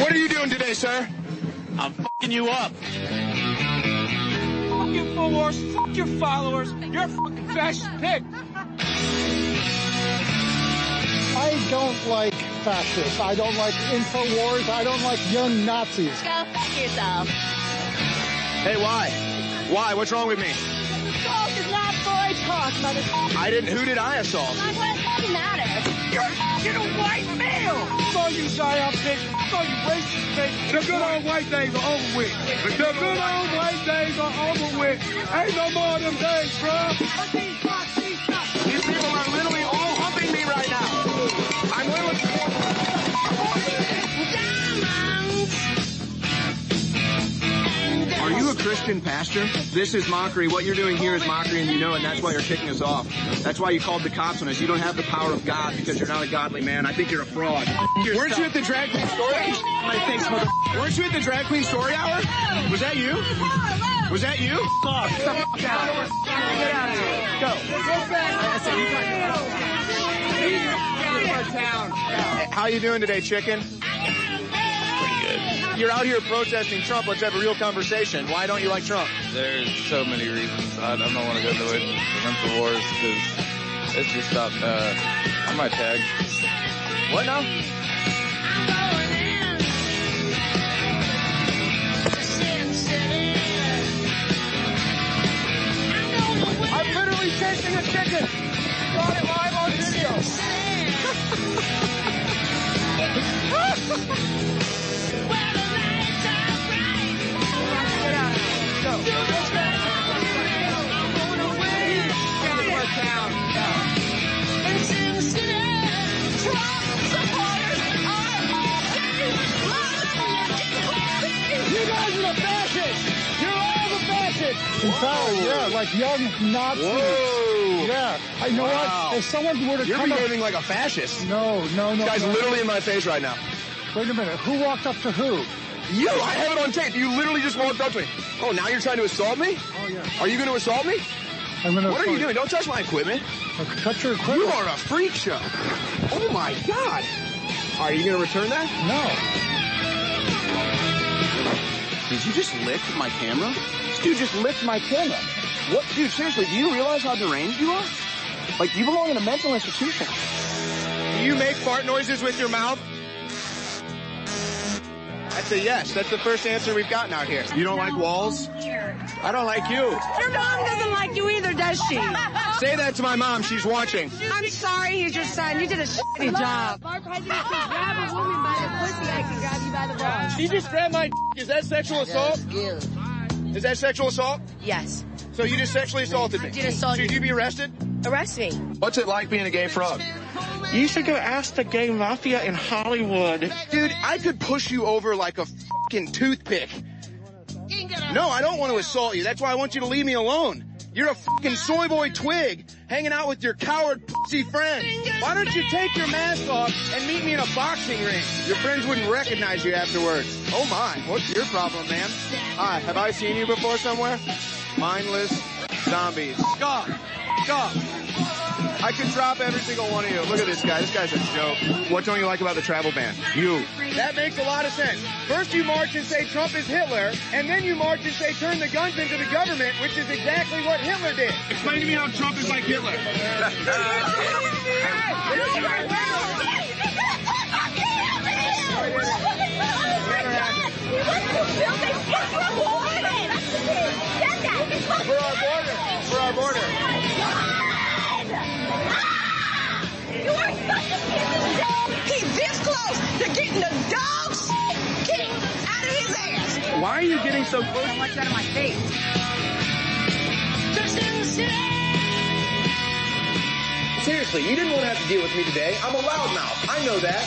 What are you doing today, sir? I'm fucking you up. Fuck InfoWars, fuck your followers. You're a fucking fascist pig. I don't like fascists. I don't like InfoWars. I don't like young Nazis. Go fuck yourself. Hey, why? Why? What's wrong with me? Assault is not boy talk, motherfucker. Who did I assault? What does it matter? You're a white male. Fuck all you psyop bitch. Fuck all you racist bitch. The good old white days are over with. The good old white days are over with. Ain't no more of them days, bruh. These people are literally all humping me right now. I'm literally... Are you a Christian pastor? This is mockery. What you're doing here is mockery, and you know it, and that's why you're kicking us off. That's why you called the cops on us. You don't have the power of God because you're not a godly man. I think you're a fraud. Weren't you at the drag queen story? Weren't you at the drag queen story hour? Was that you? Was that you? Get out of here. Go. How you doing today, chicken? You're out here protesting Trump. Let's have a real conversation. Why don't you like Trump? There's so many reasons. I don't want to go into it. InfoWars, because it's just not, on my tag. What now? I'm literally chasing a chicken. Got it live on video. Yeah, like young Nazis. Whoa. Yeah. I know what? If someone were to You're come behaving like a fascist. No. This guy's literally in my face right now. Wait a minute. Who walked up to who? You! I have it on tape. You literally just walked up to me. Oh, now you're trying to assault me? Oh, yeah. Are you going to assault me? What are you doing? Don't touch my equipment. Touch your equipment? You are a freak show. Oh, my God. Are you going to return that? No. Did you just lick my camera? This dude just licked my camera. What? Dude, seriously, do you realize how deranged you are? Like, you belong in a mental institution. Do you make fart noises with your mouth? That's a yes. That's the first answer we've gotten out here. You don't like walls? I don't like you. Your mom doesn't like you either, does she? Say that to my mom. She's watching. I'm sorry he's your son. You did a shitty job. Our president can grab a woman by the pussy. I can grab you by the balls. She just grabbed my Is that sexual assault? Is that sexual assault? Yes. So you just sexually assaulted me? I did assault you. Should you be arrested? Arrest me. What's it like being a gay frog? You should go ask the gay mafia in Hollywood. Dude, I could push you over like a fucking toothpick. No, I don't want to assault you. That's why I want you to leave me alone. You're a fucking soy boy twig hanging out with your coward pussy friend. Why don't you take your mask off and meet me in a boxing ring? Your friends wouldn't recognize you afterwards. Oh my, what's your problem, man? Hi, have I seen you before somewhere? Mindless zombies. Stop. I could drop every single one of you. Look at this guy. This guy's a joke. What don't you like about the travel ban? You. That makes a lot of sense. First you march and say Trump is Hitler, and then you march and say turn the guns into the government, which is exactly what Hitler did. Explain to me how Trump is like Hitler. For our border. You are such a piece of shit. He's this close to getting the dog shit kicked out of his ass. Why are you getting so close? How much out of my face? Seriously, you didn't want to have to deal with me today. I'm a loudmouth. I know that.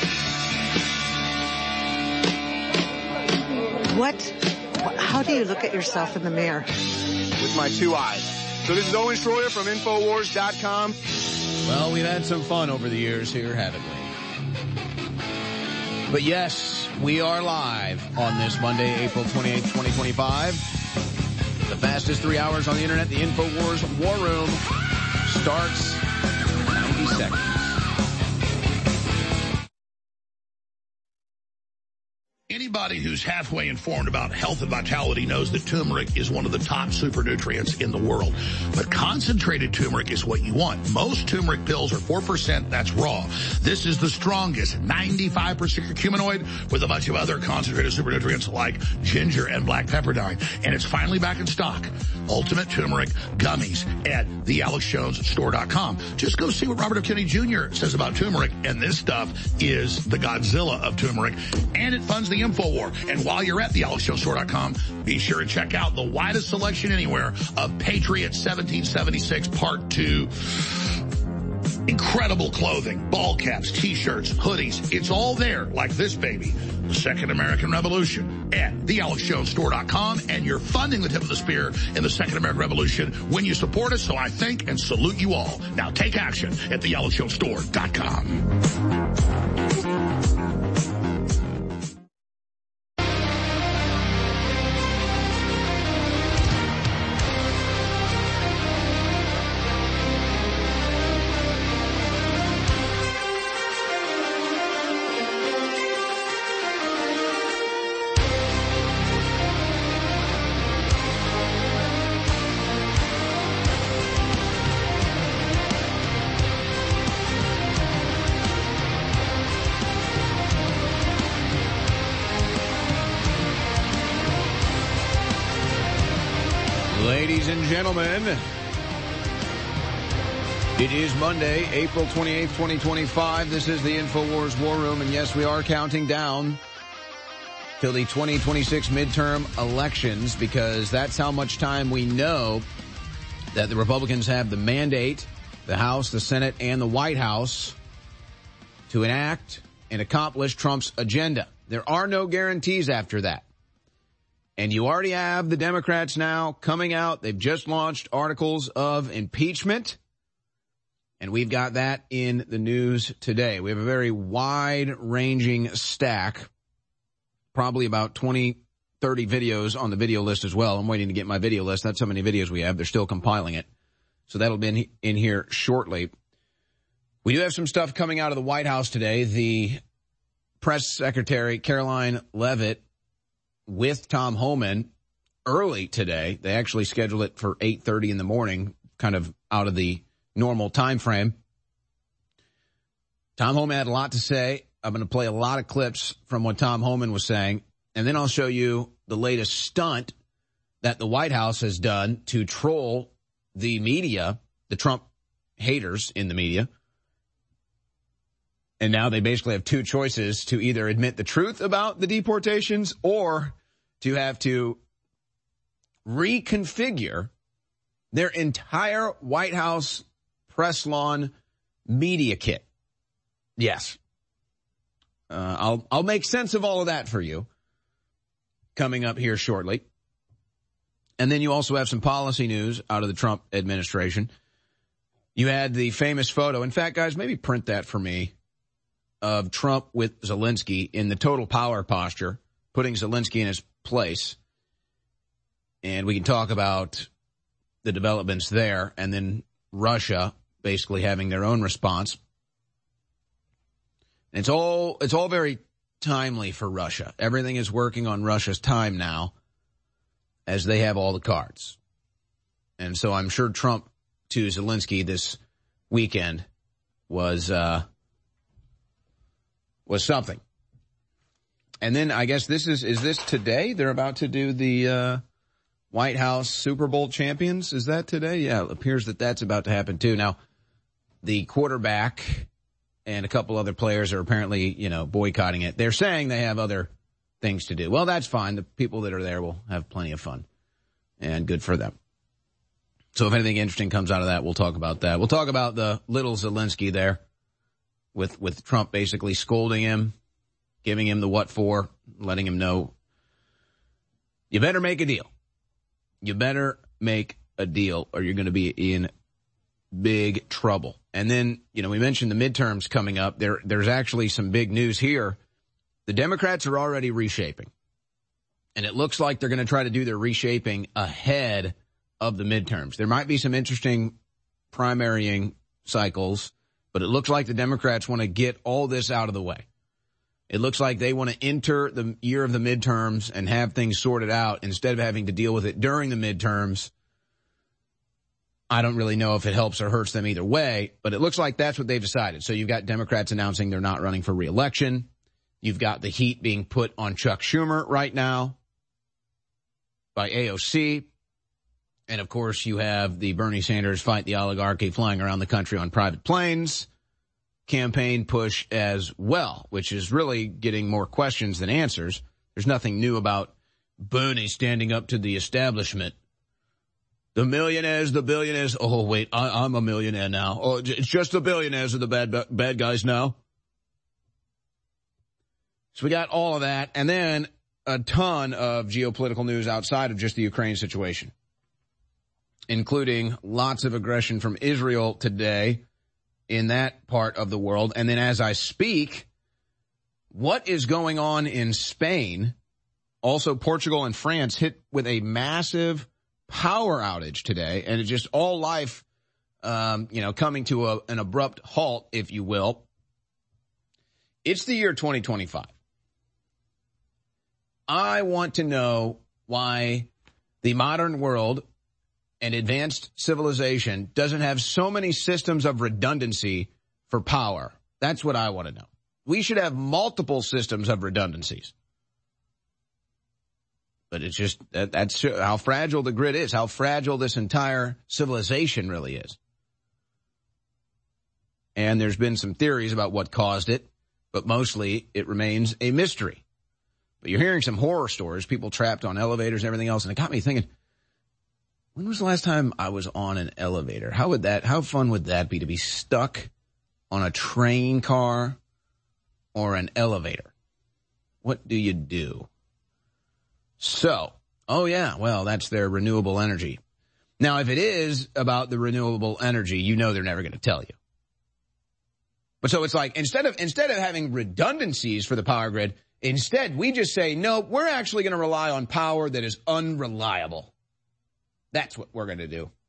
How do you look at yourself in the mirror? With my two eyes. So this is Owen Schroyer from Infowars.com. Well, we've had some fun over the years here, haven't we? But yes, we are live on this Monday, April 28th, 2025. The fastest 3 hours on the internet, the Infowars War Room, starts in 90 seconds. Anybody who's halfway informed about health and vitality knows that turmeric is one of the top super nutrients in the world. But concentrated turmeric is what you want. Most turmeric pills are 4%. That's raw. This is the strongest, 95% curcuminoid with a bunch of other concentrated super nutrients like ginger and black pepper dye. And it's finally back in stock. Ultimate Turmeric Gummies at thealexjonesstore.com. Just go see what Robert F. Kennedy Jr. says about turmeric. And this stuff is the Godzilla of turmeric. And it funds the InfoWar. And while you're at thealexjonesstore.com, be sure to check out the widest selection anywhere of Patriot 1776 Part 2. Incredible clothing, ball caps, T-shirts, hoodies. It's all there, like this baby. The Second American Revolution at thealexjonesstore.com. And you're funding the tip of the spear in the Second American Revolution when you support us. So I thank and salute you all. Now take action at thealexjonesstore.com. Ladies and gentlemen, it is Monday, April 28th, 2025. This is the InfoWars War Room, and yes, we are counting down till the 2026 midterm elections because that's how much time we know that the Republicans have the mandate, the House, the Senate, and the White House to enact and accomplish Trump's agenda. There are no guarantees after that. And you already have the Democrats now coming out. They've just launched articles of impeachment. And we've got that in the news today. We have a very wide-ranging stack, probably about 20, 30 videos on the video list as well. I'm waiting to get my video list. That's how many videos we have. They're still compiling it. So that'll be in here shortly. We do have some stuff coming out of the White House today. The press secretary, Caroline Leavitt, with Tom Homan early today. They actually scheduled it for 8:30 in the morning, kind of out of the normal time frame. Tom Homan had a lot to say. I'm going to play a lot of clips from what Tom Homan was saying, and then I'll show you the latest stunt that the White House has done to troll the media, the Trump haters in the media. And now they basically have two choices: to either admit the truth about the deportations or to have to reconfigure their entire White House press lawn media kit. Yes. I'll make sense of all of that for you coming up here shortly. And then you also have some policy news out of the Trump administration. You had the famous photo. In fact, guys, maybe print that for me, of Trump with Zelensky in the total power posture, putting Zelensky in his place. And we can talk about the developments there, and then Russia basically having their own response. And it's all very timely for Russia. Everything is working on Russia's time now, as they have all the cards. And so I'm sure Trump to Zelensky this weekend was something. And then I guess is this today? They're about to do the White House Super Bowl champions. Is that today? Yeah, it appears that that's about to happen too. Now, the quarterback and a couple other players are apparently, boycotting it. They're saying they have other things to do. Well, that's fine. The people that are there will have plenty of fun, and good for them. So if anything interesting comes out of that, we'll talk about that. We'll talk about the little Zelensky there with Trump basically scolding him, giving him the what for, letting him know, you better make a deal. You better make a deal or you're going to be in big trouble. And then, we mentioned the midterms coming up. There's actually some big news here. The Democrats are already reshaping. And it looks like they're going to try to do their reshaping ahead of the midterms. There might be some interesting primarying cycles, but it looks like the Democrats want to get all this out of the way. It looks like they want to enter the year of the midterms and have things sorted out instead of having to deal with it during the midterms. I don't really know if it helps or hurts them either way, but it looks like that's what they've decided. So you've got Democrats announcing they're not running for re-election. You've got the heat being put on Chuck Schumer right now by AOC. And, of course, you have the Bernie Sanders fight the oligarchy flying around the country on private planes campaign push as well, which is really getting more questions than answers. There's nothing new about Bernie standing up to the establishment. The millionaires, the billionaires. Oh, wait, I'm a millionaire now. Oh, it's just the billionaires are the bad guys now. So we got all of that, and then a ton of geopolitical news outside of just the Ukraine situation, including lots of aggression from Israel today in that part of the world. And then as I speak, what is going on in Spain? Also, Portugal and France hit with a massive power outage today, and it's just all life, coming to an abrupt halt, if you will. It's the year 2025. I want to know why the modern world and advanced civilization doesn't have so many systems of redundancy for power. That's what I want to know. We should have multiple systems of redundancies. But it's just, that's how fragile the grid is, how fragile this entire civilization really is. And there's been some theories about what caused it, but mostly it remains a mystery. But you're hearing some horror stories, people trapped on elevators and everything else, and it got me thinking, when was the last time I was on an elevator? How fun would that be to be stuck on a train car or an elevator? What do you do? So, that's their renewable energy. Now, if it is about the renewable energy, you know they're never going to tell you. But so it's like, instead of having redundancies for the power grid, instead we just say, no, we're actually going to rely on power that is unreliable. That's what we're going to do.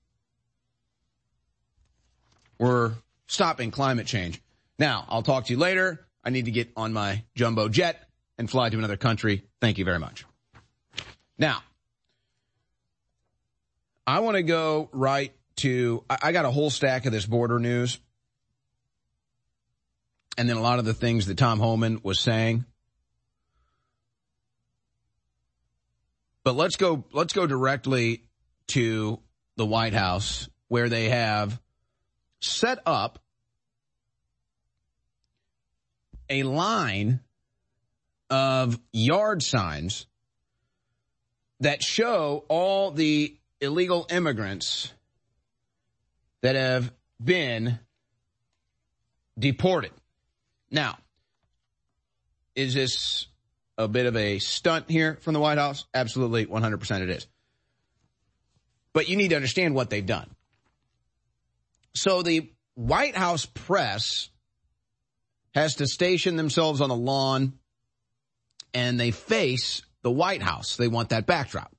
We're stopping climate change. Now, I'll talk to you later. I need to get on my jumbo jet and fly to another country. Thank you very much. Now, I want to go right to, I got a whole stack of this border news. And then a lot of the things that Tom Homan was saying. But let's go directly to the White House, where they have set up a line of yard signs that show all the illegal immigrants that have been deported. Now, is this a bit of a stunt here from the White House? Absolutely, 100% it is. But you need to understand what they've done. So the White House press has to station themselves on the lawn, and they face the White House. They want that backdrop.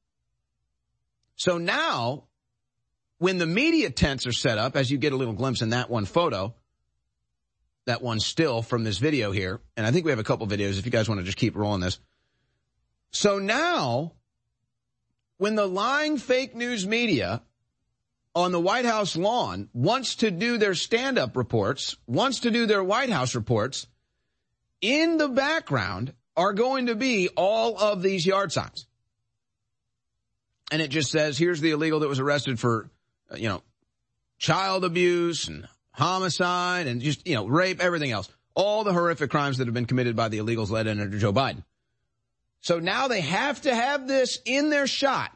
So now, when the media tents are set up, as you get a little glimpse in that one photo, that one still from this video here, and I think we have a couple videos if you guys want to just keep rolling this. So now, when the lying fake news media on the White House lawn wants to do their stand-up reports, wants to do their White House reports, in the background are going to be all of these yard signs. And it just says, here's the illegal that was arrested for, child abuse and homicide and just, rape, everything else. All the horrific crimes that have been committed by the illegals led under Joe Biden. So now they have to have this in their shot.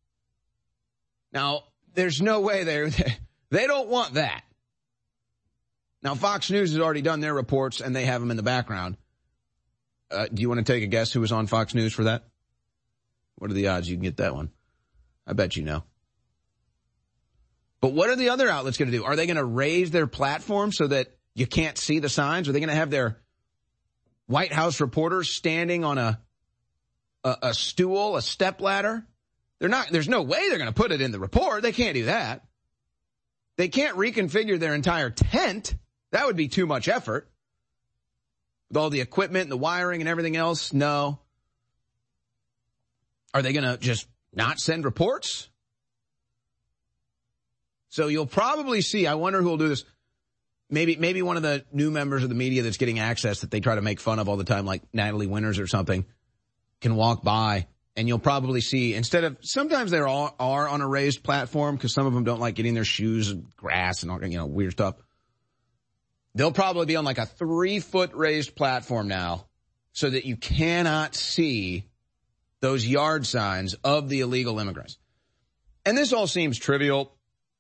Now, there's no way they don't want that. Now, Fox News has already done their reports, and they have them in the background. Do you want to take a guess who was on Fox News for that? What are the odds you can get that one? I bet you know. But what are the other outlets going to do? Are they going to raise their platform so that you can't see the signs? Are they going to have their White House reporters standing on a stool, a stepladder? They're not. There's no way they're going to put it in the report. They can't do that. They can't reconfigure their entire tent. That would be too much effort. with all the equipment and the wiring and everything else? No. Are they going to just not send reports? So you'll probably see, I wonder who will do this. Maybe one of the new members of the media that's getting access that they try to make fun of all the time, like Natalie Winters or something, can walk by, and you'll probably see, instead of, sometimes they are on a raised platform because some of them don't like getting their shoes and grass and all, weird stuff. They'll probably be on like a 3-foot raised platform now so that you cannot see those yard signs of the illegal immigrants. And this all seems trivial,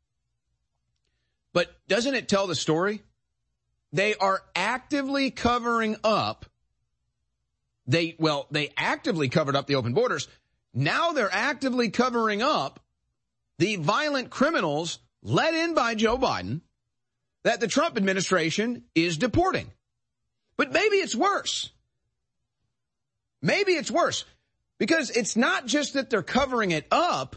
but doesn't it tell the story? They are actively covering up. They actively covered up the open borders. Now they're actively covering up the violent criminals let in by Joe Biden that the Trump administration is deporting. But maybe it's worse. Maybe it's worse because it's not just that they're covering it up.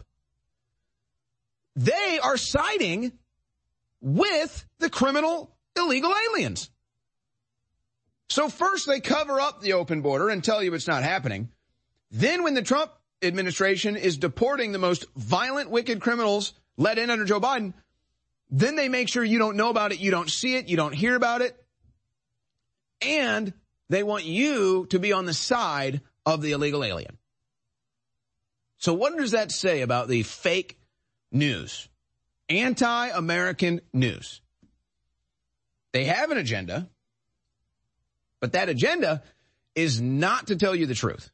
They are siding with the criminal illegal aliens. So first they cover up the open border and tell you it's not happening. Then when the Trump administration is deporting the most violent, wicked criminals let in under Joe Biden, then they make sure you don't know about it, you don't see it, you don't hear about it. And they want you to be on the side of the illegal alien. So what does that say about the fake news? Anti-American news. They have an agenda, but that agenda is not to tell you the truth.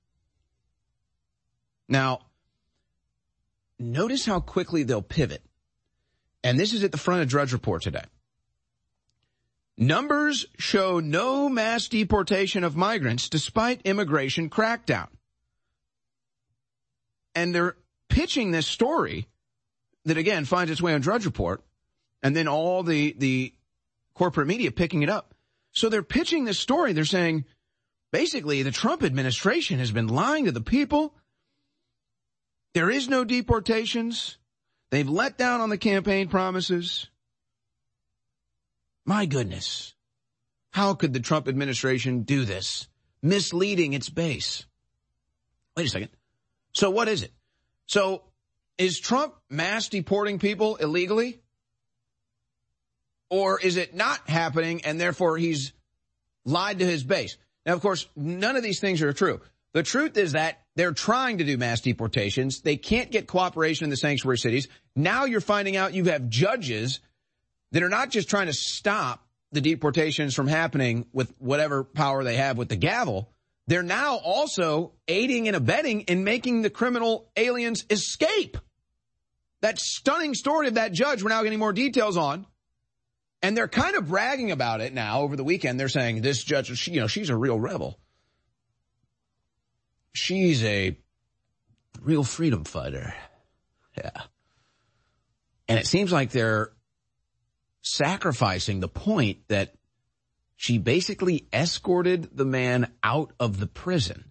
Now, notice how quickly they'll pivot. And this is at the front of Drudge Report today. Numbers show no mass deportation of migrants despite immigration crackdown. And they're pitching this story that, again, finds its way on Drudge Report, and then all the corporate media picking it up. So they're pitching this story. They're saying, basically, the Trump administration has been lying to the people. There is no deportations. They've let down on the campaign promises. My goodness. How could the Trump administration do this? Misleading its base. Wait a second. So what is it? So is Trump mass deporting people illegally? Or is it not happening and therefore he's lied to his base? Now, of course, none of these things are true. The truth is that they're trying to do mass deportations. They can't get cooperation in the sanctuary cities. Now you're finding out you have judges that are not just trying to stop the deportations from happening with whatever power they have with the gavel. They're now also aiding and abetting in making the criminal aliens escape. That stunning story of that judge we're now getting more details on. And they're kind of bragging about it now over the weekend. They're saying this judge, she's a real rebel. She's a real freedom fighter. Yeah. And it seems like they're sacrificing the point that she basically escorted the man out of the prison.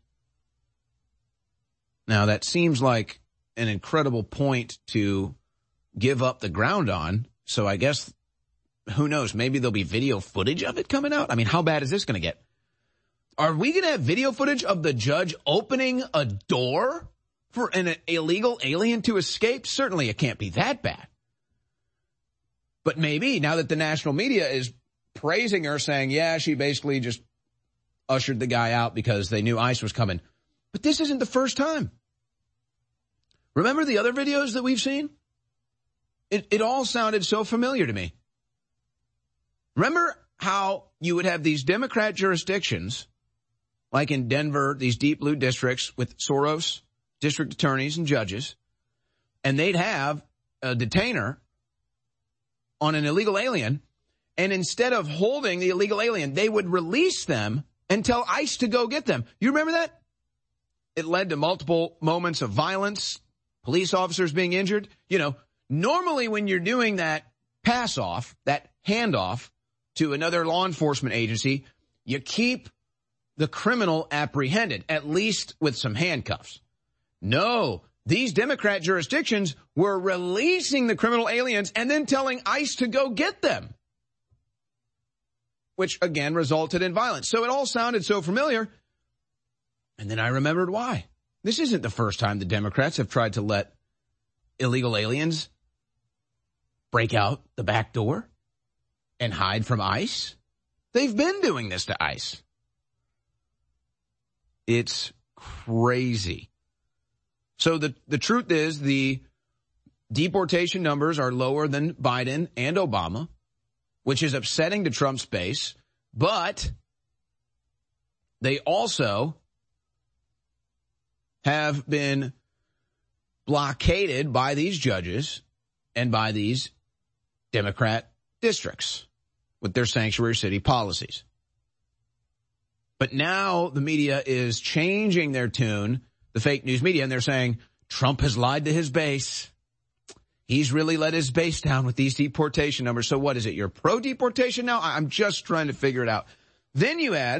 Now, that seems like an incredible point to give up the ground on. So I guess, who knows, maybe there'll be video footage of it coming out. I mean, how bad is this going to get? Are we going to have video footage of the judge opening a door for an illegal alien to escape? Certainly it can't be that bad. But maybe now that the national media is praising her, saying, yeah, she basically just ushered the guy out because they knew ICE was coming. But this isn't the first time. Remember the other videos that we've seen? It all sounded so familiar to me. Remember how you would have these Democrat jurisdictions, like in Denver, these deep blue districts with Soros, district attorneys and judges, and they'd have a detainer on an illegal alien, and instead of holding the illegal alien, they would release them and tell ICE to go get them. You remember that? It led to multiple moments of violence, police officers being injured. Normally when you're doing that pass-off, that handoff to another law enforcement agency, you keep the criminal apprehended, at least with some handcuffs. No, these Democrat jurisdictions were releasing the criminal aliens and then telling ICE to go get them. which again resulted in violence. So it all sounded so familiar. And then I remembered why. This isn't the first time the Democrats have tried to let illegal aliens break out the back door and hide from ICE. They've been doing this to ICE. It's crazy. So the truth is the deportation numbers are lower than Biden and Obama, which is upsetting to Trump's base, but they also have been blockaded by these judges and by these Democrat districts with their sanctuary city policies. But now the media is changing their tune, the fake news media, and they're saying Trump has lied to his base. He's really let his base down with these deportation numbers. So what is it? You're pro-deportation now? I'm just trying to figure it out. Then you add,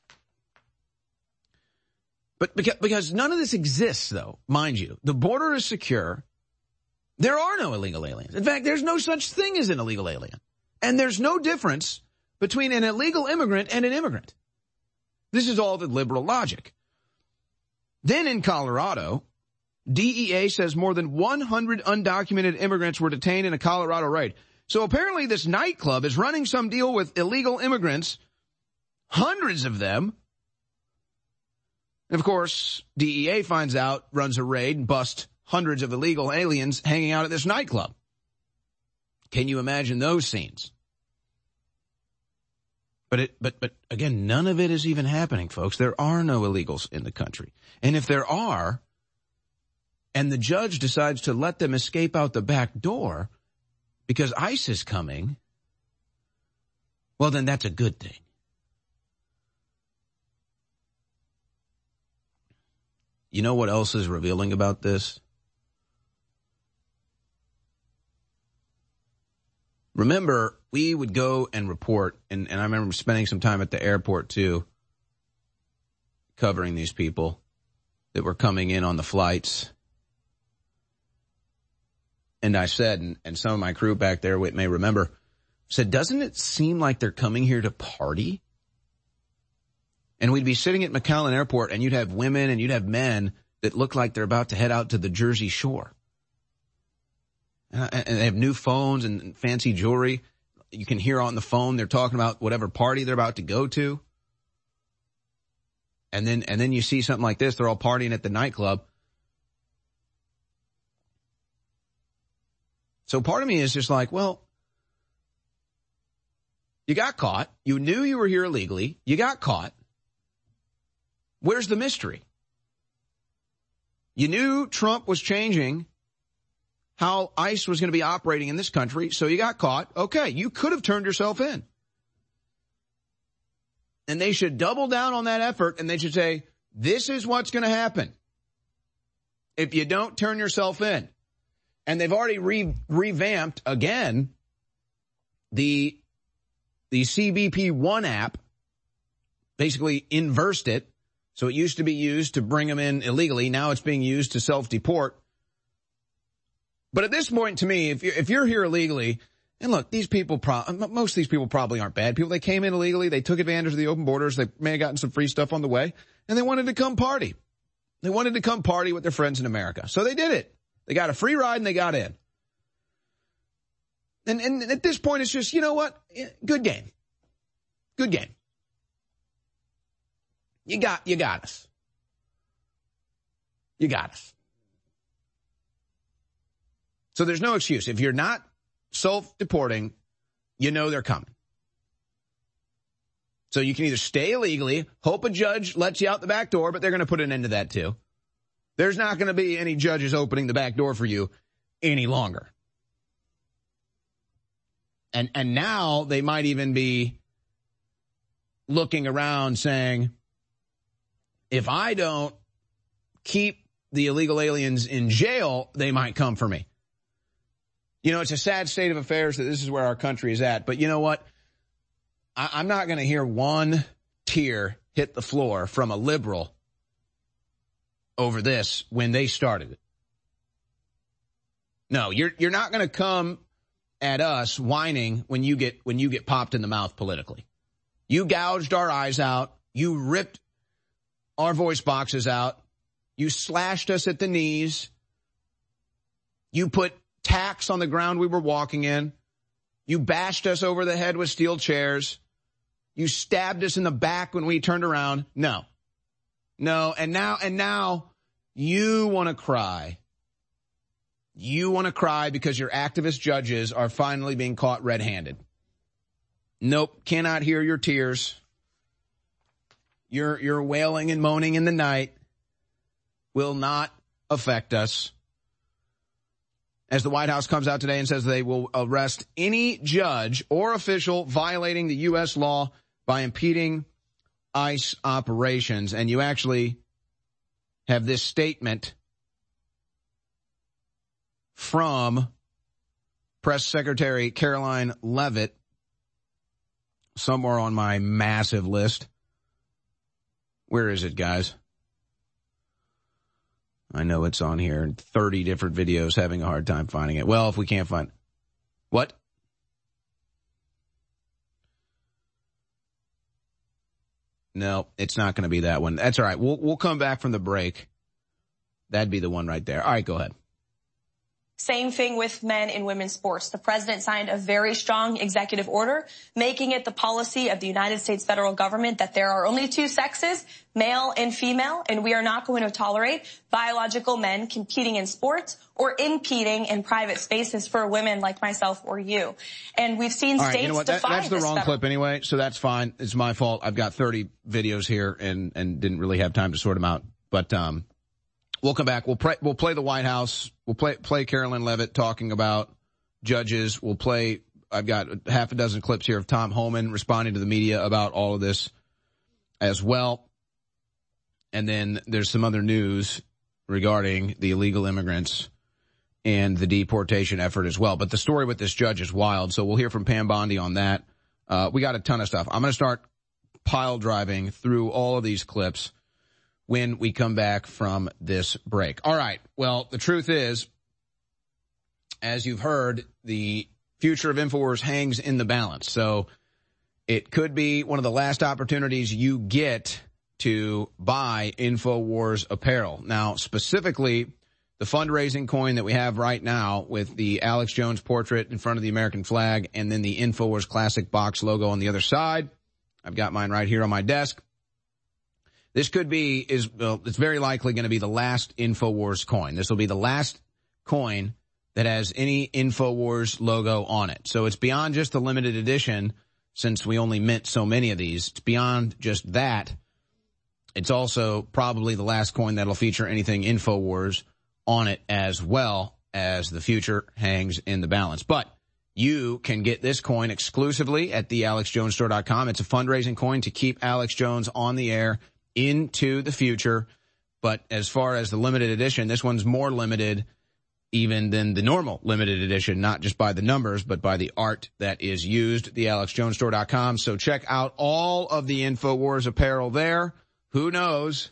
but because none of this exists, though, mind you, the border is secure. There are no illegal aliens. In fact, there's no such thing as an illegal alien. And there's no difference between an illegal immigrant and an immigrant. This is all the liberal logic. Then in Colorado, DEA says more than 100 undocumented immigrants were detained in a Colorado raid. So apparently this nightclub is running some deal with illegal immigrants, hundreds of them. And of course, DEA finds out, runs a raid, and busts hundreds of illegal aliens hanging out at this nightclub. Can you imagine those scenes? But again, none of it is even happening, folks. There are no illegals in the country. And if there are, and the judge decides to let them escape out the back door because ICE is coming, well, then that's a good thing. You know what else is revealing about this? Remember, we would go and report, and I remember spending some time at the airport, too, covering these people that were coming in on the flights. And I said, and some of my crew back there may remember, said, doesn't it seem like they're coming here to party? And we'd be sitting at McAllen Airport, and you'd have women and you'd have men that look like they're about to head out to the Jersey Shore. And they have new phones and fancy jewelry. You can hear on the phone they're talking about whatever party they're about to go to. And then you see something like this. They're all partying at the nightclub. So part of me is just like, well, you got caught. You knew you were here illegally. You got caught. Where's the mystery? You knew Trump was changing how ICE was going to be operating in this country, so you got caught. Okay, you could have turned yourself in. And they should double down on that effort, and they should say, this is what's going to happen if you don't turn yourself in. And they've already revamped, again, the CBP One app, basically inversed it. So it used to be used to bring them in illegally. Now it's being used to self-deport. But at this point, to me, if you're here illegally, and look, these people, most of these people probably aren't bad people. They came in illegally. They took advantage of the open borders. They may have gotten some free stuff on the way, and they wanted to come party. They wanted to come party with their friends in America. So they did it. They got a free ride and they got in. And at this point, it's just, you know what? Good game. Good game. You got us. You got us. So there's no excuse. If you're not self-deporting, you know they're coming. So you can either stay illegally, hope a judge lets you out the back door, but they're going to put an end to that too. There's not going to be any judges opening the back door for you any longer. And now they might even be looking around saying, if I don't keep the illegal aliens in jail, they might come for me. You know, it's a sad state of affairs that this is where our country is at. But you know what? I'm not going to hear one tear hit the floor from a liberal over this when they started it. No, you're not going to come at us whining when you get popped in the mouth politically. You gouged our eyes out. You ripped our voice boxes out. You slashed us at the knees. You put tacks on the ground we were walking in. You bashed us over the head with steel chairs. You stabbed us in the back when we turned around. No. And now you want to cry. You want to cry because your activist judges are finally being caught red-handed. Nope, cannot hear your tears. Your wailing and moaning in the night will not affect us. As the White House comes out today and says they will arrest any judge or official violating the U.S. law by impeding ICE operations. And you actually have this statement from Press Secretary Karoline Leavitt, somewhere on my massive list. Where is it, guys? I know it's on here. 30 different videos, having a hard time finding it. Well, if we can't find... What? No, it's not going to be that one. That's all right. We'll come back from the break. That'd be the one right there. All right, go ahead. Same thing with men in women's sports. The president signed a very strong executive order, making it the policy of the United States federal government that there are only two sexes, male and female, and we are not going to tolerate biological men competing in sports or impeding in private spaces for women like myself or you. And we've seen states defy this. That's the wrong clip anyway, so that's fine. It's my fault. I've got 30 videos here and didn't really have time to sort them out. But we'll come back. We'll play the White House. We'll play Karoline Leavitt talking about judges. I've got half a dozen clips here of Tom Homan responding to the media about all of this as well. And then there's some other news regarding the illegal immigrants and the deportation effort as well. But the story with this judge is wild, so we'll hear from Pam Bondi on that. We got a ton of stuff. I'm going to start pile driving through all of these clips when we come back from this break. All right. Well, the truth is, as you've heard, the future of InfoWars hangs in the balance. So it could be one of the last opportunities you get to buy InfoWars apparel. Now, specifically, the fundraising coin that we have right now with the Alex Jones portrait in front of the American flag and then the InfoWars Classic Box logo on the other side. I've got mine right here on my desk. This it's very likely going to be the last InfoWars coin. This will be the last coin that has any InfoWars logo on it. So it's beyond just the limited edition, since we only mint so many of these. It's beyond just that. It's also probably the last coin that'll feature anything InfoWars on it, as well as the future hangs in the balance. But you can get this coin exclusively at thealexjonesstore.com. It's a fundraising coin to keep Alex Jones on the air into the future. But as far as the limited edition, this one's more limited even than the normal limited edition, not just by the numbers, but by the art that is used, thealexjonesstore.com. So check out all of the InfoWars apparel there. Who knows,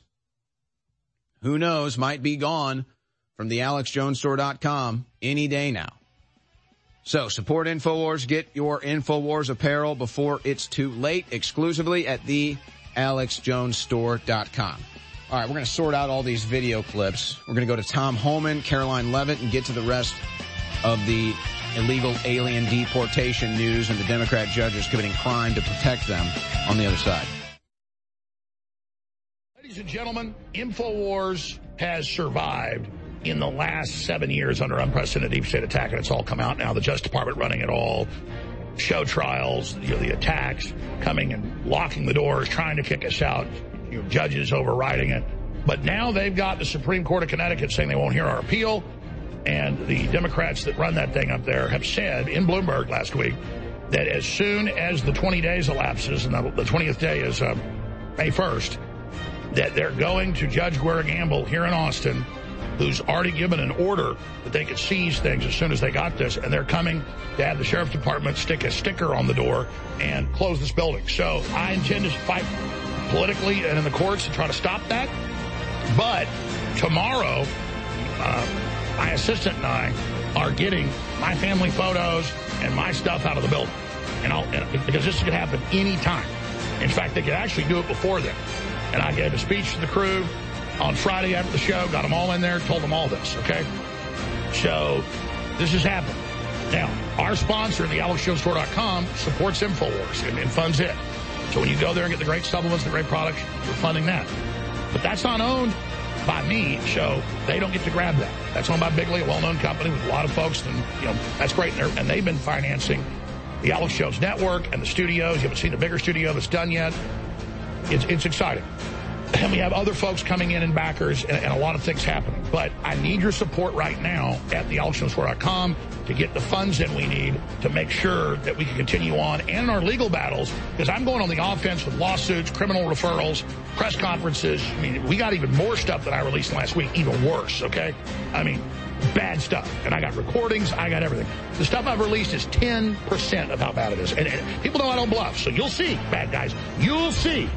might be gone from thealexjonesstore.com any day now. So support InfoWars. Get your InfoWars apparel before it's too late, exclusively at thealexjonesstore.com. All right, we're going to sort out all these video clips. We're going to go to Tom Homan, Karoline Leavitt, and get to the rest of the illegal alien deportation news and the Democrat judges committing crime to protect them on the other side. Ladies and gentlemen, InfoWars has survived in the last 7 years under unprecedented deep state attack, and it's all come out now. The Justice Department running it all, show trials, the attacks, coming and locking the doors, trying to kick us out, judges overriding it. But now they've got the Supreme Court of Connecticut saying they won't hear our appeal, and the Democrats that run that thing up there have said in Bloomberg last week that as soon as the 20 days elapses, and the 20th day is May 1st, that they're going to Judge Guerra Gamble here in Austin, who's already given an order that they could seize things as soon as they got this, and they're coming to have the Sheriff's Department stick a sticker on the door and close this building. So I intend to fight politically and in the courts to try to stop that. But tomorrow, my assistant and I are getting my family photos and my stuff out of the building. Because this could happen any time. In fact, they could actually do it before then. And I gave a speech to the crew on Friday after the show, got them all in there, told them all this, okay? So this is happening. Now, our sponsor, the AlexJonesStore.com, supports InfoWars and funds it. So when you go there and get the great supplements, the great products, you're funding that. But that's not owned by me, so they don't get to grab that. That's owned by Bigley, a well-known company with a lot of folks, and that's great. And they've been financing the Alex Jones Network and the studios. You haven't seen a bigger studio that's done yet. It's exciting. And we have other folks coming in and backers and a lot of things happening. But I need your support right now at thealexjonesstore.com to get the funds that we need to make sure that we can continue on and in our legal battles, because I'm going on the offense with lawsuits, criminal referrals, press conferences. I mean, we got even more stuff than I released last week, even worse, okay? I mean, bad stuff. And I got recordings, I got everything. The stuff I've released is 10% of how bad it is. And people know I don't bluff, so you'll see, bad guys. You'll see.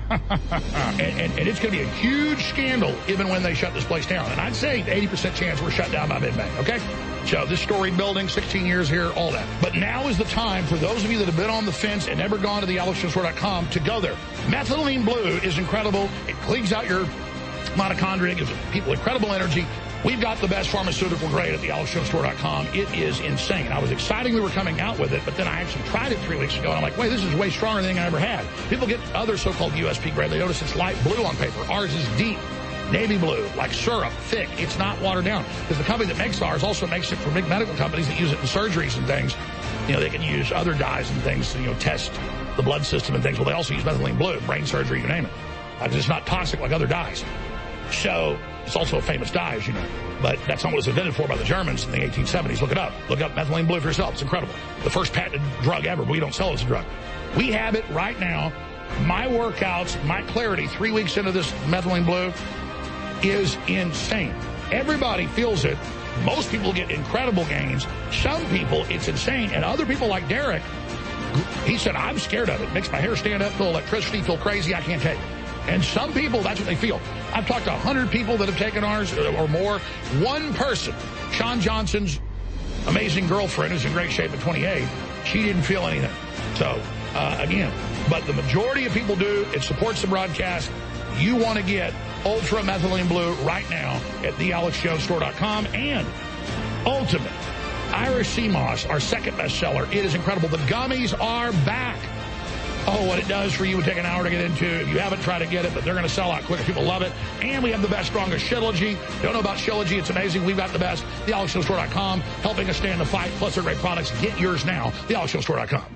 and it's going to be a huge scandal even when they shut this place down. And I'd say 80% chance we're shut down by mid-May, okay? So this storied building, 16 years here, all that. But now is the time for those of you that have been on the fence and never gone to the AlexJonesStore.com to go there. Methylene Blue is incredible. It cleans out your mitochondria, gives people incredible energy. We've got the best pharmaceutical grade at the AlexJonesStore.com. It is insane. I was excited we were coming out with it, but then I actually tried it 3 weeks ago, and I'm like, wait, this is way stronger than I ever had. People get other so-called USP grade. They notice it's light blue on paper. Ours is deep, navy blue, like syrup, thick. It's not watered down. Because the company that makes ours also makes it for big medical companies that use it in surgeries and things. They can use other dyes and things to, test the blood system and things. Well, they also use methylene blue, brain surgery, you name it. Because it's not toxic like other dyes. So it's also a famous dye, as you know. But that's not what it was invented for by the Germans in the 1870s. Look it up. Look up methylene blue for yourself. It's incredible. The first patented drug ever, but we don't sell it as a drug. We have it right now. My workouts, my clarity 3 weeks into this methylene blue is insane. Everybody feels it. Most people get incredible gains. Some people, it's insane. And other people like Derek, he said, I'm scared of it. It makes my hair stand up, feel electricity, feel crazy. I can't take it. And some people, that's what they feel. I've talked to 100 people that have taken ours or more. One person, Sean Johnson's amazing girlfriend, who's in great shape at 28, she didn't feel anything. So, again, but the majority of people do. It supports the broadcast. You want to get Ultra Methylene Blue right now at thealexjonesstore.com. And Ultimate Irish Sea Moss, our second bestseller. It is incredible. The gummies are back. Oh, what it does for you would take an hour to get into. If you haven't tried to get it, but they're going to sell out quicker. People love it. And we have the best, strongest Shilajit. Don't know about Shilajit. It's amazing. We've got the best. TheAlexJonesStore.com, helping us stay in the fight. Plus, they're great products. Get yours now. TheAlexJonesStore.com.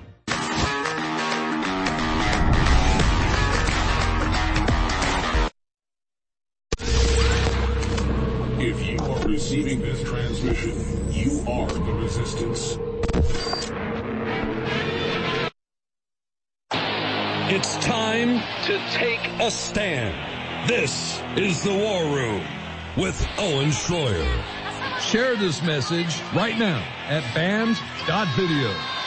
If you are receiving this transmission, you are the resistance. It's time to take a stand. This is The War Room with Owen Schroyer. Share this message right now at band.video.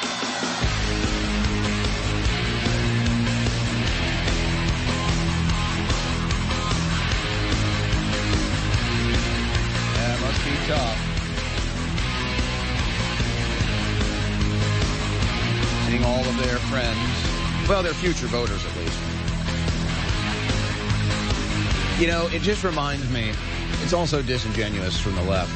That must be tough. Seeing all of their friends. Well, they're future voters, at least. It just reminds me, it's also disingenuous from the left.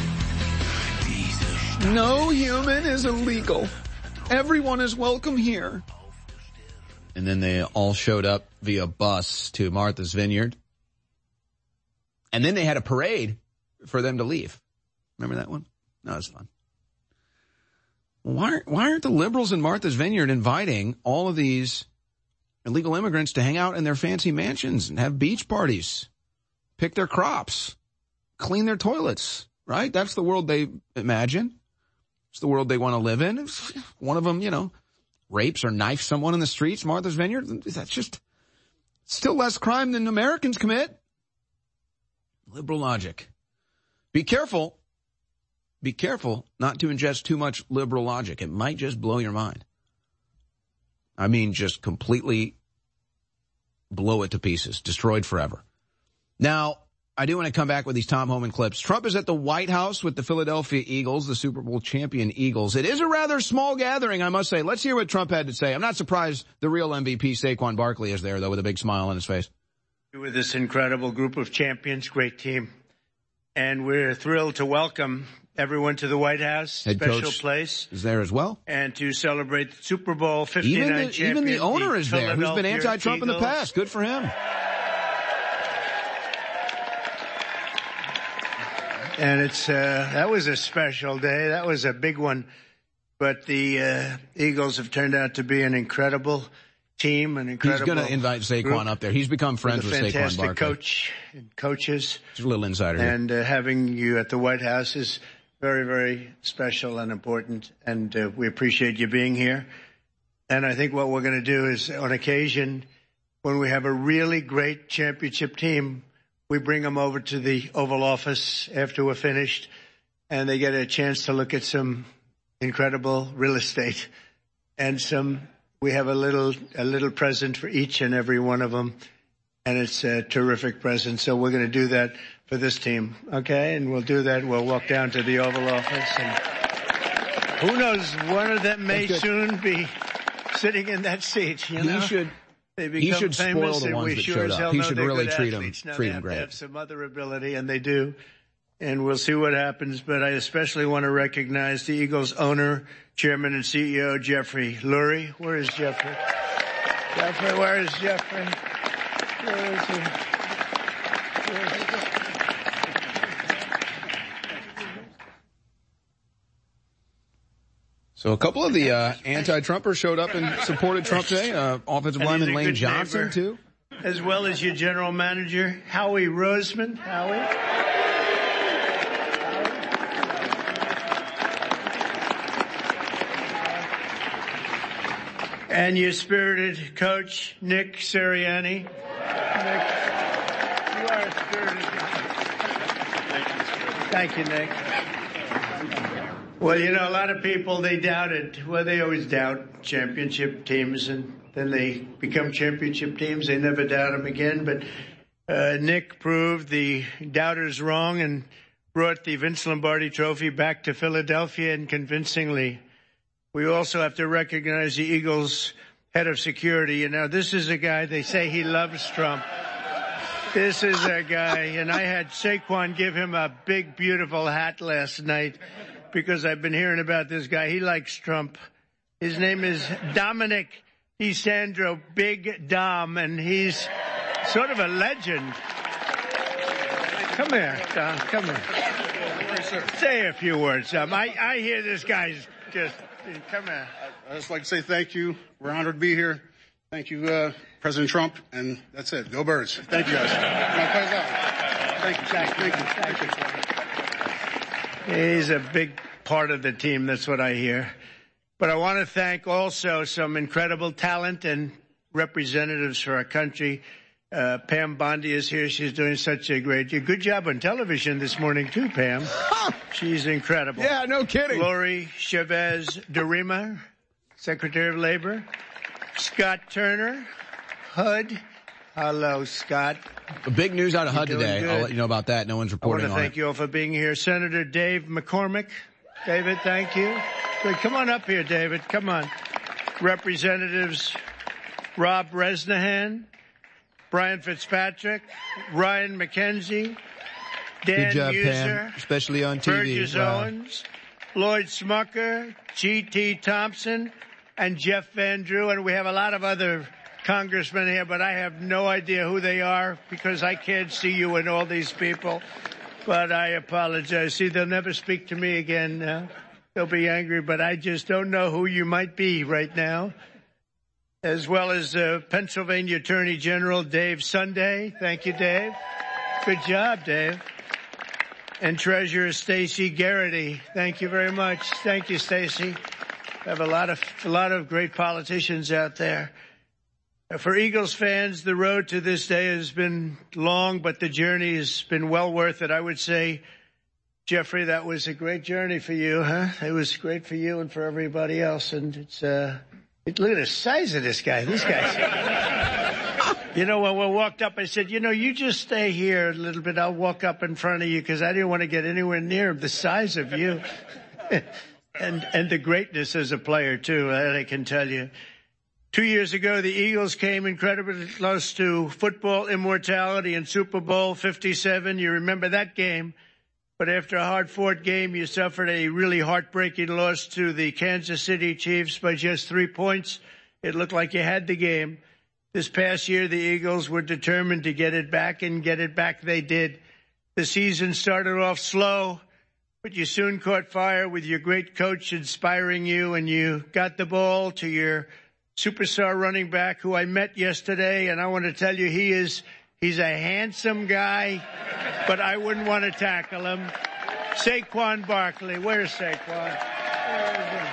No human is illegal. Everyone is welcome here. And then they all showed up via bus to Martha's Vineyard. And then they had a parade for them to leave. Remember that one? No, it was fun. Why aren't the liberals in Martha's Vineyard inviting all of these illegal immigrants to hang out in their fancy mansions and have beach parties, pick their crops, clean their toilets, right? That's the world they imagine. It's the world they want to live in. If one of them, rapes or knifes someone in the streets, Martha's Vineyard, that's just still less crime than Americans commit. Liberal logic. Be careful not to ingest too much liberal logic. It might just blow your mind. I mean, just completely blow it to pieces, destroyed forever. Now, I do want to come back with these Tom Homan clips. Trump is at the White House with the Philadelphia Eagles, the Super Bowl champion Eagles. It is a rather small gathering, I must say. Let's hear what Trump had to say. I'm not surprised the real MVP, Saquon Barkley, is there, though, with a big smile on his face. With this incredible group of champions, great team. And we're thrilled to welcome everyone to the White House, Head special coach place. Is there as well. And to celebrate the Super Bowl 59 champion. Even the owner is there, who's been anti-Trump in the past. Good for him. And it's that was a special day. That was a big one. But the Eagles have turned out to be an incredible team, an incredible He's going to invite Saquon up there. He's become friends with Saquon Barkley. Fantastic coach and coaches. Just a little insider here. And having you at the White House is very, very special and important. And we appreciate you being here. And I think what we're going to do is, on occasion, when we have a really great championship team, we bring them over to the Oval Office after we're finished, and they get a chance to look at some incredible real estate. And we have a little present for each and every one of them, and it's a terrific present. So we're going to do that for this team, okay? And we'll do that. We'll walk down to the Oval Office, and who knows, one of them may soon be sitting in that seat, you know? He should spoil the ones that showed up. He should really treat them great. They have some other ability, and they do. And we'll see what happens. But I especially want to recognize the Eagles owner, chairman, and CEO, Jeffrey Lurie. Where is Jeffrey? Jeffrey, where is Jeffrey? Where is he? So a couple of the anti-Trumpers showed up and supported Trump today. Offensive lineman Lane Johnson, too. As well as your general manager, Howie Roseman. Howie. And your spirited coach, Nick Sirianni. Nick, you are a spirited coach. Thank you, Nick. Well, you know, a lot of people, they doubted. Well, they always doubt championship teams, and then they become championship teams. They never doubt them again. But Nick proved the doubters wrong and brought the Vince Lombardi Trophy back to Philadelphia, and convincingly. We also have to recognize the Eagles' head of security. You know, this is a guy, they say he loves Trump. This is a guy, and I had Saquon give him a big, beautiful hat last night, because I've been hearing about this guy. He likes Trump. His name is Dominic DeSandro, Big Dom, and he's sort of a legend. Come here, Dom, come here. Say a few words, Dom. I hear this guy's just, come here. I'd just like to say thank you. We're honored to be here. Thank you, President Trump, and that's it. Go Birds. Thank you, guys. Thank you. He's a big part of the team. That's what I hear. But I want to thank also some incredible talent and representatives for our country. Pam Bondi is here. She's doing such a good job on television this morning, too, Pam. She's incredible. Yeah, no kidding. Lori Chavez DeRima, Secretary of Labor. Scott Turner, HUD. Hello, Scott. Big news out of HUD today. Good. I'll let you know about that. No one's reporting on it. I want to thank you all for being here. Senator Dave McCormick. David, thank you. Good. Come on up here, David. Come on. Representatives Rob Bresnahan, Brian Fitzpatrick, Ryan McKenzie, Dan Good job, User, Pam, especially on TV. Burgess Owens, Lloyd Smucker, G.T. Thompson, and Jeff Van Drew. And we have a lot of other congressmen here, but I have no idea who they are because I can't see you and all these people. But I apologize. See, they'll never speak to me again. They'll be angry, but I just don't know who you might be right now. As well as Pennsylvania Attorney General Dave Sunday. Thank you, Dave. Good job, Dave. And Treasurer Stacey Garrity. Thank you very much. Thank you, Stacey. We have a lot of great politicians out there. For Eagles fans, the road to this day has been long, but the journey has been well worth it. I would say, Jeffrey, that was a great journey for you, huh? It was great for you and for everybody else. And it's, look at the size of this guy. This guy's, You know, when we walked up, I said, you just stay here a little bit. I'll walk up in front of you because I didn't want to get anywhere near the size of you. and the greatness as a player, too, I can tell you. 2 years ago, the Eagles came incredibly close to football immortality in Super Bowl 57. You remember that game. But after a hard-fought game, you suffered a really heartbreaking loss to the Kansas City Chiefs by just 3 points. It looked like you had the game. This past year, the Eagles were determined to get it back, and get it back they did. The season started off slow, but you soon caught fire with your great coach inspiring you, and you got the ball to your superstar running back who I met yesterday, and I want to tell you he's a handsome guy, but I wouldn't want to tackle him. Saquon Barkley. Where's Saquon? Where is he?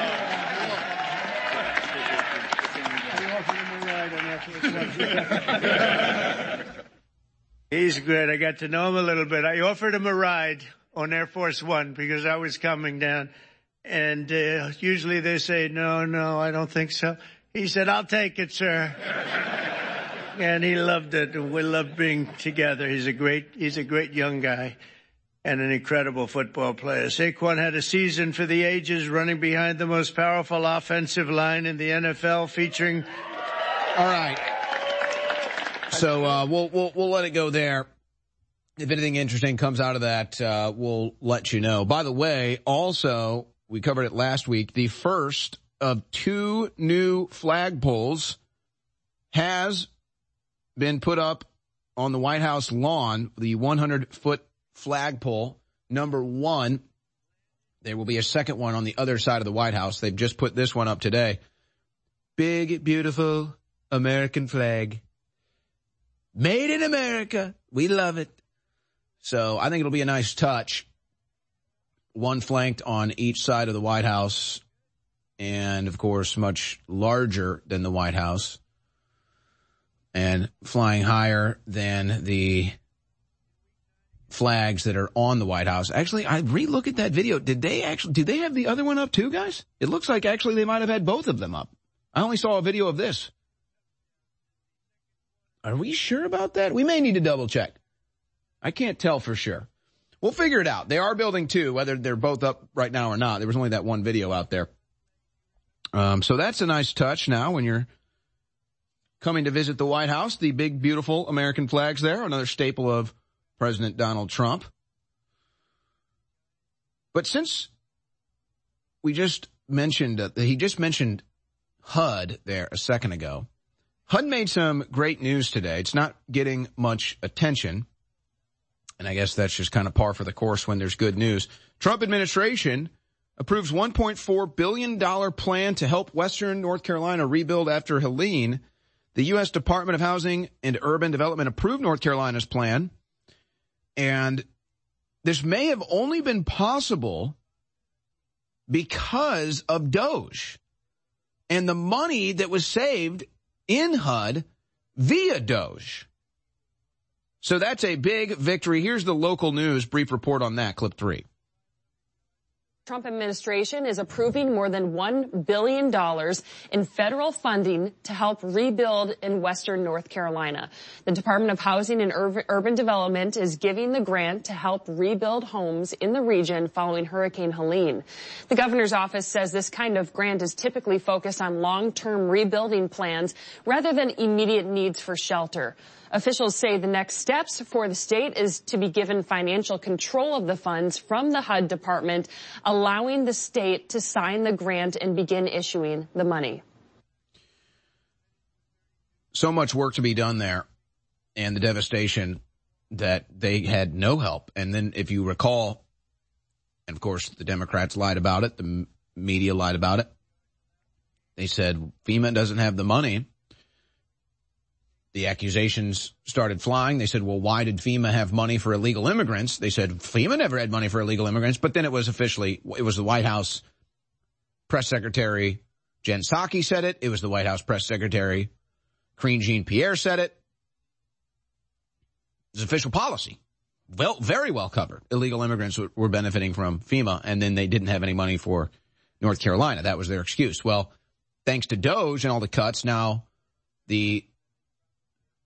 He's good. I got to know him a little bit. I offered him a ride on Air Force One because I was coming down. And usually they say, no, I don't think so. He said, I'll take it, sir. And he loved it. We loved being together. He's a great young guy and an incredible football player. Saquon had a season for the ages, running behind the most powerful offensive line in the NFL, featuring... All right. So we'll let it go there. If anything interesting comes out of that, we'll let you know. By the way, also, we covered it last week, the first of 2 new flagpoles has been put up on the White House lawn, the 100-foot flagpole, number 1. There will be a second one on the other side of the White House. They've just put this one up today. Big, beautiful American flag. Made in America. We love it. So I think it'll be a nice touch. One flanked on each side of the White House, and, of course, much larger than the White House, and flying higher than the flags that are on the White House. Actually, I re-look at that video. Did they have the other one up too, guys? It looks like actually they might have had both of them up. I only saw a video of this. Are we sure about that? We may need to double check. I can't tell for sure. We'll figure it out. They are building 2, whether they're both up right now or not. There was only that one video out there. So that's a nice touch now when you're coming to visit the White House. The big, beautiful American flags there, another staple of President Donald Trump. But since we just mentioned, he just mentioned HUD there a second ago, HUD made some great news today. It's not getting much attention, and I guess that's just kind of par for the course when there's good news. Trump administration approves $1.4 billion plan to help Western North Carolina rebuild after Helene. The U.S. Department of Housing and Urban Development approved North Carolina's plan, and this may have only been possible because of DOGE and the money that was saved in HUD via DOGE. So that's a big victory. Here's the local news, brief report on that, clip 3. Trump administration is approving more than $1 billion in federal funding to help rebuild in Western North Carolina. The Department of Housing and Urban Development is giving the grant to help rebuild homes in the region following Hurricane Helene. The governor's office says this kind of grant is typically focused on long-term rebuilding plans rather than immediate needs for shelter. Officials say the next steps for the state is to be given financial control of the funds from the HUD department, allowing the state to sign the grant and begin issuing the money. So much work to be done there, and the devastation that they had no help. And then if you recall, and of course the Democrats lied about it, the media lied about it. They said FEMA doesn't have the money. The accusations started flying. They said, well, why did FEMA have money for illegal immigrants? They said FEMA never had money for illegal immigrants. But then it was the White House press secretary Jen Psaki said it. It was the White House press secretary Karine Jean-Pierre said it. It was official policy. Well, very well covered. Illegal immigrants were benefiting from FEMA, and then they didn't have any money for North Carolina. That was their excuse. Well, thanks to DOGE and all the cuts, now the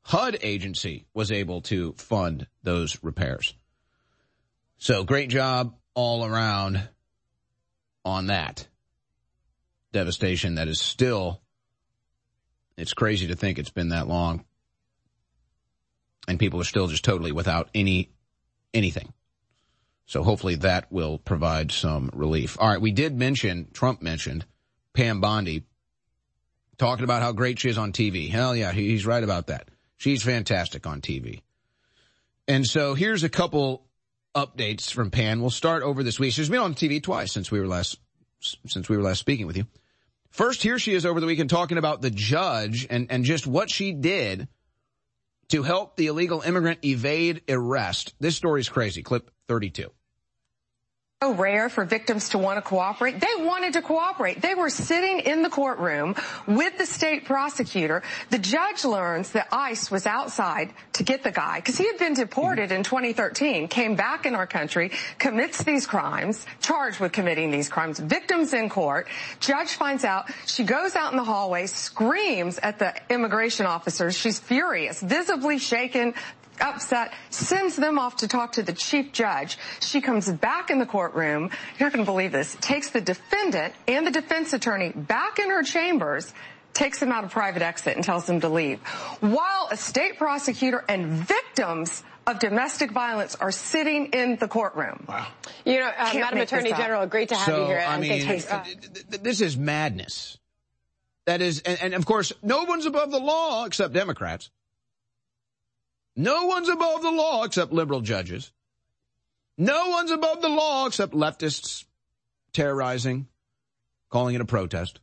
HUD agency was able to fund those repairs. So great job all around on that. Devastation that is still, it's crazy to think it's been that long. And people are still just totally without anything. So hopefully that will provide some relief. All right, we did mention, Trump mentioned, Pam Bondi talking about how great she is on TV. Hell yeah, he's right about that. She's fantastic on TV. And so here's a couple updates from Pam. We'll start over this week. She's been on TV twice since we were last speaking with you. First, here she is over the weekend talking about the judge and just what she did to help the illegal immigrant evade arrest. This story's crazy. Clip 32. So rare for victims to want to cooperate. They wanted to cooperate. They were sitting in the courtroom with the state prosecutor. The judge learns that ICE was outside to get the guy because he had been deported in 2013, came back in our country, commits these crimes, charged with committing these crimes, victims in court. Judge finds out. She goes out in the hallway, screams at the immigration officers. She's furious, visibly shaken, upset, sends them off to talk to the chief judge. She comes back in the courtroom, you're not going to believe this, takes the defendant and the defense attorney back in her chambers, takes them out a private exit and tells them to leave. While a state prosecutor and victims of domestic violence are sitting in the courtroom. Wow. You know, Madam Attorney General, great to have you here. I mean, this is madness. That is, and of course, no one's above the law except Democrats. No one's above the law except liberal judges. No one's above the law except leftists terrorizing, calling it a protest.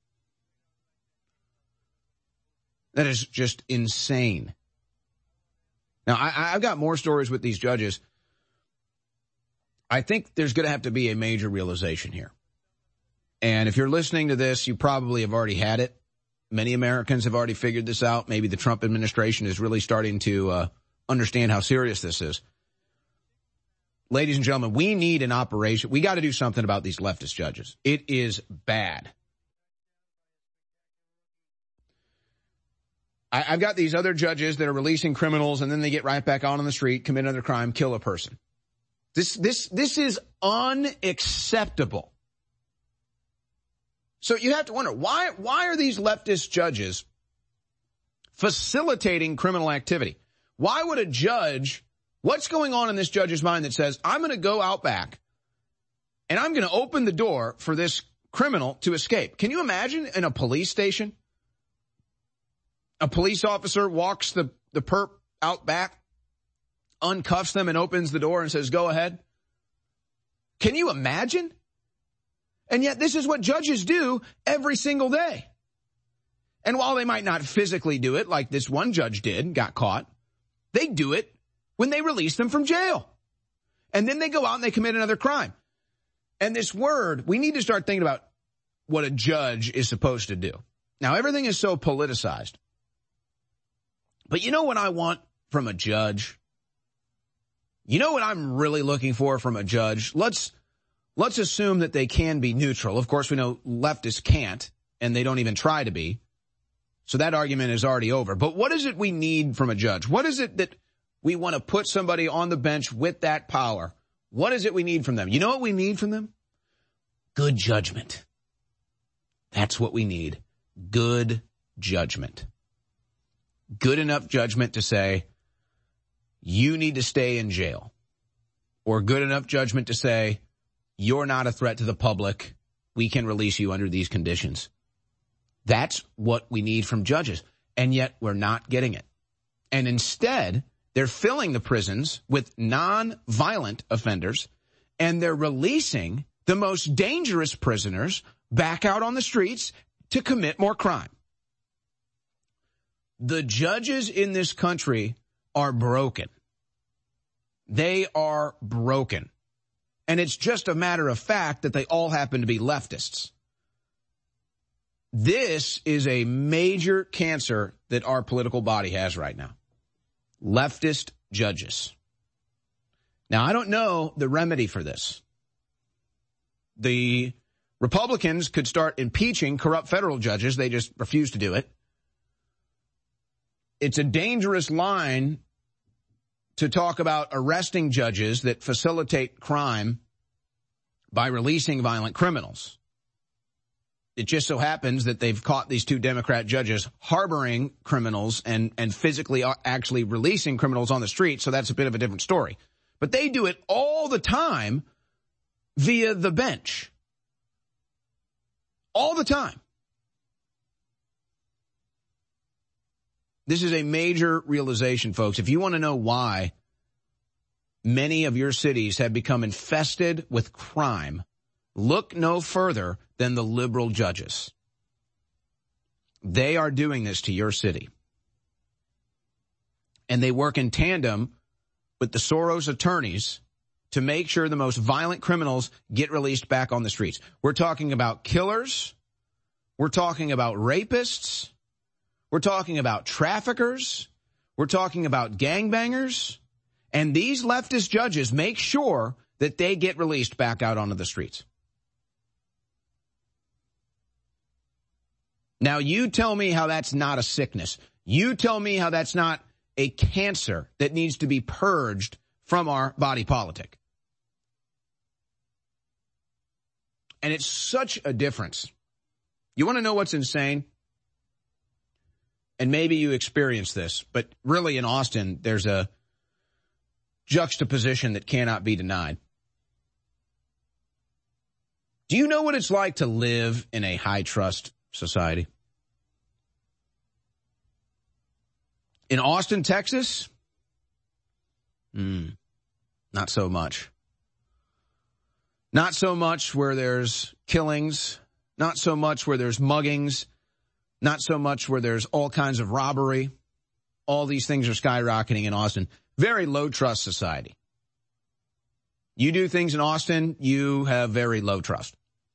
That is just insane. Now, I've got more stories with these judges. I think there's going to have to be a major realization here. And if you're listening to this, you probably have already had it. Many Americans have already figured this out. Maybe the Trump administration is really starting to understand how serious this is. Ladies and gentlemen, we need an operation. We got to do something about these leftist judges. It is bad. I've got these other judges that are releasing criminals and then they get right back out on the street, commit another crime, kill a person. This is unacceptable. So you have to wonder, why are these leftist judges facilitating criminal activity? Why would a judge, what's going on in this judge's mind that says, I'm going to go out back and I'm going to open the door for this criminal to escape? Can you imagine in a police station? A police officer walks the perp out back, uncuffs them and opens the door and says, go ahead. Can you imagine? And yet this is what judges do every single day. And while they might not physically do it like this one judge did, got caught, they do it when they release them from jail. And then they go out and they commit another crime. And this word, we need to start thinking about what a judge is supposed to do. Now, everything is so politicized. But you know what I want from a judge? You know what I'm really looking for from a judge? Let's assume that they can be neutral. Of course, we know leftists can't, and they don't even try to be. So that argument is already over. But what is it we need from a judge? What is it that we want to put somebody on the bench with that power? What is it we need from them? You know what we need from them? Good judgment. That's what we need. Good judgment. Good enough judgment to say, you need to stay in jail. Or good enough judgment to say, you're not a threat to the public. We can release you under these conditions. That's what we need from judges. And yet we're not getting it. And instead, they're filling the prisons with non-violent offenders, and they're releasing the most dangerous prisoners back out on the streets to commit more crime. The judges in this country are broken. They are broken. And it's just a matter of fact that they all happen to be leftists. This is a major cancer that our political body has right now. Leftist judges. Now, I don't know the remedy for this. The Republicans could start impeaching corrupt federal judges. They just refuse to do it. it's a dangerous line to talk about arresting judges that facilitate crime by releasing violent criminals. It just so happens that they've caught these two Democrat judges harboring criminals and physically actually releasing criminals on the street, so that's a bit of a different story. But they do it all the time via the bench. All the time. This is a major realization, folks. If you want to know why many of your cities have become infested with crime, look no further than the liberal judges. They are doing this to your city. And they work in tandem with the Soros attorneys to make sure the most violent criminals get released back on the streets. We're talking about killers. We're talking about rapists. We're talking about traffickers. We're talking about gangbangers. And these leftist judges make sure that they get released back out onto the streets. Now, you tell me how that's not a sickness. You tell me how that's not a cancer that needs to be purged from our body politic. And it's such a difference. You want to know what's insane? And maybe you experience this, but really in Austin, there's a juxtaposition that cannot be denied. Do you know what it's like to live in a high-trust society? In Austin, Texas? Not so much. Not so much where there's killings, not so much where there's muggings, not so much where there's all kinds of robbery. All these things are skyrocketing in Austin. Very low-trust society. You do things in Austin, you have very low trust.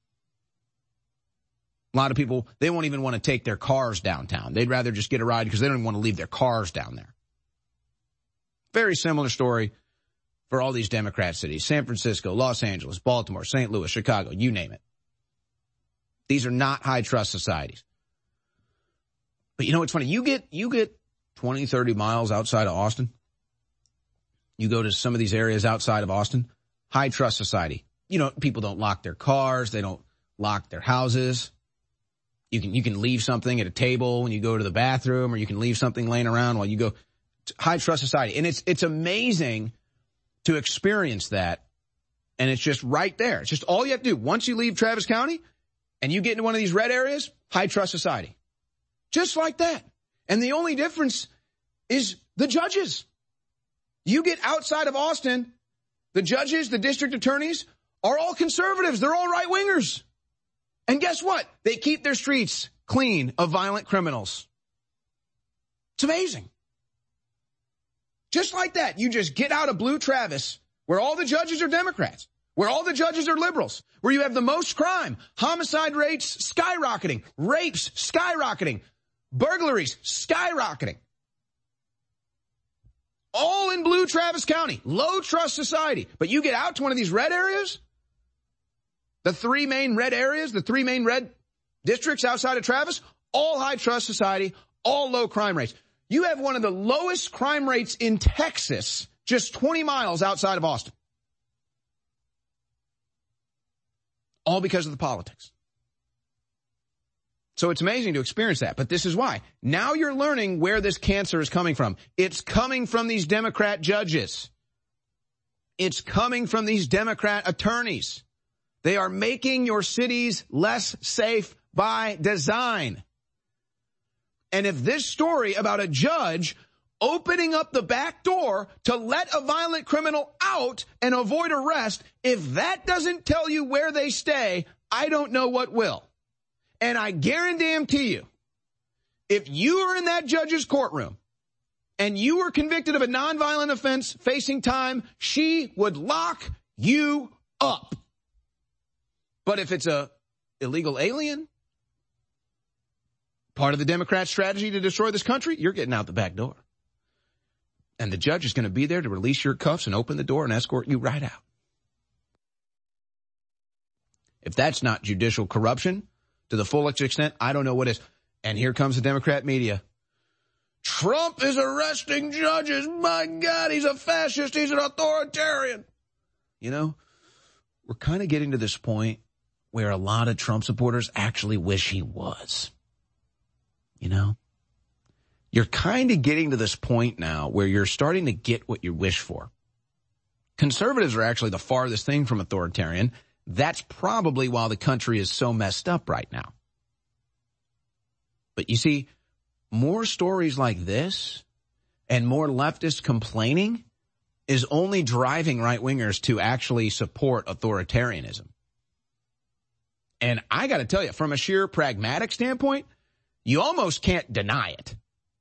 A lot of people, they won't even want to take their cars downtown. They'd rather just get a ride because they don't even want to leave their cars down there. Very similar story for all these Democrat cities. San Francisco, Los Angeles, Baltimore, St. Louis, Chicago, you name it. These are not high-trust societies. But you know what's funny? You get 20, 30 miles outside of Austin. You go to some of these areas outside of Austin, high-trust society. You know, people don't lock their cars. They don't lock their houses. You can leave something at a table when you go to the bathroom, or you can leave something laying around while you go. High-trust society. And it's amazing to experience that, and it's just right there. It's just all you have to do. Once you leave Travis County and you get into one of these red areas, high-trust society. Just like that. And the only difference is the judges. You get outside of Austin, the judges, the district attorneys are all conservatives. They're all right-wingers. And guess what? They keep their streets clean of violent criminals. It's amazing. Just like that, you just get out of Blue Travis, where all the judges are Democrats, where all the judges are liberals, where you have the most crime, homicide rates skyrocketing, rapes skyrocketing, burglaries skyrocketing. All in Blue Travis County, low trust society. But you get out to one of these red areas, the three main red areas, the three main red districts outside of Travis, all high trust society, all low crime rates. You have one of the lowest crime rates in Texas, just 20 miles outside of Austin. All because of the politics. So it's amazing to experience that, but this is why. Now you're learning where this cancer is coming from. It's coming from these Democrat judges. It's coming from these Democrat attorneys. They are making your cities less safe by design. And if this story about a judge opening up the back door to let a violent criminal out and avoid arrest, if that doesn't tell you where they stay, I don't know what will. And I guarantee you, if you are in that judge's courtroom and you were convicted of a nonviolent offense facing time, she would lock you up. But if it's a illegal alien, part of the Democrat strategy to destroy this country, you're getting out the back door. And the judge is going to be there to release your cuffs and open the door and escort you right out. If that's not judicial corruption to the fullest extent, I don't know what is. And here comes the Democrat media Trump is arresting judges. My God, he's a fascist. He's an authoritarian. You know, we're kind of getting to this point where a lot of Trump supporters actually wish he was. You know, you're kind of getting to this point now where you're starting to get what you wish for. Conservatives are actually the farthest thing from authoritarian. That's probably why the country is so messed up right now. But you see, more stories like this and more leftists complaining is only driving right-wingers to actually support authoritarianism. And I got to tell you, from a sheer pragmatic standpoint, you almost can't deny it.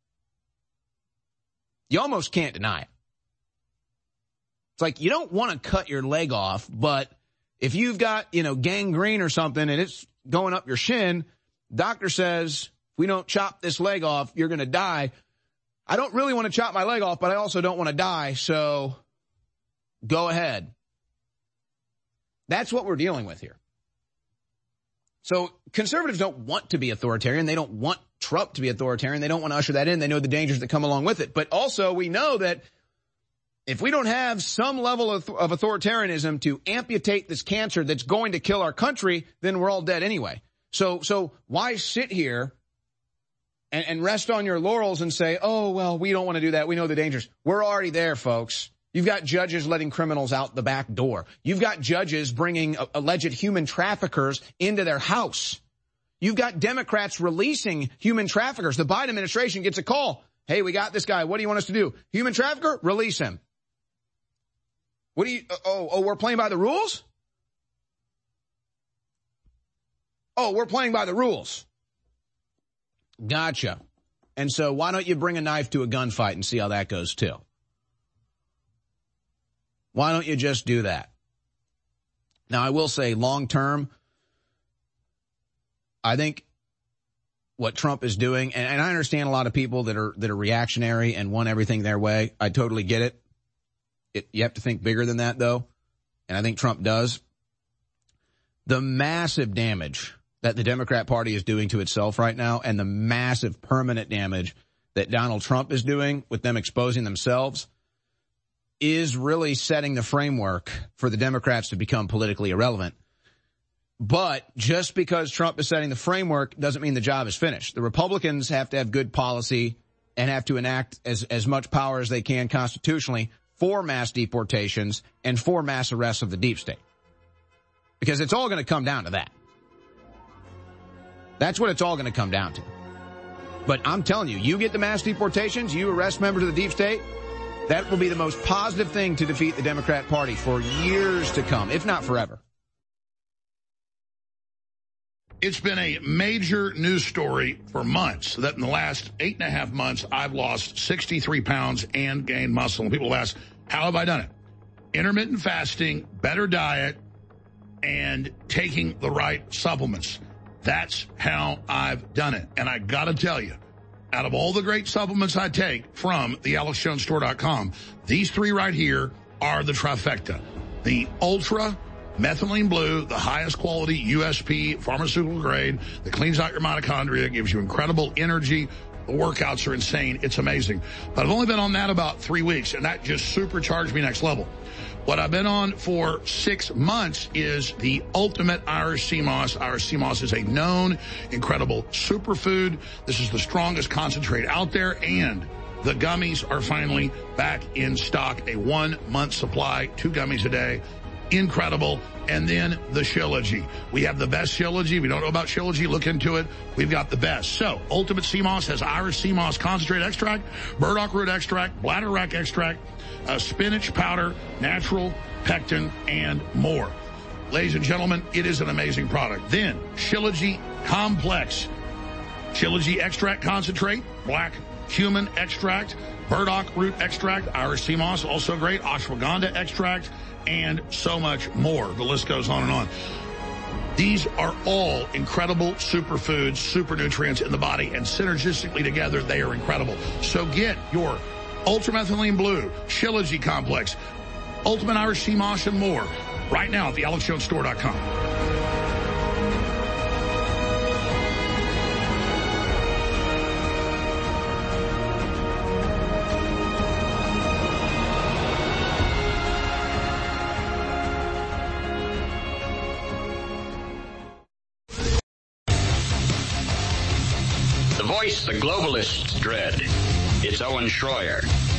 You almost can't deny it. It's like you don't want to cut your leg off, but if you've got, gangrene or something and it's going up your shin, doctor says, if we don't chop this leg off, you're going to die. I don't really want to chop my leg off, but I also don't want to die, so go ahead. That's what we're dealing with here. So conservatives don't want to be authoritarian. They don't want Trump to be authoritarian. They don't want to usher that in. They know the dangers that come along with it. But also we know that if we don't have some level of authoritarianism to amputate this cancer that's going to kill our country, then we're all dead anyway. So why sit here and rest on your laurels and say, oh, well, we don't want to do that. We know the dangers. We're already there, folks. You've got judges letting criminals out the back door. You've got judges bringing alleged human traffickers into their house. You've got Democrats releasing human traffickers. The Biden administration gets a call. Hey, we got this guy. What do you want us to do? Human trafficker? Release him. What do you, we're playing by the rules? Oh, we're playing by the rules. Gotcha. And so why don't you bring a knife to a gunfight and see how that goes too? Why don't you just do that? Now, I will say long term, I think what Trump is doing, and I understand a lot of people that are reactionary and want everything their way. I totally get it. You have to think bigger than that, though, and I think Trump does. The massive damage that the Democrat Party is doing to itself right now and the massive permanent damage that Donald Trump is doing with them exposing themselves is really setting the framework for the Democrats to become politically irrelevant. But just because Trump is setting the framework doesn't mean the job is finished. The Republicans have to have good policy and have to enact as much power as they can constitutionally for mass deportations and for mass arrests of the deep state. Because it's all going to come down to that. That's what it's all going to come down to. But I'm telling you, you get the mass deportations, you arrest members of the deep state, that will be the most positive thing to defeat the Democrat Party for years to come, if not forever. It's been a major news story for months that in the last 8.5 months, I've lost 63 pounds and gained muscle. And people ask, how have I done it? Intermittent fasting, better diet, and taking the right supplements. That's how I've done it. And I got to tell you, out of all the great supplements I take from the AlexJonesStore.com, these three right here are the trifecta. The Ultra Methylene Blue, the highest quality USP pharmaceutical grade that cleans out your mitochondria, gives you incredible energy. The workouts are insane. It's amazing. But I've only been on that about 3 weeks, and that just supercharged me next level. What I've been on for 6 months is the Ultimate Irish Sea Moss. Irish Sea Moss is a known, incredible superfood. This is the strongest concentrate out there, and the gummies are finally back in stock. A 1-month supply, 2 gummies a day. Incredible. And then the Shilajit. We have the best Shilajit. If you don't know about Shilajit, look into it. We've got the best. So, Ultimate Sea Moss has Irish Sea Moss concentrate extract, burdock root extract, bladderwrack extract, spinach powder, natural pectin, and more. Ladies and gentlemen, it is an amazing product. Then, Shilajit Complex. Shilajit extract concentrate, black cumin extract, burdock root extract, Irish Sea Moss, also great, ashwagandha extract, and so much more. The list goes on and on. These are all incredible superfoods, super nutrients in the body, and synergistically together, they are incredible. So get your Ultramethylene Blue, Shilajit Complex, Ultimate Irish Sea Moss, and more right now at the AlexJonesStore.com. voice the globalists dread. It's Owen Schroyer.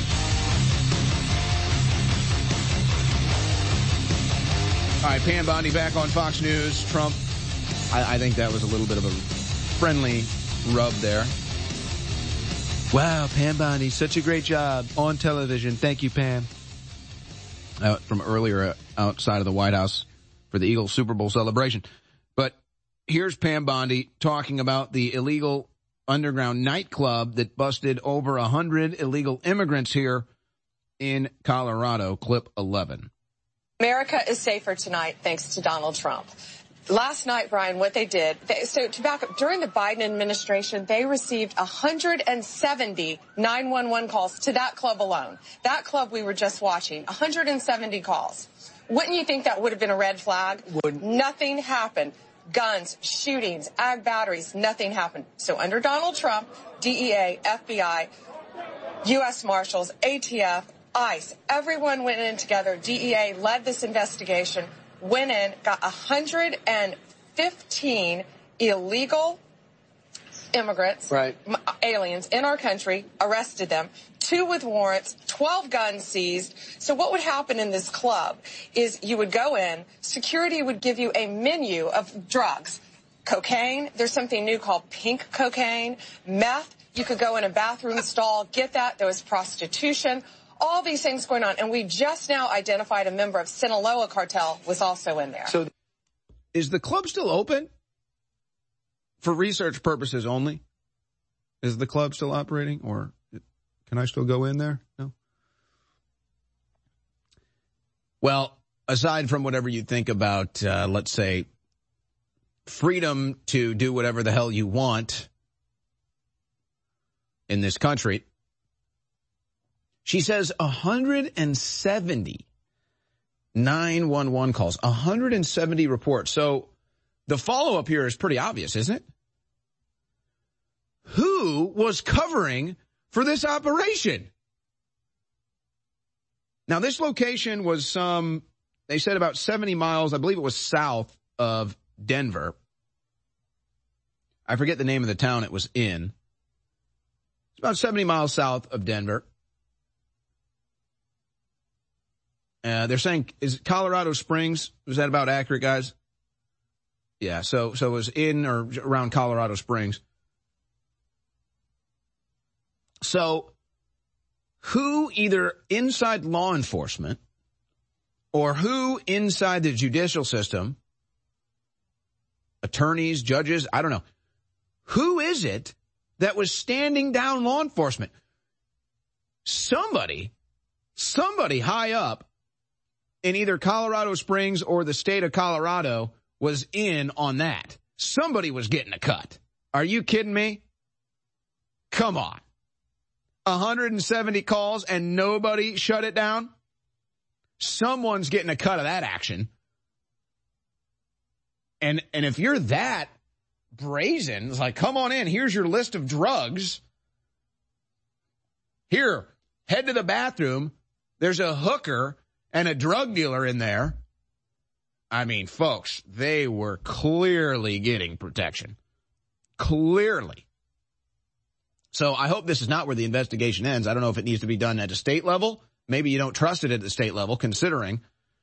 All right, Pam Bondi back on Fox News. Trump, I think that was a little bit of a friendly rub there. Wow, Pam Bondi, such a great job on television. Thank you, Pam. From earlier outside of the White House for the Eagles Super Bowl celebration. But here's Pam Bondi talking about the illegal underground nightclub that busted over 100 illegal immigrants here in Colorado. Clip 11. America is safer tonight thanks to Donald Trump. Last night, Brian, what they did, so to back up, during the Biden administration, they received 170 911 calls to that club alone. That club we were just watching, 170 calls. Wouldn't you think that would have been a red flag? Nothing happened. Guns, shootings, ag batteries, nothing happened. So under Donald Trump, DEA, FBI, U.S. Marshals, ATF, ICE, everyone went in together. DEA led this investigation, went in, got 115 illegal immigrants, aliens in our country, arrested them, 2 with warrants, 12 guns seized. So what would happen in this club is you would go in, security would give you a menu of drugs, cocaine, there's something new called pink cocaine, meth, you could go in a bathroom stall, get that, there was prostitution, all these things going on. And we just now identified a member of Sinaloa cartel was also in there. So is the club still open for research purposes only? Is the club still operating, or can I still go in there? No. Well, aside from whatever you think about, let's say, freedom to do whatever the hell you want in this country, she says 170 911 calls, 170 reports. So the follow-up here is pretty obvious, isn't it? Who was covering for this operation? Now, this location was they said about 70 miles, I believe it was south of Denver. I forget the name of the town it was in. It's about 70 miles south of Denver. They're saying, is Colorado Springs? Was that about accurate, guys? Yeah, so it was in or around Colorado Springs. So who either inside law enforcement or who inside the judicial system, attorneys, judges, I don't know, who is it that was standing down law enforcement? Somebody high up in either Colorado Springs or the state of Colorado was in on that. Somebody was getting a cut. Are you kidding me? Come on. 170 calls and nobody shut it down? Someone's getting a cut of that action. And if you're that brazen, it's like, come on in, here's your list of drugs. Here, head to the bathroom. There's a hooker and a drug dealer in there. I mean, folks, they were clearly getting protection. Clearly. So I hope this is not where the investigation ends. I don't know if it needs to be done at a state level. Maybe you don't trust it at the state level, considering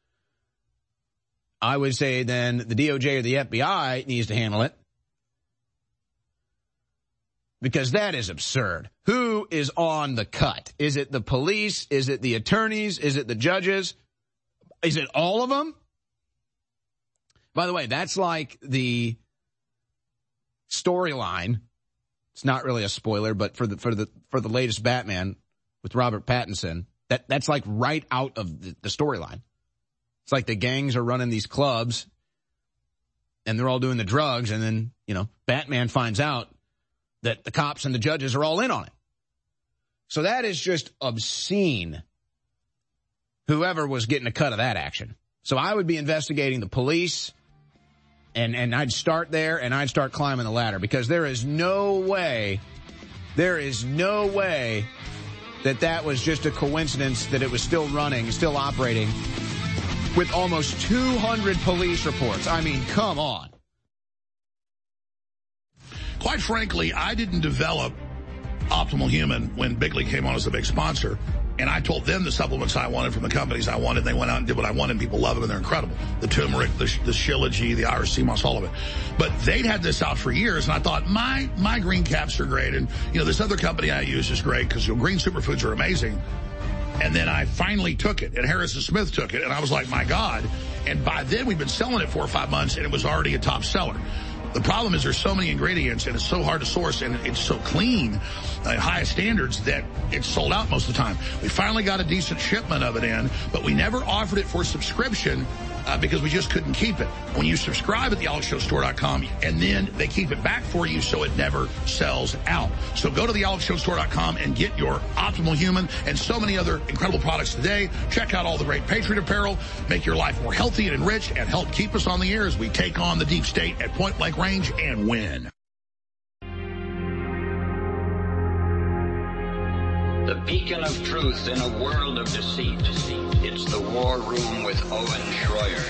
I would say then the DOJ or the FBI needs to handle it. Because that is absurd. Who is on the cut? Is it the police? Is it the attorneys? Is it the judges? Is it all of them? By the way, that's like the storyline. It's not really a spoiler, but for the latest Batman with Robert Pattinson, that's like right out of the storyline. It's like the gangs are running these clubs and they're all doing the drugs, and then, Batman finds out that the cops and the judges are all in on it. So that is just obscene, whoever was getting a cut of that action. So I would be investigating the police, and I'd start there, and I'd start climbing the ladder, because there is no way that was just a coincidence that it was still running, still operating, with almost 200 police reports. I mean, come on. quite frankly, I didn't develop Optimal Human when Bigley came on as a big sponsor. And I told them the supplements I wanted from the companies I wanted. They went out and did what I wanted. People love them, and they're incredible. The turmeric, the Shilajit, the Irish sea moss, all of it. But they'd had this out for years, and I thought, my green caps are great. And, this other company I use is great because, green superfoods are amazing. And then I finally took it, and Harrison Smith took it, and I was like, my God. And by then, we'd been selling it 4 or 5 months, and it was already a top seller. The problem is there's so many ingredients, and it's so hard to source, and it's so clean, high standards, that it's sold out most of the time. We finally got a decent shipment of it in, but we never offered it for subscription because we just couldn't keep it. When you subscribe at thealexshowstore.com, and then they keep it back for you so it never sells out. So go to thealexshowstore.com and get your Optimal Human and so many other incredible products today. Check out all the great Patriot apparel. Make your life more healthy and enriched, and help keep us on the air as we take on the deep state at point blank range and win. The beacon of truth in a world of deceit. It's the War Room with Owen Schroyer.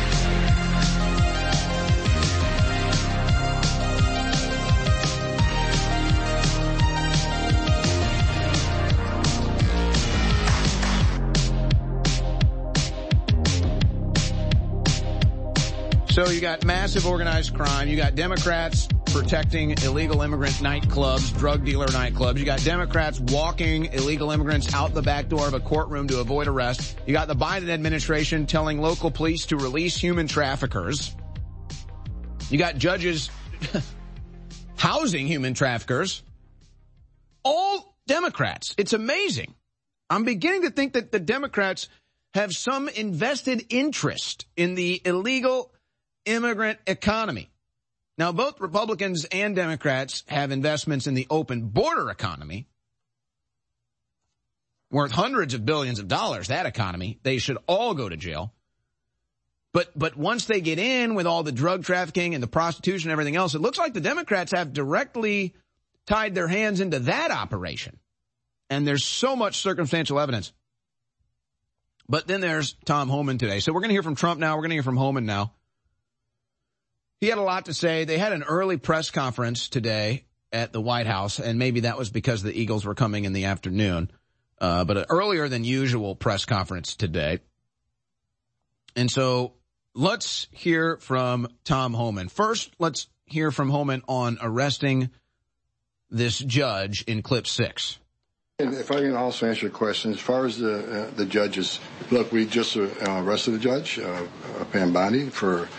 So you got massive organized crime. You got Democrats protecting illegal immigrant nightclubs, drug dealer nightclubs. You got Democrats walking illegal immigrants out the back door of a courtroom to avoid arrest. You got the Biden administration telling local police to release human traffickers. You got judges housing human traffickers. All Democrats. It's amazing. I'm beginning to think that the Democrats have some invested interest in the illegal immigrant economy. Now, both Republicans and Democrats have investments in the open border economy, worth hundreds of billions of dollars, that economy. They should all go to jail. But once they get in with all the drug trafficking and the prostitution and everything else, it looks like the Democrats have directly tied their hands into that operation. And there's so much circumstantial evidence. But then there's Tom Homan today. So we're going to hear from Trump now. We're going to hear from Homan now. He had a lot to say. They had an early press conference today at the White House, and maybe that was because the Eagles were coming in the afternoon, but an earlier than usual press conference today. And so let's hear from Tom Homan. First, let's hear from Homan on arresting this judge in clip 6. And if I can also answer your question, as far as the judges, look, we just arrested a judge, Pam Bondi, for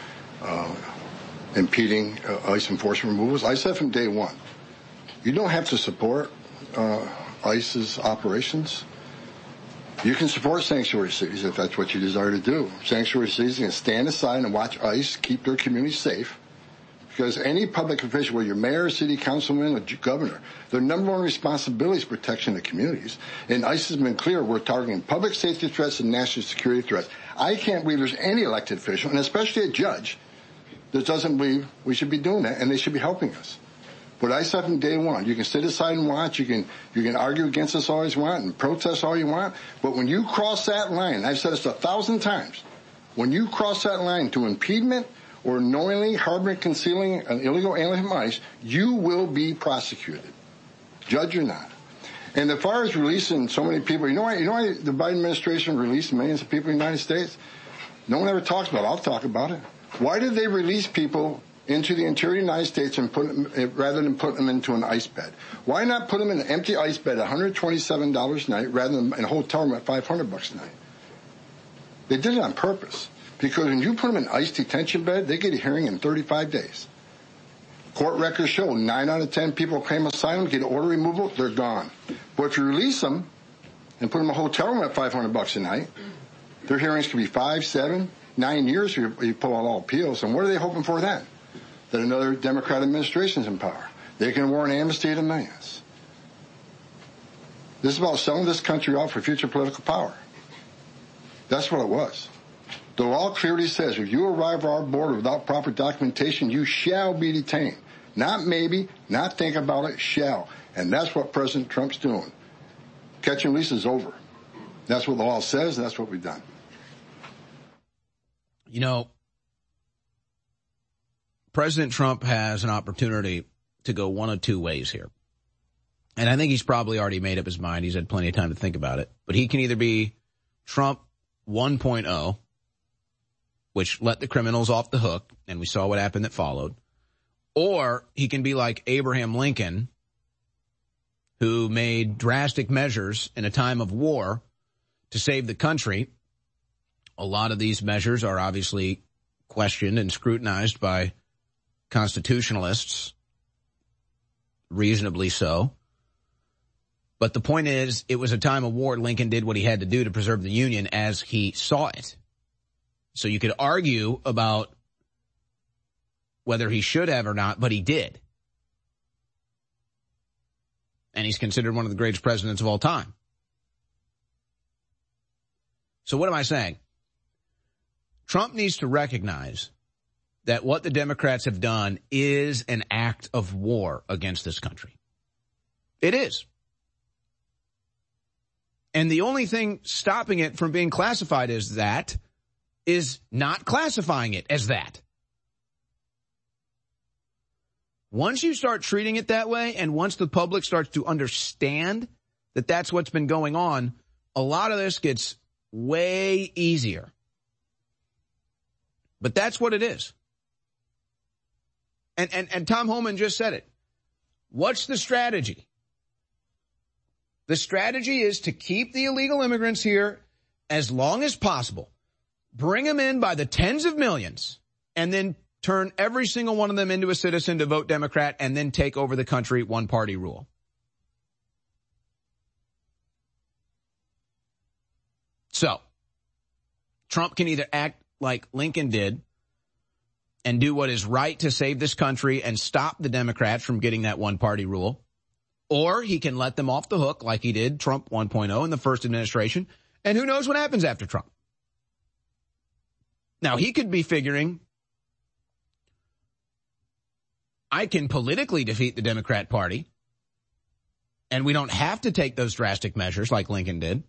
impeding ICE enforcement removals. I said from day one, you don't have to support ICE's operations. You can support sanctuary cities if that's what you desire to do. Sanctuary cities can stand aside and watch ICE keep their communities safe, because any public official, whether you're mayor, city councilman, or governor, their number one responsibility is protection of communities. And ICE has been clear, we're targeting public safety threats and national security threats. I can't believe there's any elected official, and especially a judge, that doesn't believe we should be doing that, and they should be helping us. But I said from day one, you can sit aside and watch, you can argue against us all you want and protest all you want, but when you cross that line, I've said this 1,000 times, when you cross that line to impediment or knowingly harboring, concealing an illegal alien from ICE, you will be prosecuted, judge or not. And as far as releasing so many people, you know why the Biden administration released millions of people in the United States? No one ever talks about it. I'll talk about it. Why did they release people into the interior of the United States and rather than put them into an ice bed? Why not put them in an empty ice bed at $127 a night rather than in a hotel room at $500 a night? They did it on purpose, because when you put them in an ice detention bed, they get a hearing in 35 days. Court records show 9 out of 10 people claim asylum, get order removal, they're gone. But if you release them and put them in a hotel room at $500 a night, their hearings can be 5, 7, 9 years if you pull out all appeals. And what are they hoping for then? That another Democrat administration is in power. They can award an amnesty to millions. This is about selling this country off for future political power. That's what it was. The law clearly says if you arrive at our border without proper documentation, you shall be detained. Not maybe, not think about it, shall. And that's what President Trump's doing. Catch and release is over. That's what the law says, and that's what we've done. You know, President Trump has an opportunity to go one of two ways here. And I think he's probably already made up his mind. He's had plenty of time to think about it. But he can either be Trump 1.0, which let the criminals off the hook, and we saw what happened that followed. Or he can be like Abraham Lincoln, who made drastic measures in a time of war to save the country. A lot of these measures are obviously questioned and scrutinized by constitutionalists, reasonably so. But the point is, it was a time of war. Lincoln did what he had to do to preserve the Union as he saw it. So you could argue about whether he should have or not, but he did. And he's considered one of the greatest presidents of all time. So what am I saying? Trump needs to recognize that what the Democrats have done is an act of war against this country. It is. And the only thing stopping it from being classified as that is not classifying it as that. Once you start treating it that way, and once the public starts to understand that that's what's been going on, a lot of this gets way easier. But that's what it is. And Tom Homan just said it. What's the strategy? The strategy is to keep the illegal immigrants here as long as possible, bring them in by the tens of millions, and then turn every single one of them into a citizen to vote Democrat, and then take over the country, one-party rule. So, Trump can either act like Lincoln did and do what is right to save this country and stop the Democrats from getting that one-party rule, or he can let them off the hook like he did Trump 1.0 in the first administration, and who knows what happens after Trump. Now, he could be figuring, I can politically defeat the Democrat Party, and we don't have to take those drastic measures like Lincoln did.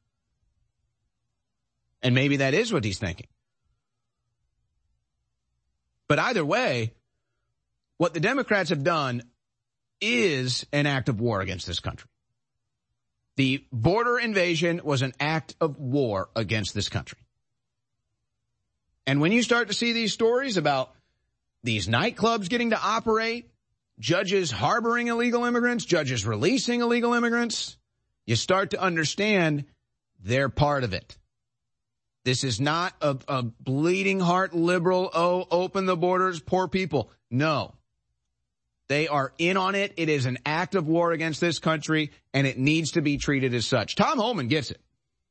And maybe that is what he's thinking. But either way, what the Democrats have done is an act of war against this country. The border invasion was an act of war against this country. And when you start to see these stories about these nightclubs getting to operate, judges harboring illegal immigrants, judges releasing illegal immigrants, you start to understand they're part of it. This is not a bleeding heart liberal, open the borders, poor people. No. They are in on it. It is an act of war against this country, and it needs to be treated as such. Tom Homan gets it.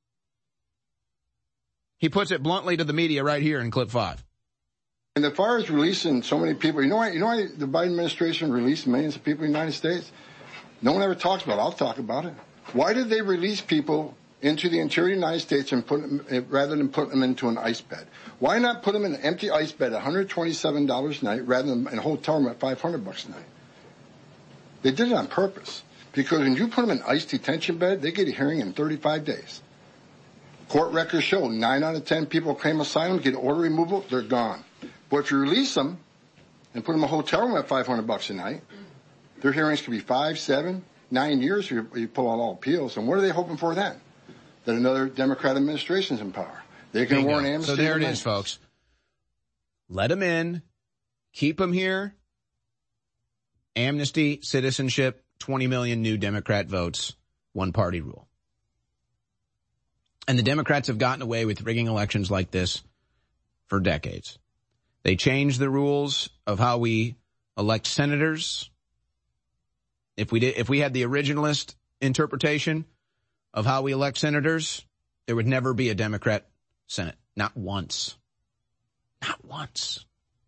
He puts it bluntly to the media right here in clip 5. And as far as releasing so many people, you know why the Biden administration released millions of people in the United States? No one ever talks about it. I'll talk about it. Why did they release people into the interior of the United States and put them, rather than put them into an ice bed? Why not put them in an empty ice bed at $127 a night rather than in a hotel room at $500 a night? They did it on purpose, because when you put them in an ice detention bed, they get a hearing in 35 days. Court records show 9 out of 10 people claim asylum, get order removal, they're gone. But if you release them and put them in a hotel room at $500 a night, their hearings could be 5, 7, 9 years. You pull out all appeals, and what are they hoping for then? That another Democrat administration is in power. They can warn amnesty. So there it is, folks. Let them in, keep them here. Amnesty, citizenship, 20 million new Democrat votes, one-party rule. And the Democrats have gotten away with rigging elections like this for decades. They changed the rules of how we elect senators. If we had the originalist interpretation of how we elect senators, there would never be a Democrat Senate. Not once. Not once.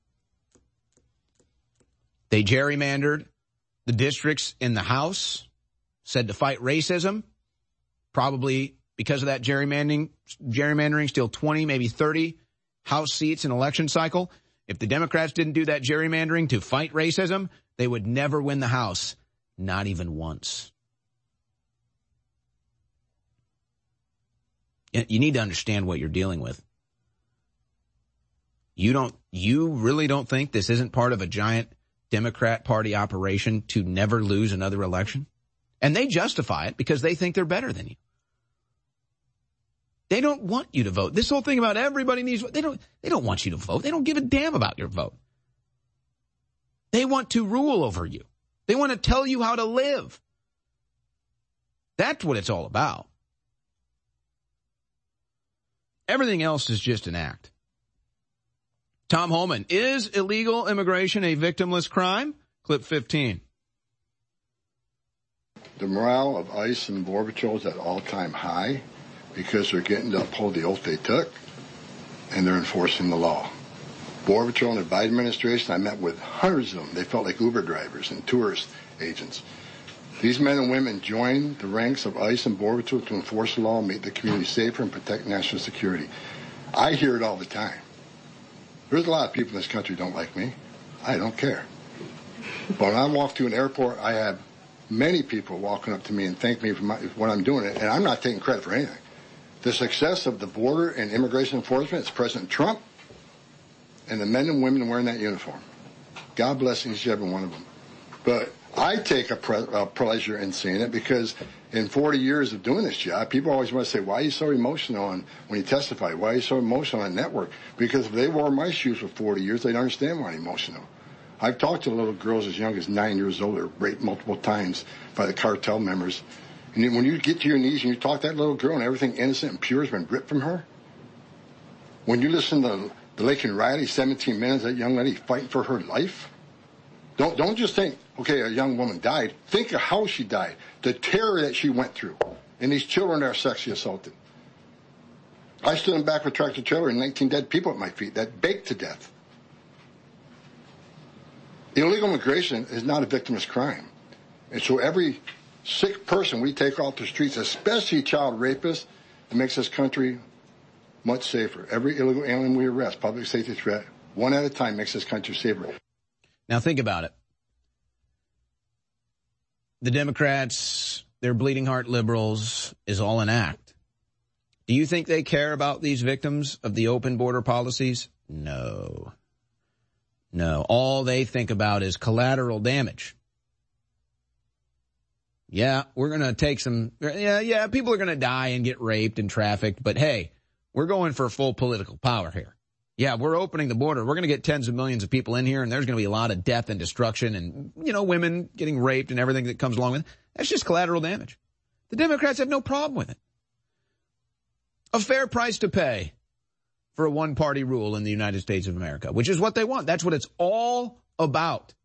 They gerrymandered the districts in the House, said to fight racism. Probably because of that gerrymandering, still 20, maybe 30 House seats in election cycle. If the Democrats didn't do that gerrymandering to fight racism, they would never win the House, not even once. You need to understand what you're dealing with. You really don't think this isn't part of a giant Democrat Party operation to never lose another election? And they justify it because they think they're better than you. They don't want you to vote. This whole thing about everybody needs, they don't want you to vote. They don't give a damn about your vote. They want to rule over you. They want to tell you how to live. That's what it's all about. Everything else is just an act. Tom Homan, is illegal immigration a victimless crime? Clip 15. The morale of ICE and Border Patrol is at all-time high because they're getting to uphold the oath they took, and they're enforcing the law. Border Patrol and the Biden administration, I met with hundreds of them. They felt like Uber drivers and tourist agents. These men and women joined the ranks of ICE and Border Patrol to enforce the law, make the community safer, and protect national security. I hear it all the time. There's a lot of people in this country who don't like me. I don't care. But when I walk through an airport, I have many people walking up to me and thank me for what I'm doing, and I'm not taking credit for anything. The success of the border and immigration enforcement is President Trump and the men and women wearing that uniform. God bless each and every one of them. But I take a pleasure in seeing it because in 40 years of doing this job, people always want to say, why are you so emotional when you testify? Why are you so emotional on network? Because if they wore my shoes for 40 years, they'd understand why I'm emotional. I've talked to little girls as young as 9 years old that were raped multiple times by the cartel members. And when you get to your knees and you talk to that little girl and everything innocent and pure has been ripped from her, when you listen to the Laken Riley, 17 minutes, that young lady fighting for her life, don't just think, okay, a young woman died. Think of how she died, the terror that she went through, and these children that are sexually assaulted. I stood in the back of a tractor trailer and 19 dead people at my feet that baked to death. Illegal immigration is not a victimless crime. And so every sick person we take off the streets, especially child rapists, it makes this country much safer. Every illegal alien we arrest, public safety threat, one at a time, makes this country safer. Now think about it. The Democrats, their bleeding heart liberals, is all an act. Do you think they care about these victims of the open border policies? No. All they think about is collateral damage. Yeah, we're going to take some, people are going to die and get raped and trafficked, but hey, we're going for full political power here. Yeah, we're opening the border. We're going to get tens of millions of people in here, and there's going to be a lot of death and destruction and, women getting raped and everything that comes along with it. That's just collateral damage. The Democrats have no problem with it. A fair price to pay for a one-party rule in the United States of America, which is what they want. That's what it's all about.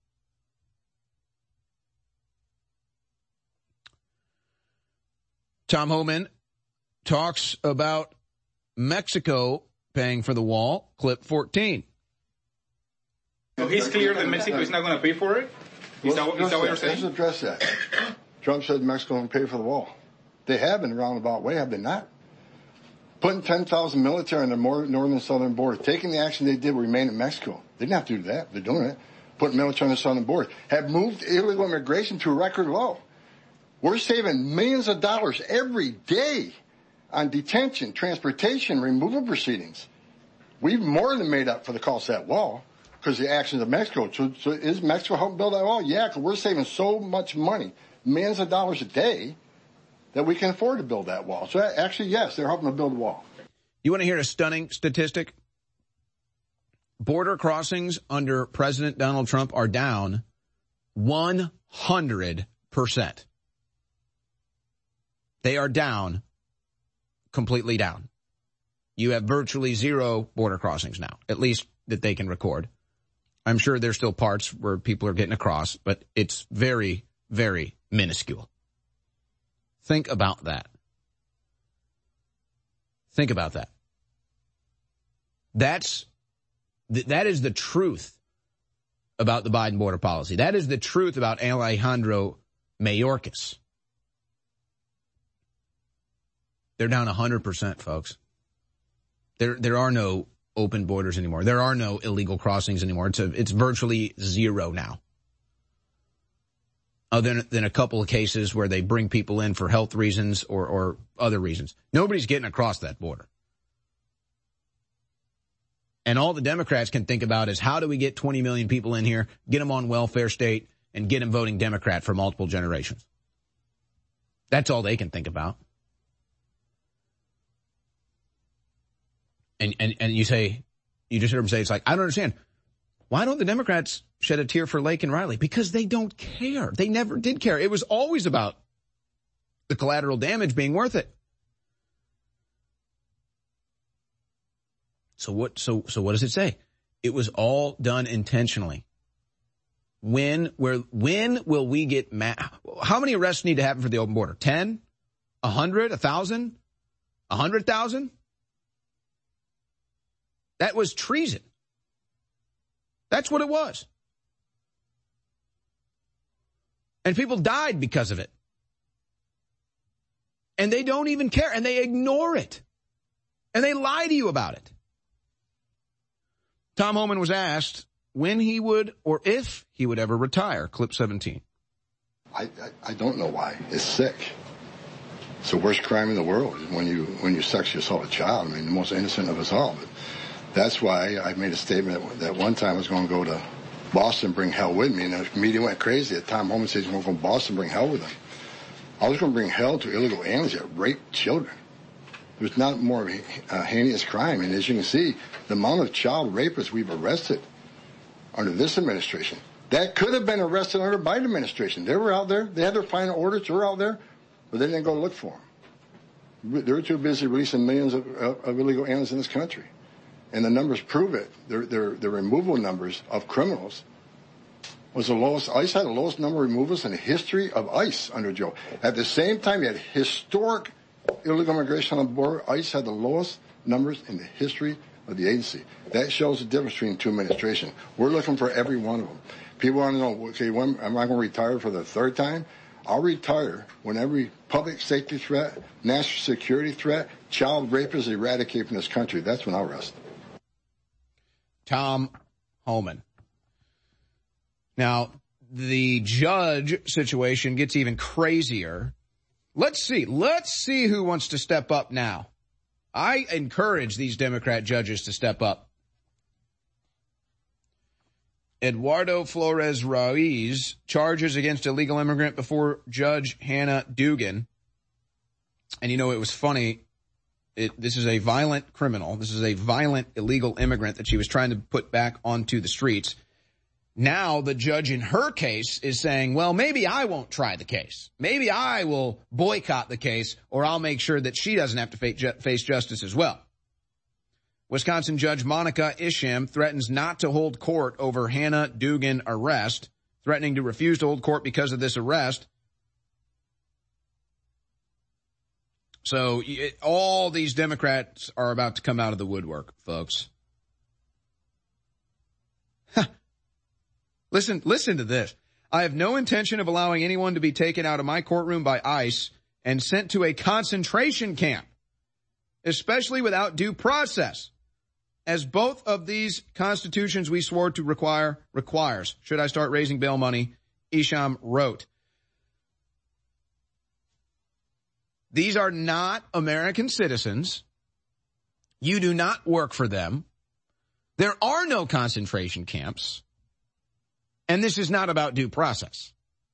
Tom Homan talks about Mexico paying for the wall. Clip 14. So he's clear that Mexico is not going to pay for it? Is that what you're saying? Let's address that. Trump said Mexico won't pay for the wall. They have in a roundabout way, have they not? Putting 10,000 military on the northern and southern border, taking the action they did to remain in Mexico. They didn't have to do that. They're doing it. Putting military on the southern border. Have moved illegal immigration to a record low. We're saving millions of dollars every day on detention, transportation, removal proceedings. We've more than made up for the cost of that wall because of the actions of Mexico. So is Mexico helping build that wall? Yeah, because we're saving so much money, millions of dollars a day, that we can afford to build that wall. So actually, yes, they're helping to build a wall. You want to hear a stunning statistic? Border crossings under President Donald Trump are down 100%. They are down, completely down. You have virtually zero border crossings now, at least that they can record. I'm sure there's still parts where people are getting across, but it's very, very minuscule. Think about that. Think about that. That is the truth about the Biden border policy. That is the truth about Alejandro Mayorkas. They're down 100%, folks. There are no open borders anymore. There are no illegal crossings anymore. It's virtually zero now. Other than a couple of cases where they bring people in for health reasons or other reasons. Nobody's getting across that border. And all the Democrats can think about is how do we get 20 million people in here, get them on welfare state, and get them voting Democrat for multiple generations. That's all they can think about. And you say, you just hear them say, it's like, I don't understand. Why don't the Democrats shed a tear for Lake and Riley? Because they don't care. They never did care. It was always about the collateral damage being worth it. So what does it say? It was all done intentionally. When will we get mad? How many arrests need to happen for the open border? 10? 100? 1,000? 100,000? That was treason. That's what it was. And people died because of it. And they don't even care. And they ignore it. And they lie to you about it. Tom Homan was asked when he would or if he would ever retire. Clip 17. I don't know why. It's sick. It's the worst crime in the world when you sexually assault a child. I mean, the most innocent of us all. But that's why I made a statement that one time I was going to go to Boston and bring hell with me. And the media went crazy. Tom Homan says he's going to go to Boston and bring hell with him. I was going to bring hell to illegal aliens that rape children. There's not more heinous crime. And as you can see, the amount of child rapists we've arrested under this administration, that could have been arrested under the Biden administration. They were out there. They had their final orders. They were out there, but they didn't go look for them. They were too busy releasing millions of illegal aliens in this country. And the numbers prove it. The removal numbers of criminals was the lowest. ICE had the lowest number of removals in the history of ICE under Joe. At the same time, you had historic illegal immigration on the border. ICE had the lowest numbers in the history of the agency. That shows the difference between the two administrations. We're looking for every one of them. People want to know, okay, when am I going to retire for the third time? I'll retire when every public safety threat, national security threat, child rape is eradicated from this country. That's when I'll rest. Tom Homan. Now, the judge situation gets even crazier. Let's see who wants to step up now. I encourage these Democrat judges to step up. Eduardo Flores Ruiz charges against illegal immigrant before Judge Hannah Dugan. And you know, it was funny. This is a violent criminal. This is a violent illegal immigrant that she was trying to put back onto the streets. Now the judge in her case is saying, well, maybe I won't try the case. Maybe I will boycott the case, or I'll make sure that she doesn't have to face justice as well. Wisconsin Judge Monica Isham threatens not to hold court over Hannah Dugan arrest, threatening to refuse to hold court because of this arrest. So all these Democrats are about to come out of the woodwork, folks. Listen to this. I have no intention of allowing anyone to be taken out of my courtroom by ICE and sent to a concentration camp, especially without due process, as both of these constitutions we swore to requires. Should I start raising bail money? Isham wrote. These are not American citizens. You do not work for them. There are no concentration camps. And this is not about due process.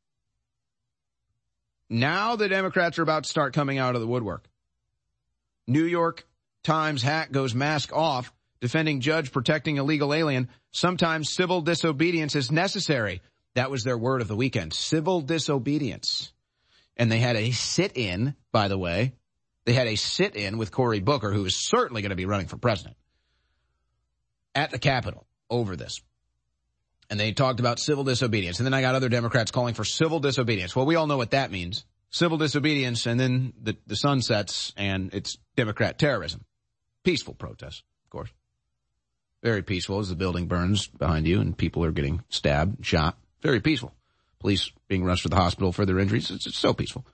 Now the Democrats are about to start coming out of the woodwork. New York Times hack goes mask off, defending judge protecting illegal alien. Sometimes civil disobedience is necessary. That was their word of the weekend, civil disobedience. And they had a sit-in, by the way. They had a sit-in with Cory Booker, who is certainly going to be running for president, at the Capitol over this. And they talked about civil disobedience. And then I got other Democrats calling for civil disobedience. Well, we all know what that means. Civil disobedience, and then the sun sets, and it's Democrat terrorism. Peaceful protest, of course. Very peaceful as the building burns behind you and people are getting stabbed, shot. Very peaceful. Police being rushed to the hospital for their injuries. It's so peaceful.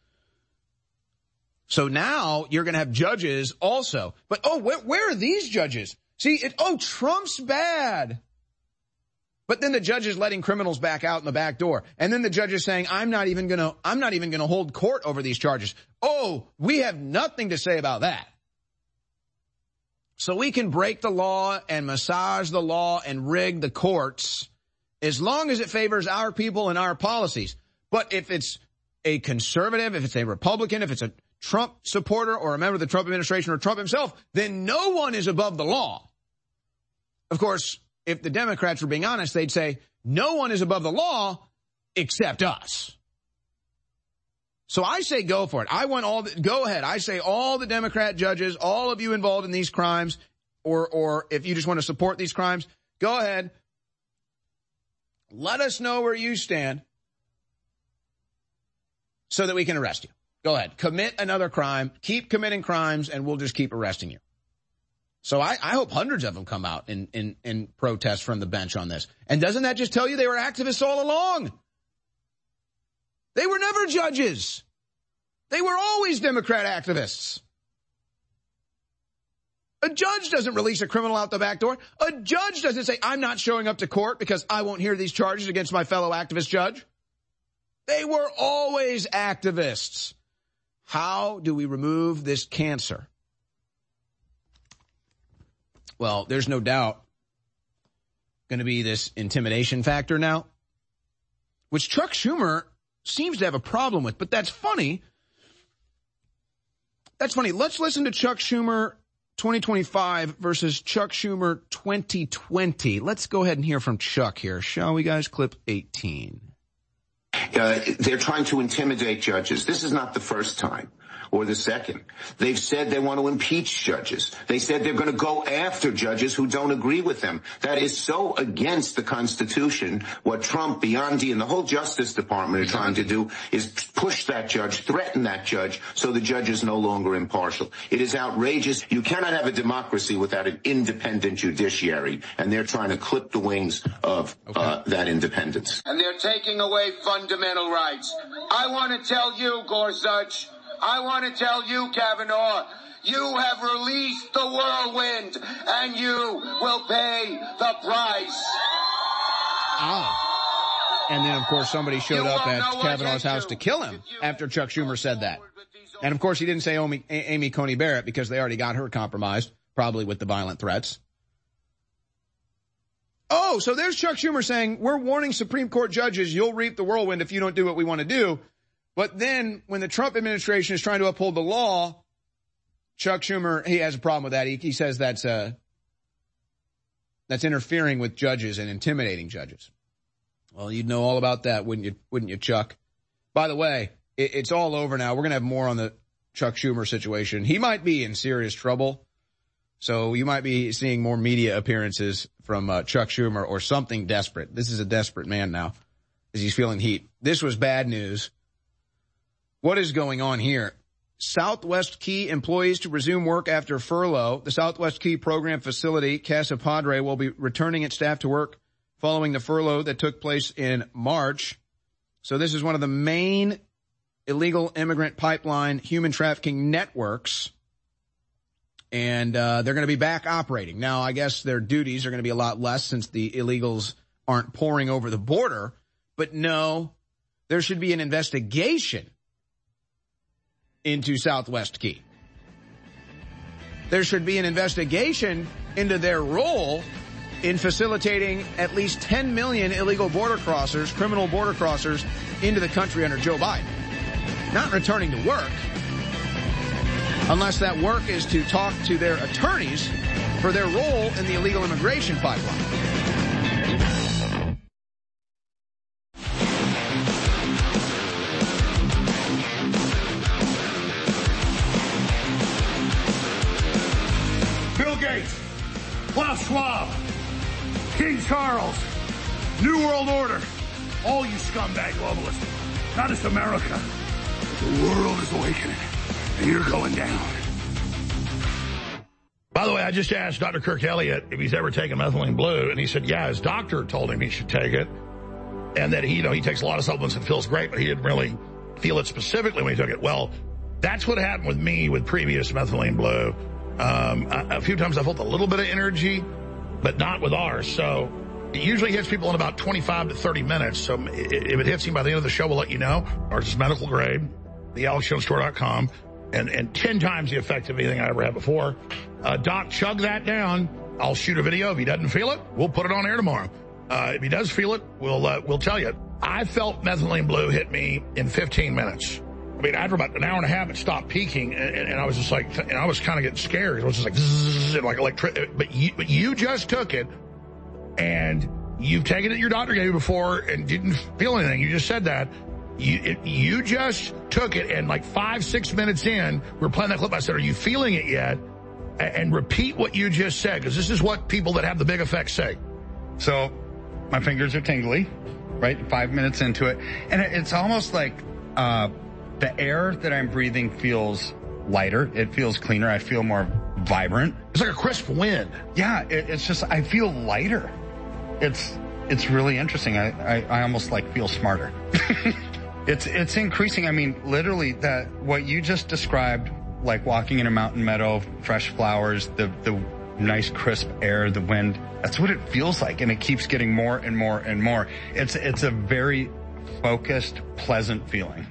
So now you're going to have judges also. But, where are these judges? See, Trump's bad. But then the judge is letting criminals back out in the back door. And then the judge is saying, I'm not even going to hold court over these charges. Oh, we have nothing to say about that. So we can break the law and massage the law and rig the courts as long as it favors our people and our policies. But if it's a conservative, if it's a Republican, if it's a Trump supporter or a member of the Trump administration or Trump himself, then no one is above the law. Of course, if the Democrats were being honest, they'd say no one is above the law except us. So I say go for it. Go ahead. I say all the Democrat judges, all of you involved in these crimes, or if you just want to support these crimes, go ahead. Let us know where you stand so that we can arrest you. Go ahead. Commit another crime. Keep committing crimes, and we'll just keep arresting you. So I hope hundreds of them come out in protest from the bench on this. And doesn't that just tell you they were activists all along? They were never judges. They were always Democrat activists. A judge doesn't release a criminal out the back door. A judge doesn't say, I'm not showing up to court because I won't hear these charges against my fellow activist judge. They were always activists. How do we remove this cancer? Well, there's no doubt going to be this intimidation factor now, which Chuck Schumer seems to have a problem with. But that's funny. That's funny. Let's listen to Chuck Schumer 2025 versus Chuck Schumer 2020. Let's go ahead and hear from Chuck here. Shall we, guys? Clip 18. They're trying to intimidate judges. This is not the first time or the second. They've said they want to impeach judges. They said they're going to go after judges who don't agree with them. That is so against the Constitution. What Trump, Biondi, and the whole Justice Department are trying to do is push that judge, threaten that judge, so the judge is no longer impartial. It is outrageous. You cannot have a democracy without an independent judiciary, and they're trying to clip the wings of that independence. And they're taking away fundamental rights. I want to tell you, Gorsuch, I want to tell you, Kavanaugh, you have released the whirlwind, and you will pay the price. And then, of course, somebody showed up at Kavanaugh's house to kill him after Chuck Schumer said that. And, of course, he didn't say Amy Coney Barrett because they already got her compromised, probably with the violent threats. Oh, so there's Chuck Schumer saying, we're warning Supreme Court judges, you'll reap the whirlwind if you don't do what we want to do. But then when the Trump administration is trying to uphold the law, Chuck Schumer, he has a problem with that. He says that's interfering with judges and intimidating judges. Well, you'd know all about that, wouldn't you, Chuck? By the way, it's all over now. We're going to have more on the Chuck Schumer situation. He might be in serious trouble. So you might be seeing more media appearances from Chuck Schumer or something desperate. This is a desperate man now as he's feeling heat. This was bad news. What is going on here? Southwest Key employees to resume work after furlough. The Southwest Key program facility, Casa Padre, will be returning its staff to work following the furlough that took place in March. So this is one of the main illegal immigrant pipeline human trafficking networks. And they're going to be back operating. Now, I guess their duties are going to be a lot less since the illegals aren't pouring over the border. But no, there should be an investigation into Southwest Key. There should be an investigation into their role in facilitating at least 10 million illegal border crossers, criminal border crossers, into the country under Joe Biden. Not returning to work, unless that work is to talk to their attorneys for their role in the illegal immigration pipeline. Bill Gates, Klaus Schwab, King Charles, New World Order, all you scumbag globalists, not just America. The world is awakening, and you're going down. By the way, I just asked Dr. Kirk Elliott if he's ever taken methylene blue, and he said, yeah, his doctor told him he should take it, and that he takes a lot of supplements and feels great, but he didn't really feel it specifically when he took it. Well, that's what happened with me with previous methylene blue. A few times I felt a little bit of energy, but not with ours. So it usually hits people in about 25 to 30 minutes. So if it hits you by the end of the show, we'll let you know. Ours is medical grade, thealexjonesstore.com, and 10 times the effect of anything I ever had before. Doc, chug that down. I'll shoot a video. If he doesn't feel it, we'll put it on air tomorrow. If he does feel it, we'll tell you. I felt methylene blue hit me in 15 minutes. I mean, after about an hour and a half, it stopped peaking, and I was just like, and I was kind of getting scared. It was just like, zzz, like electric. But you just took it, and you've taken it your doctor gave you before and didn't feel anything. You just said that. You just took it, and like 5-6 minutes in, we were playing that clip. I said, "Are you feeling it yet?" And repeat what you just said, because this is what people that have the big effects say. So, my fingers are tingly, right? 5 minutes into it, and it's almost like the air that I'm breathing feels lighter. It feels cleaner. I feel more vibrant. It's like a crisp wind. Yeah, it's just, I feel lighter. It's really interesting. I almost like feel smarter. It's increasing. I mean, literally what you just described, like walking in a mountain meadow, fresh flowers, the nice crisp air, the wind, that's what it feels like. And it keeps getting more and more and more. It's a very focused, pleasant feeling.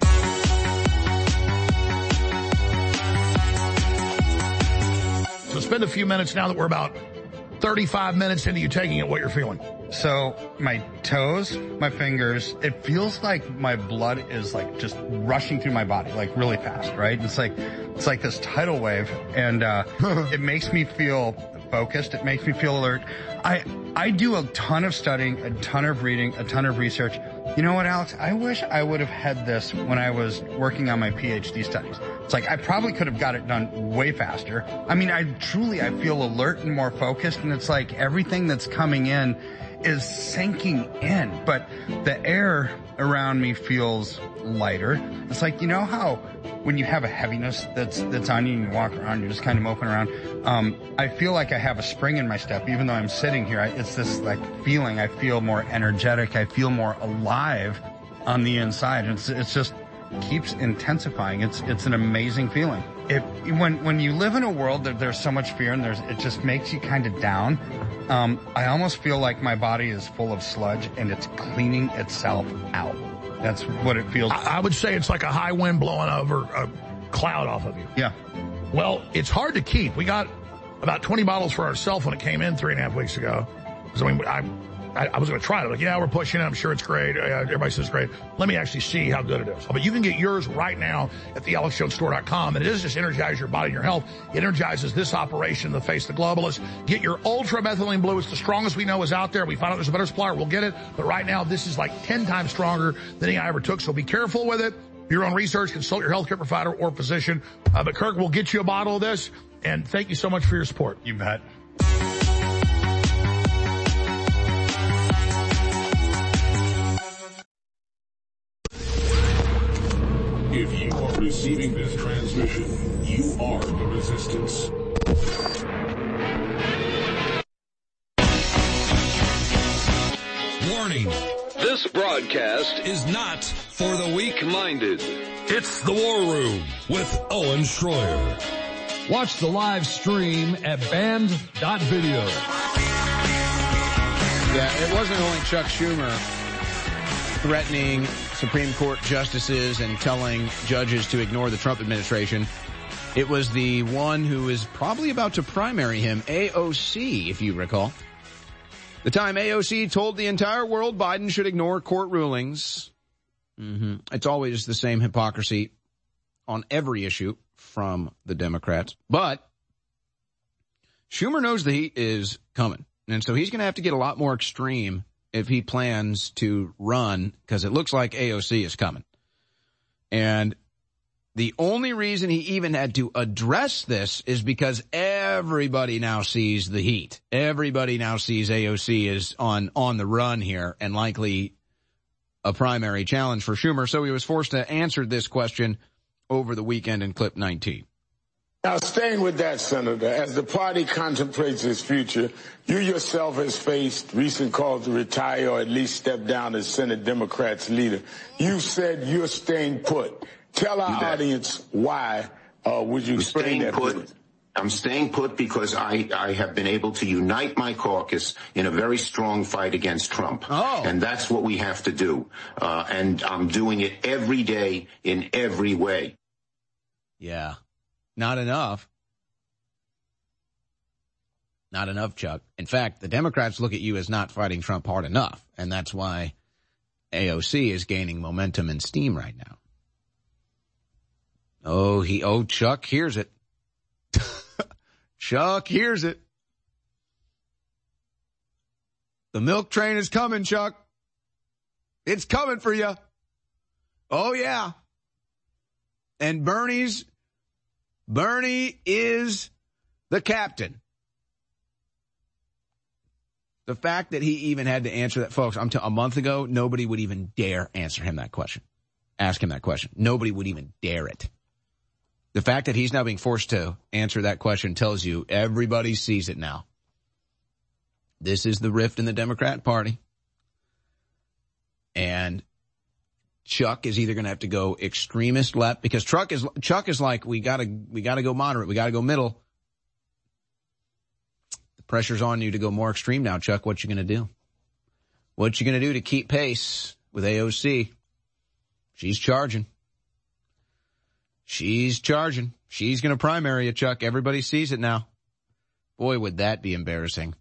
So spend a few minutes now that we're about 35 minutes into you taking it, what you're feeling. So my toes, my fingers, it feels like my blood is like just rushing through my body, like really fast, right? It's like this tidal wave, and it makes me feel focused. It makes me feel alert. I do a ton of studying, a ton of reading, a ton of research. You know what, Alex? I wish I would have had this when I was working on my PhD studies. It's like I probably could have got it done way faster. I mean, I feel alert and more focused, and it's like everything that's coming in is sinking in, but the air around me feels lighter. It's like, you know how when you have a heaviness that's on you and you walk around, you're just kind of moping around. I feel like I have a spring in my step, even though I'm sitting here. It's this like feeling. I feel more energetic. I feel more alive on the inside. And it's just keeps intensifying. It's an amazing feeling. When you live in a world that there's so much fear and it just makes you kind of down. I almost feel like my body is full of sludge and it's cleaning itself out. That's what it feels. I would say it's like a high wind blowing over a cloud off of you. Yeah. Well, it's hard to keep. We got about 20 bottles for ourselves when it came in 3.5 weeks ago. So, I mean, I was going to try it. Like, yeah, we're pushing it. I'm sure it's great. Everybody says it's great. Let me actually see how good it is. But you can get yours right now at thealexjonesstore.com. And it doesn't just energize your body and your health. It energizes this operation to face the globalists. Get your Ultra Methylene Blue. It's the strongest we know is out there. We find out there's a better supplier. We'll get it. But right now, this is like 10 times stronger than any I ever took. So be careful with it. Do your own research. Consult your healthcare provider or physician. But Kirk will get you a bottle of this. And thank you so much for your support. You bet. If you are receiving this transmission, you are the resistance. Warning. This broadcast is not for the weak-minded. It's The War Room with Owen Schroyer. Watch the live stream at band.video. Yeah, it wasn't only Chuck Schumer threatening Supreme Court justices and telling judges to ignore the Trump administration. It was the one who is probably about to primary him, AOC, if you recall. The time AOC told the entire world Biden should ignore court rulings. It's always the same hypocrisy on every issue from the Democrats. But Schumer knows the heat is coming. And so he's going to have to get a lot more extreme if he plans to run, because it looks like AOC is coming. And the only reason he even had to address this is because everybody now sees the heat. Everybody now sees AOC is on the run here and likely a primary challenge for Schumer. So he was forced to answer this question over the weekend in clip 19. Now, staying with that, Senator, as the party contemplates its future, you yourself has faced recent calls to retire or at least step down as Senate Democrats leader. You said you're staying put. Tell our audience why would you explain that, please? I'm staying put because I have been able to unite my caucus in a very strong fight against Trump. And that's what we have to do. And I'm doing it every day in every way. Yeah. Not enough. Not enough, Chuck. In fact, the Democrats look at you as not fighting Trump hard enough, and that's why AOC is gaining momentum and steam right now. Chuck hears it. Chuck hears it. The milk train is coming, Chuck. It's coming for you. Oh, yeah. And Bernie is the captain. The fact that he even had to answer that, folks, a month ago, nobody would even dare answer him that question. Ask him that question. Nobody would even dare it. The fact that he's now being forced to answer that question tells you everybody sees it now. This is the rift in the Democrat Party. And Chuck is either going to have to go extremist left, because Chuck is like, we gotta go moderate, we gotta go middle. The pressure's on you to go more extreme now, Chuck. What you going to do? What you going to do to keep pace with AOC? She's charging. She's charging. She's going to primary you, Chuck. Everybody sees it now. Boy, would that be embarrassing.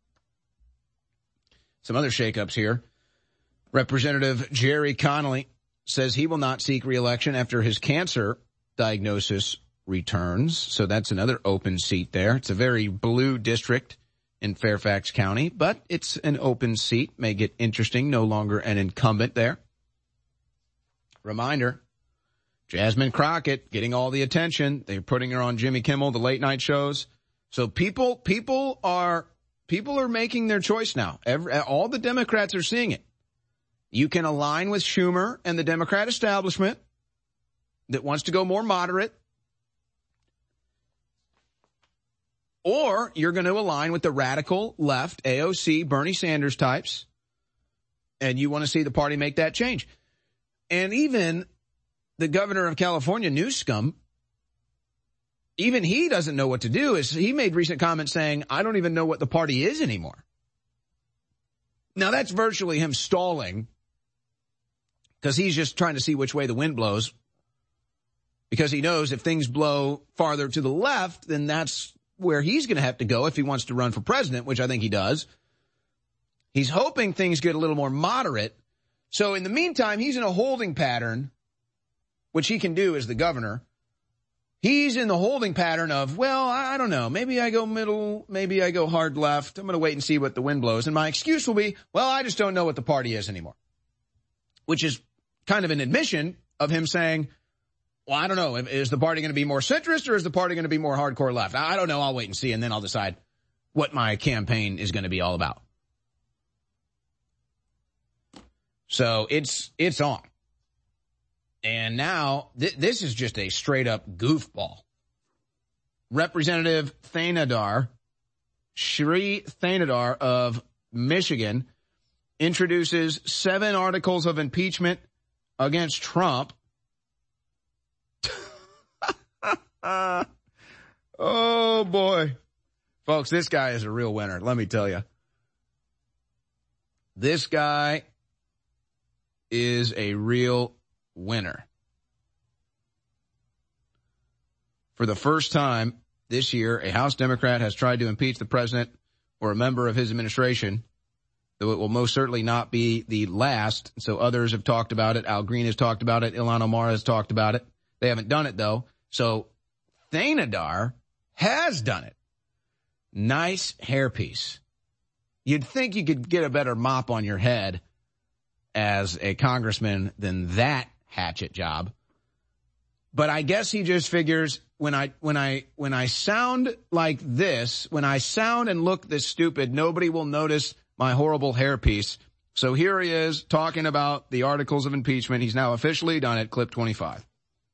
Some other shakeups here. Representative Jerry Connolly says he will not seek re-election after his cancer diagnosis returns. So that's another open seat there. It's a very blue district in Fairfax County, but it's an open seat. May get interesting. No longer an incumbent there. Reminder, Jasmine Crockett getting all the attention. They're putting her on Jimmy Kimmel, the late night shows. So people are making their choice now. All the Democrats are seeing it. You can align with Schumer and the Democrat establishment that wants to go more moderate, or you're going to align with the radical left, AOC, Bernie Sanders types, and you want to see the party make that change. And even the governor of California, Newsom, even he doesn't know what to do. He made recent comments saying, I don't even know what the party is anymore. Now, that's virtually him stalling, because he's just trying to see which way the wind blows, because he knows if things blow farther to the left, then that's where he's going to have to go if he wants to run for president, which I think he does. He's hoping things get a little more moderate. So in the meantime, he's in a holding pattern, which he can do as the governor. He's in the holding pattern of, well, I don't know. Maybe I go middle. Maybe I go hard left. I'm going to wait and see what the wind blows. And my excuse will be, well, I just don't know what the party is anymore, which is kind of an admission of him saying, well, I don't know. Is the party going to be more centrist, or is the party going to be more hardcore left? I don't know. I'll wait and see, and then I'll decide what my campaign is going to be all about. So it's on. And now this is just a straight up goofball. Representative Thanedar, Shri Thanedar of Michigan, introduces 7 articles of impeachment against Trump. Oh, boy. Folks, this guy is a real winner, let me tell you. This guy is a real winner. For the first time this year, a House Democrat has tried to impeach the president or a member of his administration, though it will most certainly not be the last. So others have talked about it. Al Green has talked about it. Ilhan Omar has talked about it. They haven't done it, though. So Thanedar has done it. Nice hairpiece. You'd think you could get a better mop on your head as a congressman than that hatchet job. But I guess he just figures when I sound like this, when I sound and look this stupid, nobody will notice my horrible hairpiece. So here he is talking about the articles of impeachment. He's now officially done it. Clip 25.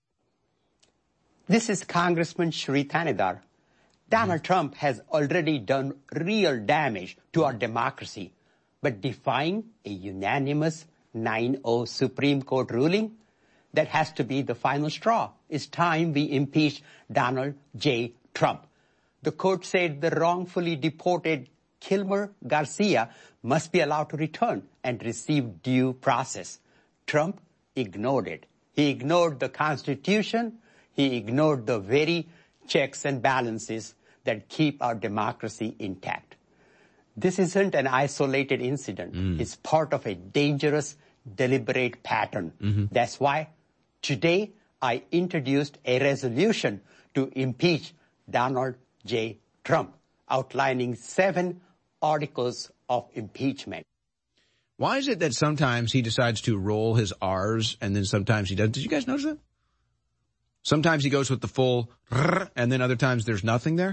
This is Congressman Shri Thanedar. Donald Trump has already done real damage to our democracy, but defying a unanimous 9-0 Supreme Court ruling, that has to be the final straw. It's time we impeach Donald J. Trump. The court said the wrongfully deported Kilmer Garcia must be allowed to return and receive due process. Trump ignored it. He ignored the Constitution. He ignored the very checks and balances that keep our democracy intact. This isn't an isolated incident. It's part of a dangerous, deliberate pattern. That's why today I introduced a resolution to impeach Donald J. Trump, outlining 7 articles of impeachment. Why is it that sometimes he decides to roll his R's and then sometimes he doesn't? Did you guys notice that? Sometimes he goes with the full and then other times there's nothing there.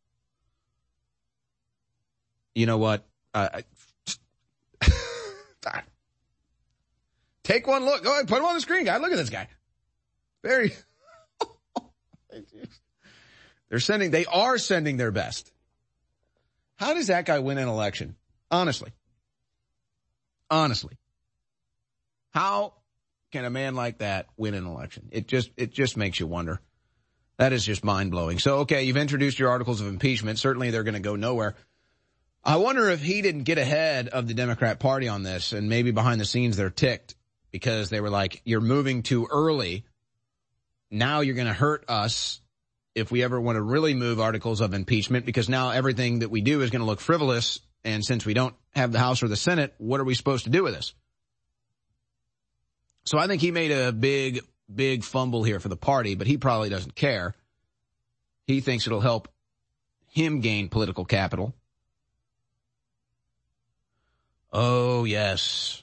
You know what? Take one look. Go ahead, put him on the screen, guy. Look at this guy. They are sending their best. How does that guy win an election? Honestly. How can a man like that win an election? It just makes you wonder. That is just mind-blowing. So, okay, you've introduced your articles of impeachment. Certainly they're going to go nowhere. I wonder if he didn't get ahead of the Democrat Party on this, and maybe behind the scenes they're ticked because they were like, you're moving too early. Now you're going to hurt us if we ever want to really move articles of impeachment, because now everything that we do is going to look frivolous. And since we don't have the House or the Senate, what are we supposed to do with this? So I think he made a big fumble here for the party, but he probably doesn't care. He thinks it'll help him gain political capital. Oh, yes.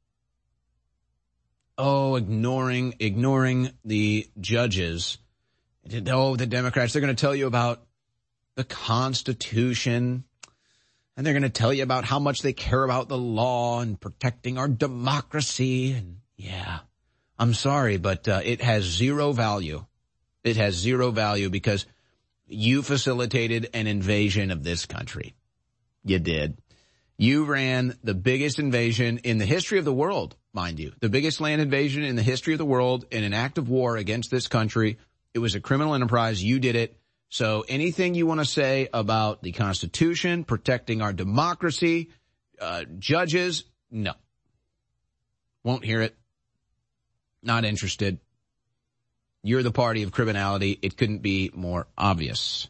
Oh, ignoring the judges. Oh, the Democrats, they're going to tell you about the Constitution. And they're going to tell you about how much they care about the law and protecting our democracy. And yeah, I'm sorry, but it has zero value. It has zero value because you facilitated an invasion of this country. You did. You ran the biggest invasion in the history of the world, mind you. The biggest land invasion in the history of the world in an act of war against this country. It was a criminal enterprise. You did it. So anything you want to say about the Constitution, protecting our democracy, judges, no. Won't hear it. Not interested. You're the party of criminality. It couldn't be more obvious.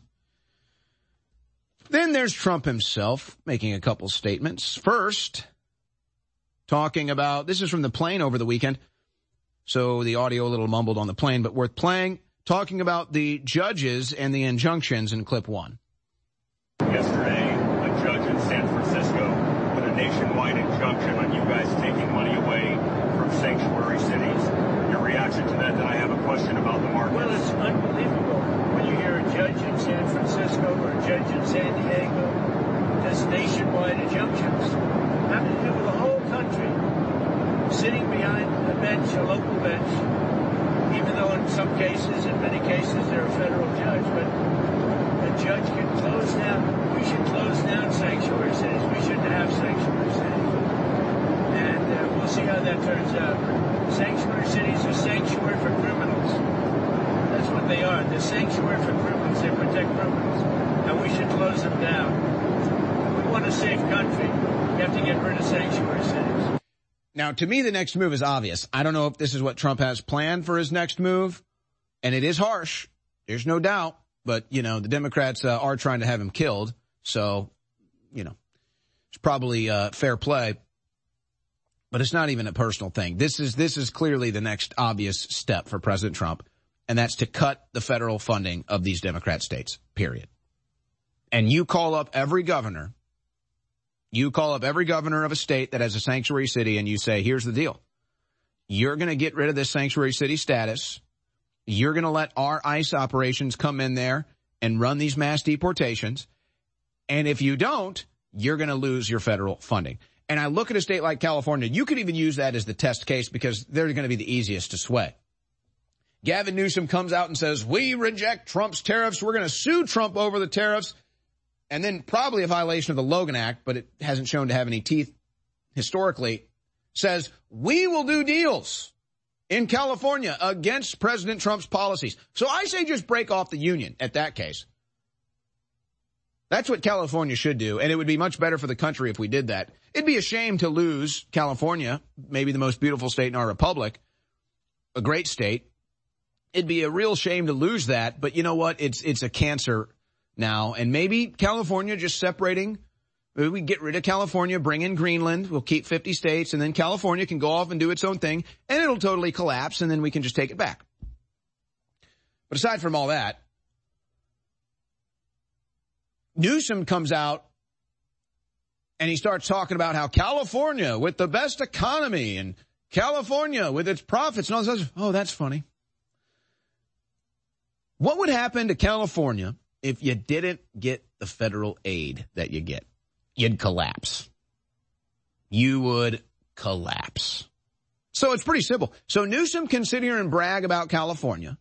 Then there's Trump himself making a couple statements. First, talking about, this is from the plane over the weekend, so the audio a little mumbled on the plane, but worth playing. Talking about the judges and the injunctions in clip 1. Yesterday, a judge in San Francisco put a nationwide injunction on you guys taking money away from sanctuary cities. Your reaction to that, then I have a question about the market. Well, it's unbelievable when you hear a judge in San Francisco or a judge in San Diego does nationwide injunctions having to do with the whole country, sitting behind a bench, a local bench, even though in some cases, in many cases, they're a federal judge, but a judge can close down. We should close down sanctuary cities. We shouldn't have sanctuary cities. And we'll see how that turns out. Sanctuary cities are sanctuary for criminals. That's what they are. They're sanctuary for criminals. They protect criminals. And we should close them down. If we want a safe country, we have to get rid of sanctuary cities. Now, to me, the next move is obvious. I don't know if this is what Trump has planned for his next move, and it is harsh. There's no doubt. But, you know, the Democrats are trying to have him killed. So, you know, it's probably fair play. But it's not even a personal thing. This is clearly the next obvious step for President Trump, and that's to cut the federal funding of these Democrat states, period. And you call up every governor. You call up every governor of a state that has a sanctuary city and you say, here's the deal. You're going to get rid of this sanctuary city status. You're going to let our ICE operations come in there and run these mass deportations. And if you don't, you're going to lose your federal funding. And I look at a state like California. You could even use that as the test case because they're going to be the easiest to sway. Gavin Newsom comes out and says, we reject Trump's tariffs. We're going to sue Trump over the tariffs. And then probably a violation of the Logan Act, but it hasn't shown to have any teeth historically, says we will do deals in California against President Trump's policies. So I say just break off the union at that case. That's what California should do, and it would be much better for the country if we did that. It'd be a shame to lose California, maybe the most beautiful state in our republic, a great state. It'd be a real shame to lose that, but you know what? It's a cancer now, and maybe California just separating. Maybe we get rid of California, bring in Greenland, we'll keep 50 states, and then California can go off and do its own thing, and it'll totally collapse, and then we can just take it back. But aside from all that, Newsom comes out and he starts talking about how California with the best economy and California with its profits and all this. Oh, that's funny. What would happen to California if you didn't get the federal aid that you get? You'd collapse. You would collapse. So it's pretty simple. So Newsom can sit here and brag about California,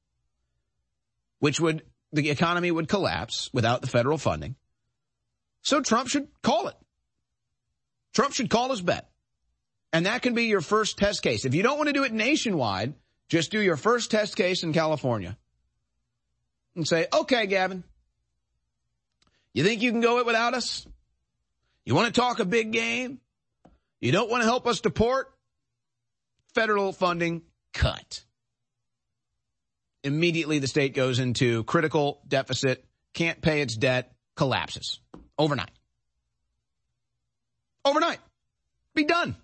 the economy would collapse without the federal funding. So Trump should call it. Trump should call his bet. And that can be your first test case. If you don't want to do it nationwide, just do your first test case in California. And say, okay, Gavin, you think you can go it without us? You want to talk a big game? You don't want to help us deport? Federal funding cut. Immediately the state goes into critical deficit, can't pay its debt, collapses. Overnight. Overnight. Be done.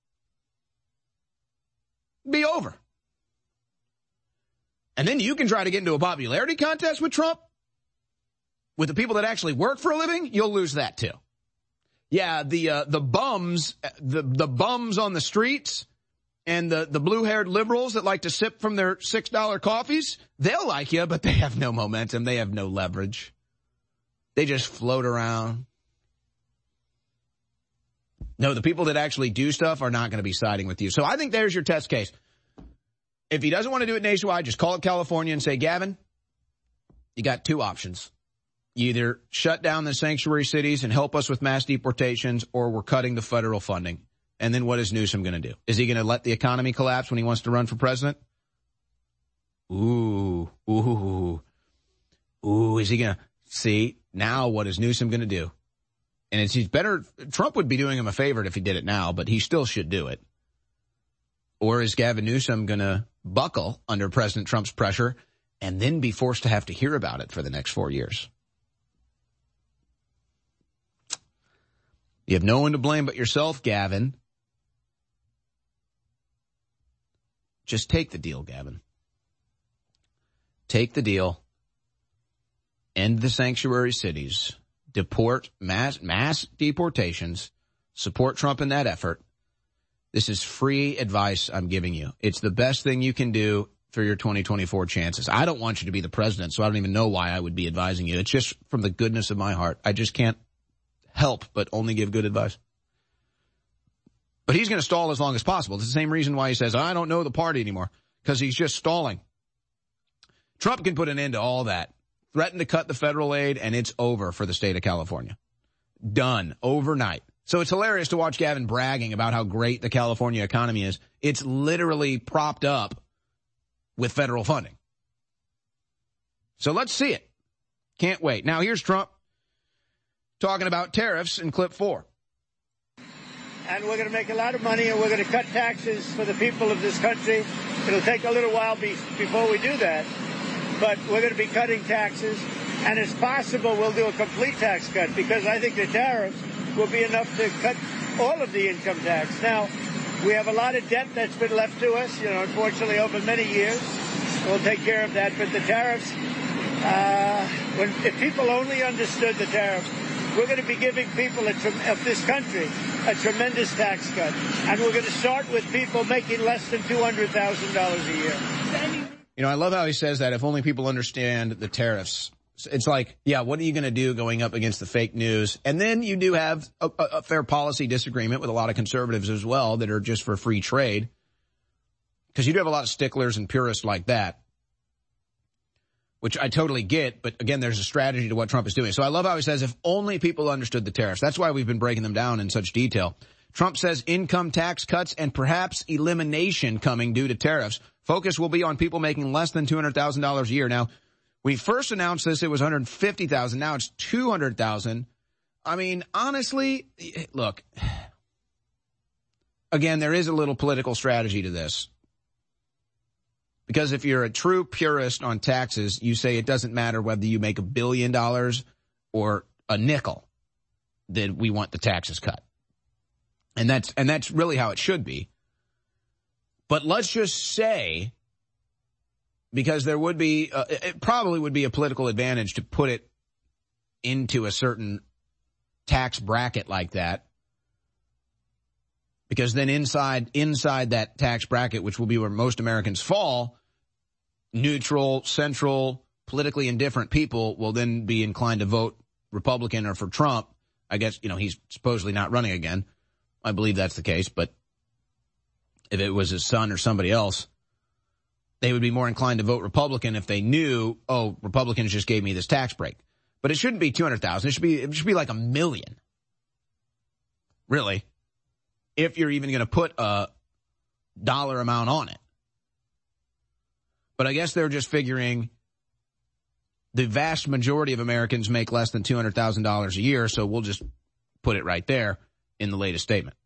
Be over. And then you can try to get into a popularity contest with Trump. With the people that actually work for a living, you'll lose that too. Yeah, the bums on the streets and the blue-haired liberals that like to sip from their $6 coffees, they'll like you, but they have no momentum. They have no leverage. They just float around. No, the people that actually do stuff are not going to be siding with you. So I think there's your test case. If he doesn't want to do it nationwide, just call up California and say, Gavin, you got two options. You either shut down the sanctuary cities and help us with mass deportations, or we're cutting the federal funding. And then what is Newsom going to do? Is he going to let the economy collapse when he wants to run for president? Ooh, is he going to see? Now what is Newsom going to do? And he's better. Trump would be doing him a favor if he did it now, but he still should do it. Or is Gavin Newsom going to buckle under President Trump's pressure and then be forced to have to hear about it for the next 4 years? You have no one to blame but yourself, Gavin. Just take the deal, Gavin. Take the deal. End the sanctuary cities. Deport mass deportations. Support Trump in that effort. This is free advice I'm giving you. It's the best thing you can do for your 2024 chances. I don't want you to be the president, so I don't even know why I would be advising you. It's just from the goodness of my heart. I just can't help but only give good advice. But he's going to stall as long as possible. It's the same reason why he says, I don't know the party anymore, because he's just stalling. Trump can put an end to all that. Threaten to cut the federal aid, and it's over for the state of California. Done. Overnight. So it's hilarious to watch Gavin bragging about how great the California economy is. It's literally propped up with federal funding. So let's see it. Can't wait. Now here's Trump talking about tariffs in clip 4. And we're going to make a lot of money, and we're going to cut taxes for the people of this country. It'll take a little while before we do that, but we're going to be cutting taxes, and it's possible we'll do a complete tax cut, because I think the tariffs will be enough to cut all of the income tax. Now, we have a lot of debt that's been left to us, unfortunately, over many years. We'll take care of that, but the tariffs, if people only understood the tariffs, we're going to be giving people of this country a tremendous tax cut. And we're going to start with people making less than $200,000 a year. I love how he says that if only people understand the tariffs. It's like, yeah, what are you going to do going up against the fake news? And then you do have a fair policy disagreement with a lot of conservatives as well that are just for free trade. Because you do have a lot of sticklers and purists like that, which I totally get. But again, there's a strategy to what Trump is doing. So I love how he says, if only people understood the tariffs. That's why we've been breaking them down in such detail. Trump says income tax cuts and perhaps elimination coming due to tariffs. Focus will be on people making less than $200,000 a year. Now, when he first announced this, it was $150,000. Now it's $200,000. I mean, honestly, look, again, there is a little political strategy to this. Because if you're a true purist on taxes, you say it doesn't matter whether you make $1 billion or a nickel, that we want the taxes cut. And that's really how it should be. But let's just say, because there would be, it probably would be a political advantage to put it into a certain tax bracket like that. Because then inside that tax bracket, which will be where most Americans fall, neutral, central, politically indifferent people will then be inclined to vote Republican or for Trump. I guess, he's supposedly not running again. I believe that's the case. But if it was his son or somebody else, they would be more inclined to vote Republican if they knew, oh, Republicans just gave me this tax break. But it shouldn't be 200,000. It should be like $1 million. Really. If you're even going to put a dollar amount on it. But I guess they're just figuring the vast majority of Americans make less than $200,000 a year, so we'll just put it right there in the latest statement.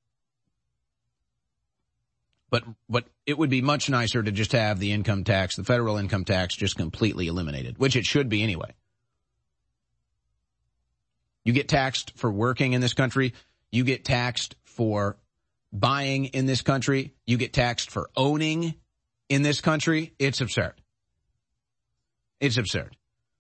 But it would be much nicer to just have the income tax, the federal income tax, just completely eliminated, which it should be anyway. You get taxed for working in this country. You get taxed for buying in this country. You get taxed for owning in this country. It's absurd. It's absurd.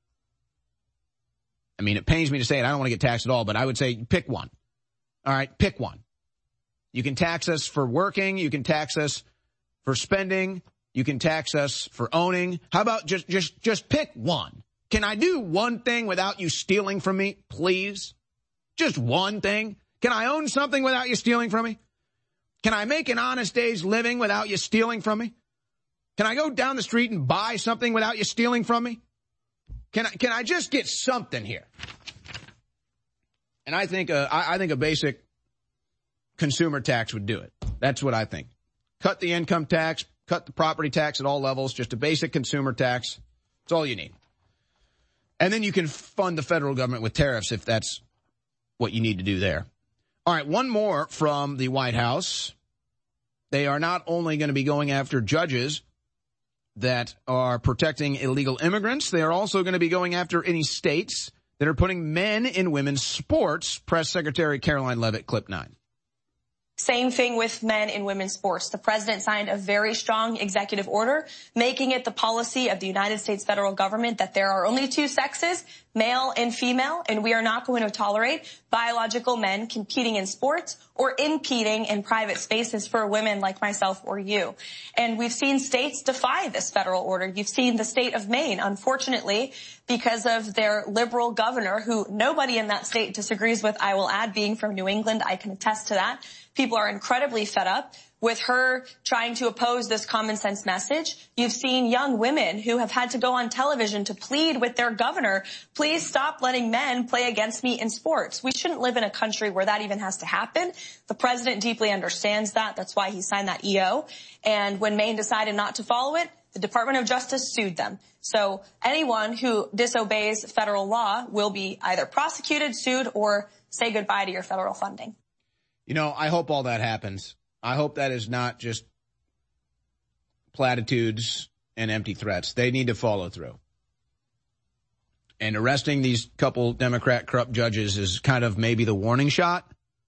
I mean, it pains me to say it. I don't want to get taxed at all, but I would say pick one. All right, pick one. You can tax us for working. You can tax us for spending. You can tax us for owning. How about just pick one? Can I do one thing without you stealing from me, please? Just one thing. Can I own something without you stealing from me? Can I make an honest day's living without you stealing from me? Can I go down the street and buy something without you stealing from me? Can I just get something here? And I think a basic consumer tax would do it. That's what I think. Cut the income tax, cut the property tax at all levels, just a basic consumer tax. That's all you need. And then you can fund the federal government with tariffs if that's what you need to do there. All right, one more from the White House. They are not only going to be going after judges that are protecting illegal immigrants, they are also going to be going after any states that are putting men in women's sports. Press Secretary Caroline Leavitt, clip 9. Same thing with men in women's sports. The president signed a very strong executive order, making it the policy of the United States federal government that there are only two sexes, male and female, and we are not going to tolerate biological men competing in sports or impeding in private spaces for women like myself or you. And we've seen states defy this federal order. You've seen the state of Maine, unfortunately, because of their liberal governor, who nobody in that state disagrees with. I will add, being from New England, I can attest to that. People are incredibly fed up with her trying to oppose this common sense message. You've seen young women who have had to go on television to plead with their governor, please stop letting men play against me in sports. We shouldn't live in a country where that even has to happen. The president deeply understands that. That's why he signed that EO. And when Maine decided not to follow it, the Department of Justice sued them. So anyone who disobeys federal law will be either prosecuted, sued, or say goodbye to your federal funding. I hope all that happens. I hope that is not just platitudes and empty threats. They need to follow through. And arresting these couple Democrat corrupt judges is kind of maybe the warning shot.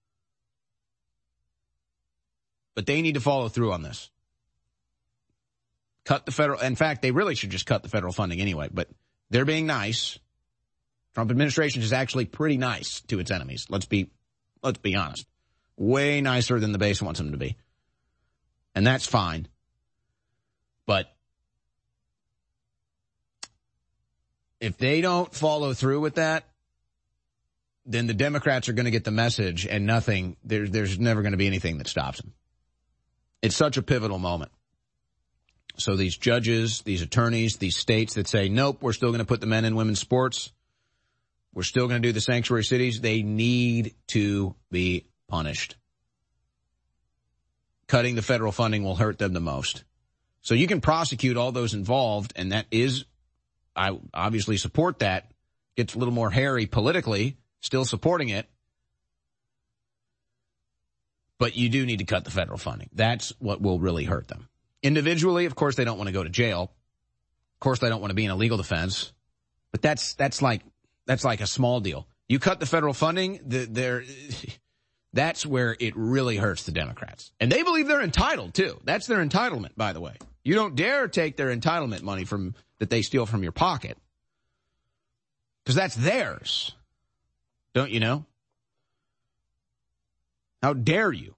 But they need to follow through on this. Cut the federal. In fact, they really should just cut the federal funding anyway. But they're being nice. Trump administration is actually pretty nice to its enemies. Let's be honest. Way nicer than the base wants them to be. And that's fine. But if they don't follow through with that, then the Democrats are going to get the message and nothing, there's never going to be anything that stops them. It's such a pivotal moment. So these judges, these attorneys, these states that say, nope, we're still going to put the men in women's sports, we're still going to do the sanctuary cities, they need to be punished. Cutting the federal funding will hurt them the most. So you can prosecute all those involved, and that is, I obviously support that. Gets a little more hairy politically, still supporting it. But you do need to cut the federal funding. That's what will really hurt them. Individually, of course, they don't want to go to jail. Of course, they don't want to be in a legal defense. But that's like a small deal. You cut the federal funding, that's where it really hurts the Democrats. And they believe they're entitled, too. That's their entitlement, by the way. You don't dare take their entitlement money that they steal from your pocket. Because that's theirs. Don't you know? How dare you?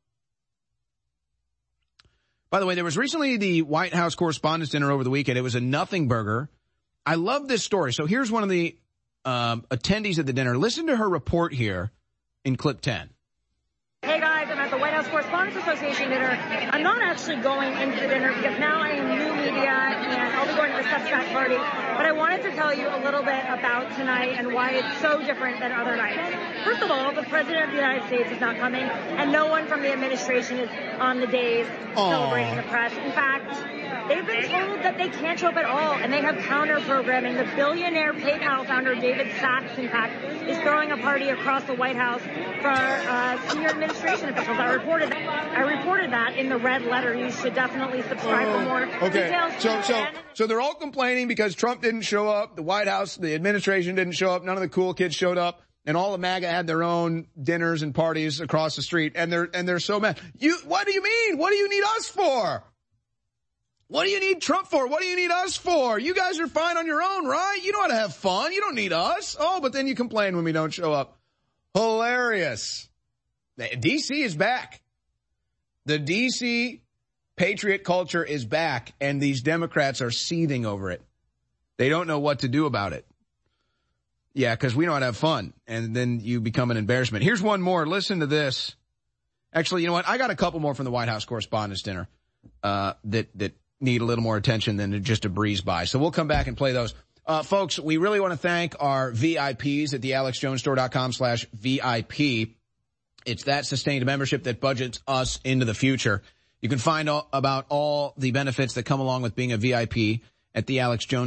By the way, there was recently the White House Correspondents' Dinner over the weekend. It was a nothing burger. I love this story. So here's one of the attendees at the dinner. Listen to her report here in clip 10. Hey guys, I'm at the White House Correspondents Association dinner. I'm not actually going into the dinner because now I am new media and I'll be going to the Substack party. But I wanted to tell you a little bit about tonight and why it's so different than other nights. First of all, the President of the United States is not coming and no one from the administration is on the days celebrating the press. In fact, they've been told that they can't show up at all, and they have counter-programming. The billionaire PayPal founder, David Sacks, in fact, is throwing a party across the White House for senior administration officials. I reported that in the red letter. You should definitely subscribe for more details. So they're all complaining because Trump didn't show up, the White House, the administration didn't show up, none of the cool kids showed up, and all the MAGA had their own dinners and parties across the street, and they're so mad. What do you mean? What do you need us for? What do you need Trump for? What do you need us for? You guys are fine on your own, right? You know how to have fun. You don't need us. Oh, but then you complain when we don't show up. Hilarious. D.C. is back. The D.C. patriot culture is back, and these Democrats are seething over it. They don't know what to do about it. Yeah, because we know how to have fun, and then you become an embarrassment. Here's one more. Listen to this. Actually, you know what? I got a couple more from the White House Correspondents' Dinner that need a little more attention than just a breeze by. So we'll come back and play those. Folks, we really want to thank our VIPs at the AlexJonesStore.com/VIP. It's that sustained membership that budgets us into the future. You can find about all the benefits that come along with being a VIP at the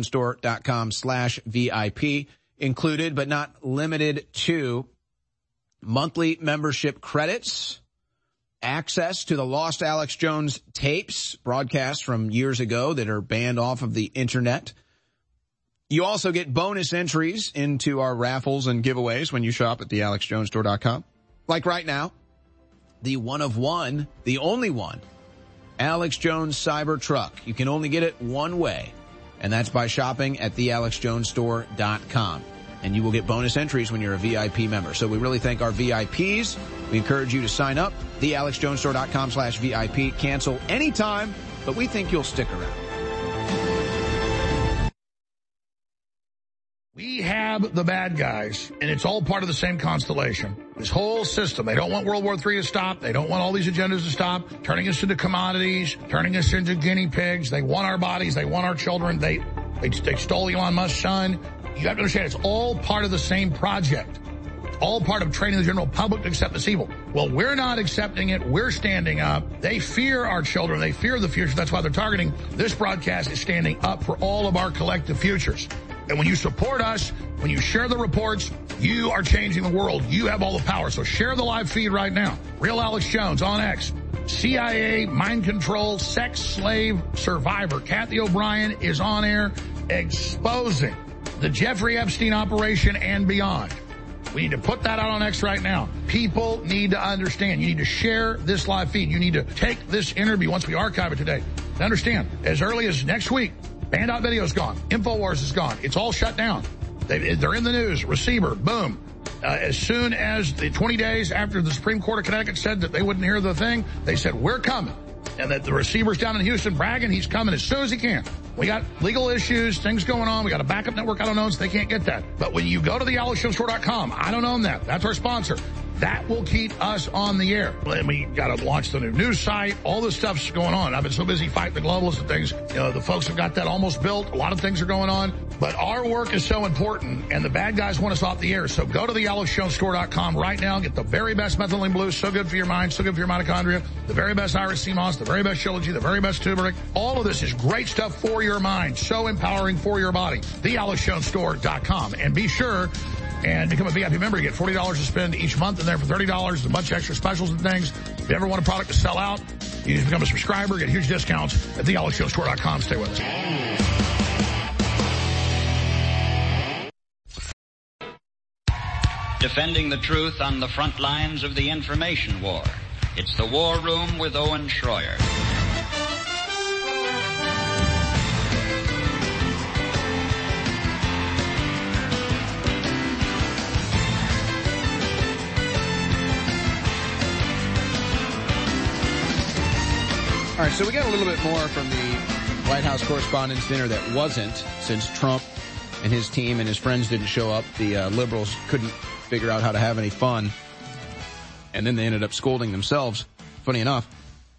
AlexJonesStore.com/VIP, included but not limited to monthly membership credits, access to the Lost Alex Jones tapes, broadcasts from years ago that are banned off of the internet. You also get bonus entries into our raffles and giveaways when you shop at the AlexJonesStore.com. Like right now, the one of one, the only one, Alex Jones Cybertruck. You can only get it one way, and that's by shopping at the AlexJonesStore.com. And you will get bonus entries when you're a VIP member. So we really thank our VIPs. We encourage you to sign up, thealexjonesstore.com/VIP. Cancel anytime, but we think you'll stick around. We have the bad guys, and it's all part of the same constellation. This whole system, they don't want World War III to stop. They don't want all these agendas to stop, turning us into commodities, turning us into guinea pigs. They want our bodies. They want our children. They stole Elon Musk's son. You have to understand, it's all part of the same project. It's all part of training the general public to accept this evil. Well, we're not accepting it. We're standing up. They fear our children. They fear the future. That's why they're targeting. This broadcast is standing up for all of our collective futures. And when you support us, when you share the reports, you are changing the world. You have all the power. So share the live feed right now. Real Alex Jones on X. CIA, mind control, sex slave survivor. Kathy O'Brien is on air exposing the Jeffrey Epstein operation and beyond. We need to put that out on X right now. People need to understand. You need to share this live feed. You need to take this interview once we archive it today. To understand, as early as next week, Band.video is gone. InfoWars is gone. It's all shut down. They're in the news. Receiver, boom. As soon as the 20 days after the Supreme Court of Connecticut said that they wouldn't hear the thing, they said, we're coming. And that the receiver's down in Houston bragging he's coming as soon as he can. We got legal issues, things going on. We got a backup network I don't own, so they can't get that. But when you go to the AlexJonesStore.com, I don't own that. That's our sponsor. That will keep us on the air. And we got to launch the new news site. All this stuff's going on. I've been so busy fighting the globalists and things. You know, the folks have got that almost built. A lot of things are going on. But our work is so important, and the bad guys want us off the air. So go to the AlexJonesStore.com right now. Get the very best methylene blue. So good for your mind. So good for your mitochondria. The very best Iris Sea Moss. The very best Shilajit. The very best turmeric. All of this is great stuff for your mind. So empowering for your body. The AlexJonesStore.com. And be sure and become a VIP member. You get $40 to spend each month in there for $30. A bunch of extra specials and things. If you ever want a product to sell out, You can become a subscriber, get huge discounts at thealexshowstore.com. Stay with us. Defending the truth on the front lines of the information war. It's the War Room with Owen Schroyer. All right, so we got a little bit more from the White House Correspondents' Dinner that wasn't, since Trump and his team and his friends didn't show up. The liberals couldn't figure out how to have any fun, and then they ended up scolding themselves, funny enough.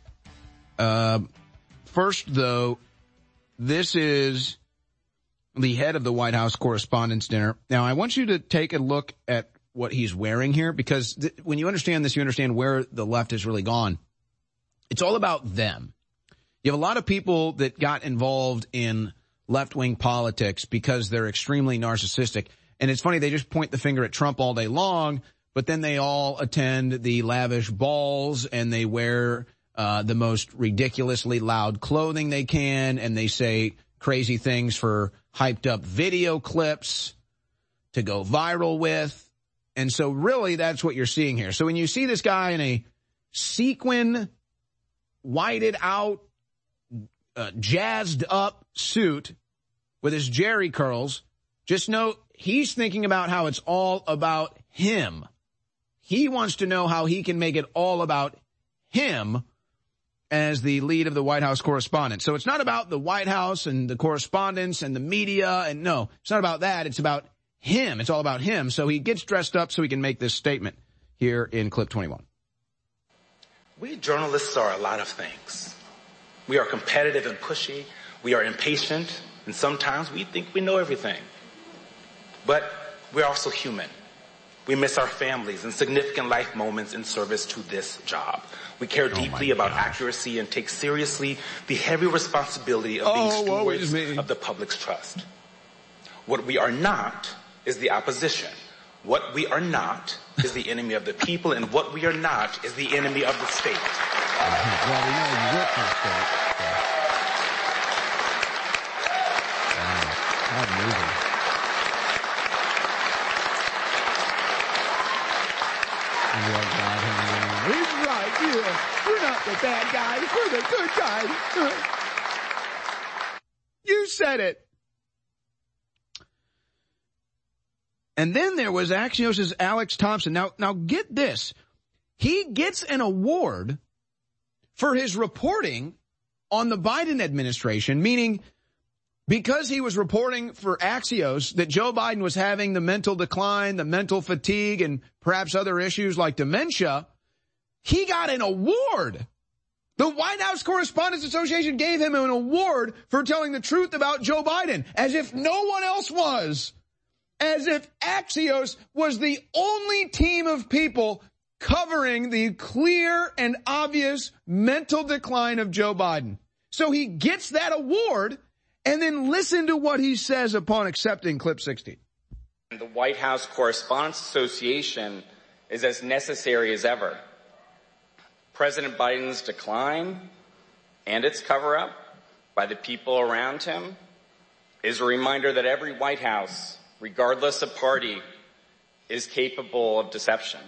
First, though, this is the head of the White House Correspondents' Dinner. Now, I want you to take a look at what he's wearing here, because when you understand this, you understand where the left has really gone. It's all about them. You have a lot of people that got involved in left-wing politics because they're extremely narcissistic. And it's funny, they just point the finger at Trump all day long, but then they all attend the lavish balls and they wear the most ridiculously loud clothing they can, and they say crazy things for hyped-up video clips to go viral with. And so really that's what you're seeing here. So when you see this guy in a sequin, whited out, jazzed up suit with his jerry curls, just know he's thinking about how it's all about him. He wants to know how he can make it all about him as the lead of the White House Correspondents. So it's not about the White House and the correspondents and the media, and no, it's not about that. It's about him. It's all about him. So he gets dressed up so he can make this statement here in clip 21. We journalists are a lot of things. We are competitive and pushy. We are impatient, and sometimes we think we know everything. But we're also human. We miss our families and significant life moments in service to this job. We care deeply about accuracy and take seriously the heavy responsibility of being stewards of the public's trust. What we are not is the opposition. What we are not is the enemy of the people, and what we are not is the enemy of the state. Well, we know you work for the state. Wow. Amazing. He's right, yeah. We're not the bad guys, we're the good guys. You said it. And then there was Axios' Alex Thompson. Now get this. He gets an award for his reporting on the Biden administration, meaning because he was reporting for Axios that Joe Biden was having the mental decline, the mental fatigue, and perhaps other issues like dementia, he got an award. The White House Correspondents Association gave him an award for telling the truth about Joe Biden, as if no one else was. As if Axios was the only team of people covering the clear and obvious mental decline of Joe Biden. So he gets that award, and then listen to what he says upon accepting clip 16. The White House Correspondents Association is as necessary as ever. President Biden's decline and its cover-up by the people around him is a reminder that every White House, regardless of party, is capable of deception.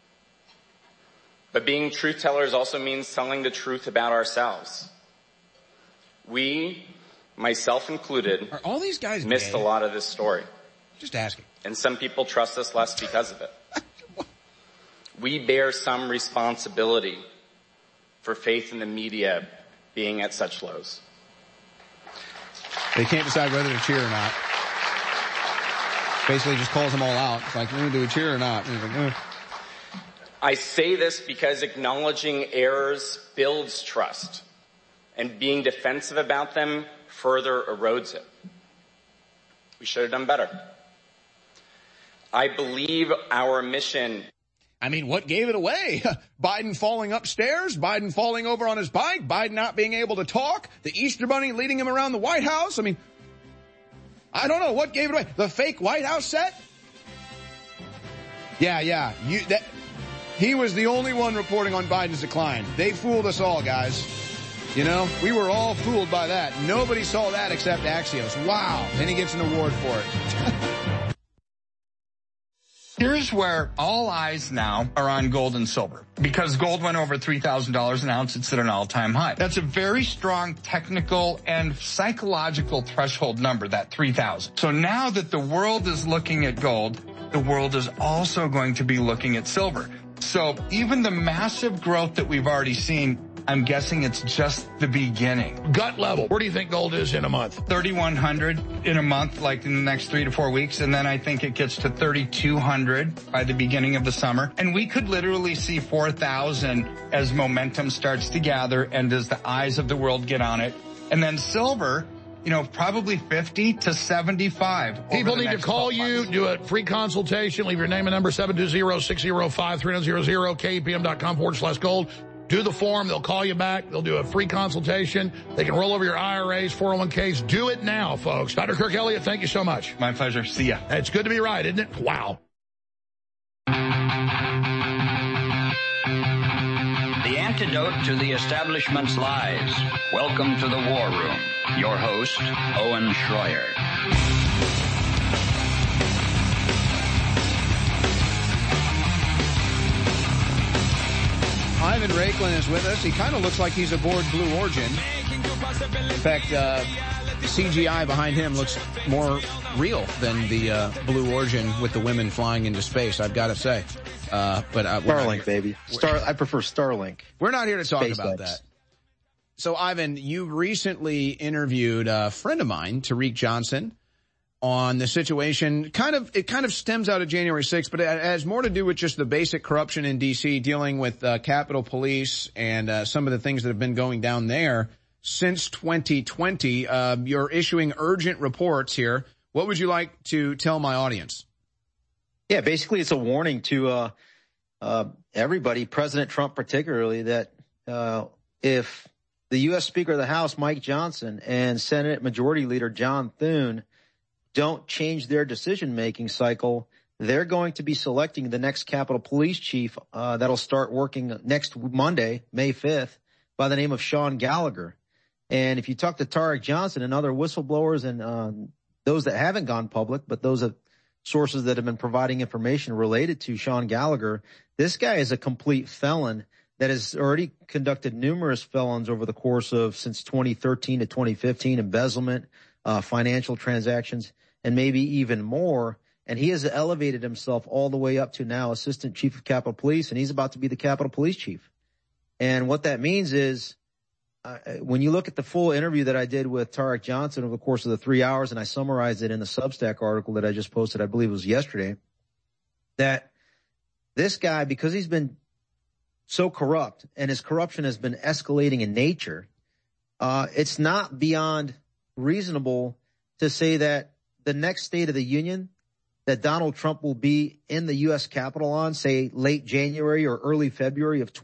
But being truth tellers also means telling the truth about ourselves. We, myself included, are all these guys missed gay? A lot of this story. Just asking. And some people trust us less because of it. We bear some responsibility for faith in the media being at such lows. They can't decide whether to cheer or not. Basically just calls them all out. It's like, we're going to do a cheer or not. And he's like, I say this because acknowledging errors builds trust, and being defensive about them further erodes it. We should have done better. I believe our mission... I mean, what gave it away? Biden falling upstairs, Biden falling over on his bike, Biden not being able to talk, the Easter Bunny leading him around the White House. I mean, I don't know. What gave it away? The fake White House set? Yeah. He was the only one reporting on Biden's decline. They fooled us all, guys. You know, we were all fooled by that. Nobody saw that except Axios. Wow. Then he gets an award for it. Here's where all eyes now are on gold and silver. Because gold went over $3,000 an ounce, it's at an all-time high. That's a very strong technical and psychological threshold number, that 3,000. So now that the world is looking at gold, the world is also going to be looking at silver. So even the massive growth that we've already seen, I'm guessing it's just the beginning. Gut level, where do you think gold is in a month? 3,100 in a month, like in the next 3 to 4 weeks. And then I think it gets to 3,200 by the beginning of the summer. And we could literally see 4,000 as momentum starts to gather and as the eyes of the world get on it. And then silver, you know, probably 50 to 75. People need to call you, do a free consultation, leave your name and number, 720-605-3900, KPM.com/gold. Do the form. They'll call you back. They'll do a free consultation. They can roll over your IRAs, 401ks. Do it now, folks. Dr. Kirk Elliott, thank you so much. My pleasure. See ya. It's good to be right, isn't it? Wow. The antidote to the establishment's lies. Welcome to the War Room. Your host, Owen Schroyer. Ivan Raiklin is with us. He kind of looks like he's aboard Blue Origin. In fact, CGI behind him looks more real than the Blue Origin with the women flying into space, I've got to say. Starlink, baby. I prefer Starlink. We're not here to talk SpaceX. about that. So, Ivan, you recently interviewed a friend of mine, Tariq Johnson, on the situation. It kind of stems out of January 6th, but it has more to do with just the basic corruption in D.C., dealing with Capitol Police and some of the things that have been going down there since 2020. You're issuing urgent reports here. What would you like to tell my audience? Yeah, basically it's a warning to everybody, President Trump particularly, that if the U.S. Speaker of the House, Mike Johnson, and Senate Majority Leader John Thune don't change their decision-making cycle, they're going to be selecting the next Capitol Police Chief that'll start working next Monday, May 5th, by the name of Sean Gallagher. And if you talk to Tariq Johnson and other whistleblowers and those that haven't gone public, but those sources that have been providing information related to Sean Gallagher, this guy is a complete felon that has already conducted numerous felons over the course of since 2013 to 2015, embezzlement, financial transactions, and maybe even more. And he has elevated himself all the way up to now Assistant Chief of Capitol Police, and he's about to be the Capitol Police Chief. And what that means is, when you look at the full interview that I did with Tariq Johnson over the course of the 3 hours, and I summarized it in the Substack article that I just posted, I believe it was yesterday, that this guy, because he's been so corrupt and his corruption has been escalating in nature, it's not beyond reasonable to say that the next State of the Union that Donald Trump will be in the U.S. Capitol on, say late January or early February of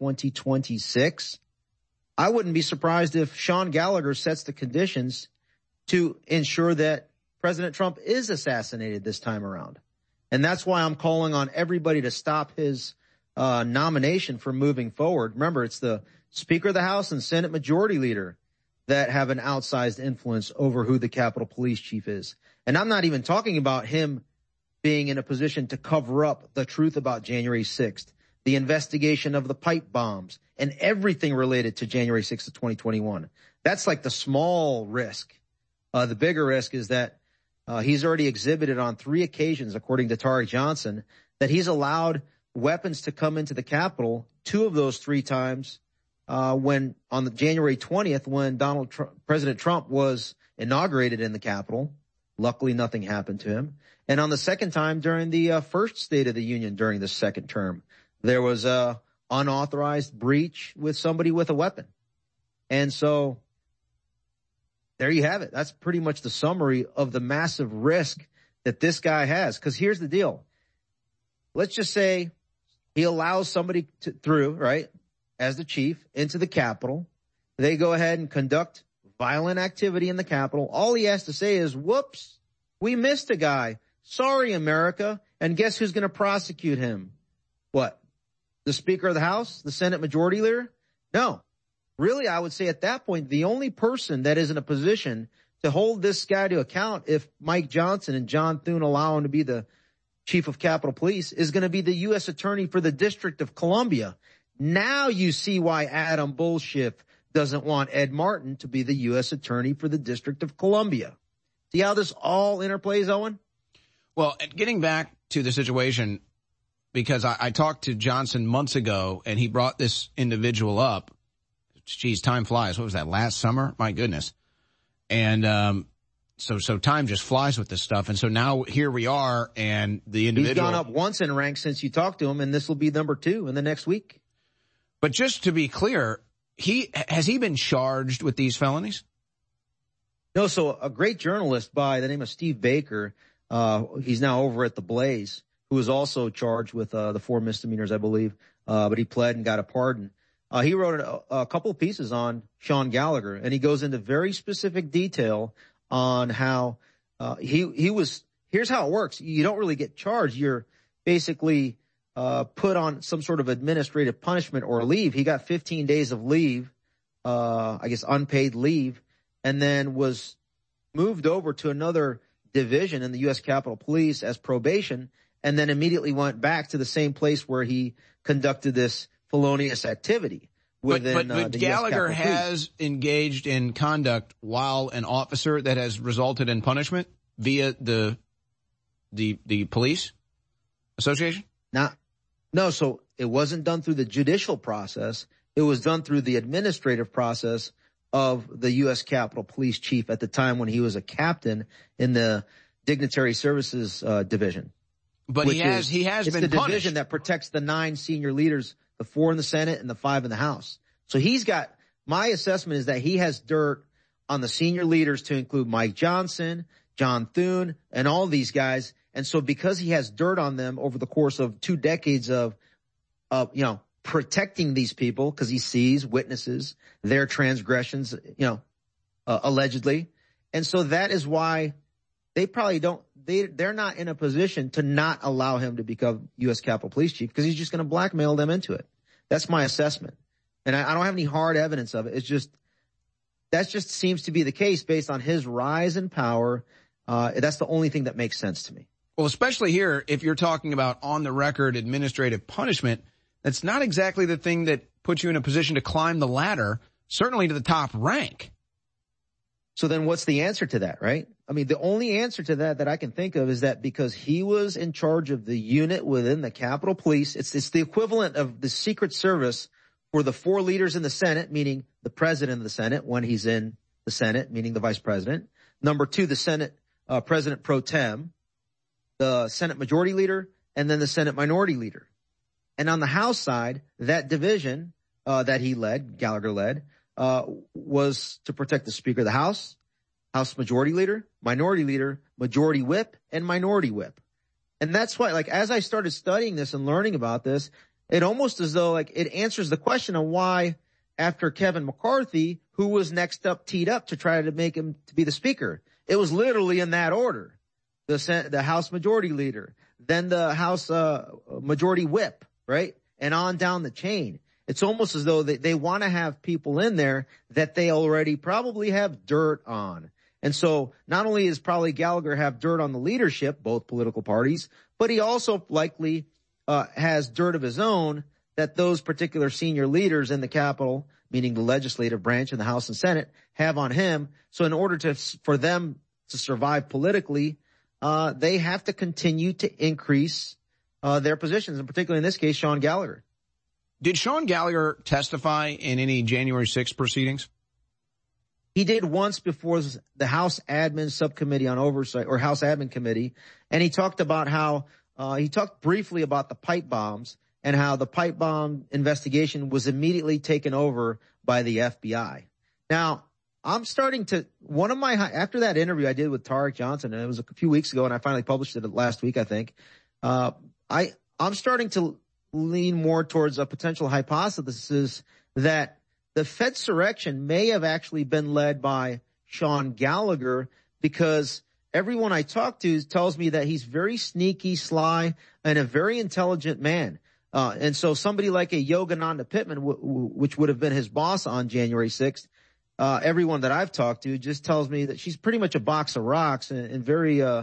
2026, I wouldn't be surprised if Sean Gallagher sets the conditions to ensure that President Trump is assassinated this time around. And that's why I'm calling on everybody to stop his nomination from moving forward. Remember, it's the Speaker of the House and Senate Majority Leader that have an outsized influence over who the Capitol Police Chief is. And I'm not even talking about him being in a position to cover up the truth about January 6th, the investigation of the pipe bombs, and everything related to January 6th of 2021. That's like the small risk. The bigger risk is that he's already exhibited on 3 occasions, according to Tariq Johnson, that he's allowed weapons to come into the Capitol. 2 of those 3 times when on the January 20th, when President Trump was inaugurated in the Capitol. Luckily, nothing happened to him. And on the second time during the first State of the Union during the second term, there was a unauthorized breach with somebody with a weapon. And so there you have it. That's pretty much the summary of the massive risk that this guy has. Because here's the deal. Let's just say he allows somebody through, right, as the chief into the Capitol. They go ahead and conduct violent activity in the Capitol. All he has to say is, whoops, we missed a guy. Sorry, America. And guess who's going to prosecute him? What? the Speaker of the House, the Senate Majority Leader? No. Really, I would say at that point, the only person that is in a position to hold this guy to account, if Mike Johnson and John Thune allow him to be the Chief of Capitol Police, is going to be the U.S. Attorney for the District of Columbia. Now you see why Adam Bullshift doesn't want Ed Martin to be the U.S. Attorney for the District of Columbia. See how this all interplays, Owen? Well, getting back to the situation, because I talked to Johnson months ago, and he brought this individual up. Geez, time flies. What was that, last summer? My goodness. And so time just flies with this stuff. And so now here we are, and the individual... He's gone up once in rank since you talked to him, and this will be number 2 in the next week. But just to be clear, has he been charged with these felonies? No, so a great journalist by the name of Steve Baker, he's now over at The Blaze, who was also charged with the 4 misdemeanors, I believe, but he pled and got a pardon. He wrote a couple of pieces on Sean Gallagher, and he goes into very specific detail on how he was. Here's how it works. You don't really get charged. You're basically put on some sort of administrative punishment or leave. He got 15 days of leave, I guess unpaid leave, and then was moved over to another division in the U.S. Capitol Police as probation, and then immediately went back to the same place where he conducted this felonious activity. Within, but Gallagher has engaged in conduct while an officer that has resulted in punishment via the police association? No, so it wasn't done through the judicial process. It was done through the administrative process of the U.S. Capitol Police chief at the time when he was a captain in the Dignitary Services Division. But he has been punished. It's the division that protects the 9 senior leaders, the 4 in the Senate and the 5 in the House. So my assessment is that he has dirt on the senior leaders to include Mike Johnson, John Thune, and all these guys. And so because he has dirt on them over the course of 2 decades of protecting these people, because he sees, witnesses their transgressions, allegedly. And so that is why they probably they're not in a position to not allow him to become U.S. Capitol Police Chief, because he's just going to blackmail them into it. That's my assessment. And I don't have any hard evidence of it. That just seems to be the case based on his rise in power. That's the only thing that makes sense to me. Well, especially here, if you're talking about on the record administrative punishment, that's not exactly the thing that puts you in a position to climb the ladder, certainly to the top rank. So then what's the answer to that, right? I mean, the only answer to that I can think of is that because he was in charge of the unit within the Capitol Police, it's the equivalent of the Secret Service for the 4 leaders in the Senate, meaning the president of the Senate when he's in the Senate, meaning the vice president. Number 2, the Senate president pro tem, the Senate majority leader, and then the Senate minority leader. And on the House side, that division that he led, Gallagher led, was to protect the Speaker of the House, House Majority Leader, Majority Whip, and Minority Whip. And that's why, as I started studying this and learning about this, it almost as though, it answers the question of why, after Kevin McCarthy, who was next up, teed up to try to make him to be the Speaker, it was literally in that order. The House Majority Leader, then the House Majority Whip, right? And on down the chain. It's almost as though they want to have people in there that they already probably have dirt on. And so not only is probably Gallagher have dirt on the leadership, both political parties, but he also likely has dirt of his own that those particular senior leaders in the Capitol, meaning the legislative branch in the House and Senate, have on him. So in order for them to survive politically, they have to continue to increase their positions, and particularly in this case, Sean Gallagher. Did Sean Gallagher testify in any January 6th proceedings? He did once before the House Admin Subcommittee on Oversight, or House Admin Committee, and he talked about how he talked briefly about the pipe bombs and how the pipe bomb investigation was immediately taken over by the FBI. Now, I'm starting to, after that interview I did with Tarek Johnson, and it was a few weeks ago, and I finally published it last week, I think, I'm starting to lean more towards a potential hypothesis that the Fedsurrection may have actually been led by Sean Gallagher, because everyone I talk to tells me that he's very sneaky, sly, and a very intelligent man. And so somebody like a Yogananda Pittman, which would have been his boss on January 6th, everyone that I've talked to just tells me that she's pretty much a box of rocks and very, low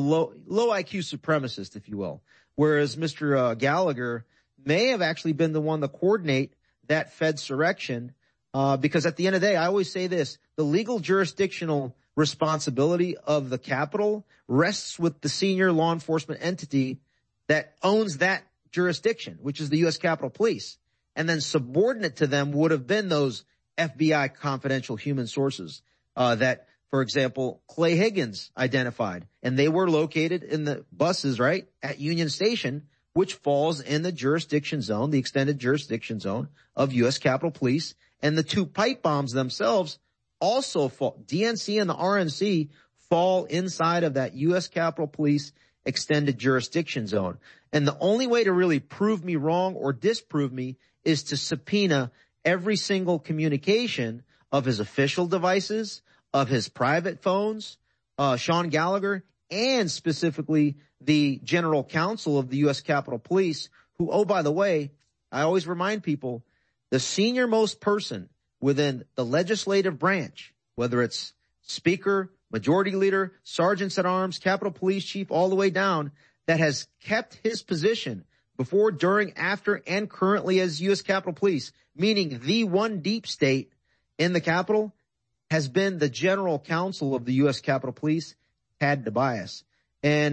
IQ supremacist, if you will. Whereas Mr. Gallagher may have actually been the one to coordinate that Fedsurrection, because at the end of the day, I always say this, the legal jurisdictional responsibility of the Capitol rests with the senior law enforcement entity that owns that jurisdiction, which is the U.S. Capitol Police. And then subordinate to them would have been those FBI confidential human sources that, for example, Clay Higgins identified. And they were located in the buses, right, at Union Station, which falls in the jurisdiction zone, the extended jurisdiction zone of U.S. Capitol Police. And the two pipe bombs themselves also fall. DNC and the RNC fall inside of that U.S. Capitol Police extended jurisdiction zone. And the only way to really prove me wrong or disprove me is to subpoena every single communication of his official devices, of his private phones, Sean Gallagher, and specifically the general counsel of the U.S. Capitol Police, who, oh, by the way, I always remind people, the senior most person within the legislative branch, whether it's Speaker, Majority Leader, Sergeants at Arms, Capitol Police Chief, all the way down, that has kept his position before, during, after, and currently as U.S. Capitol Police, meaning the one deep state in the Capitol, has been the general counsel of the U.S. Capitol Police, Tad Tobias. And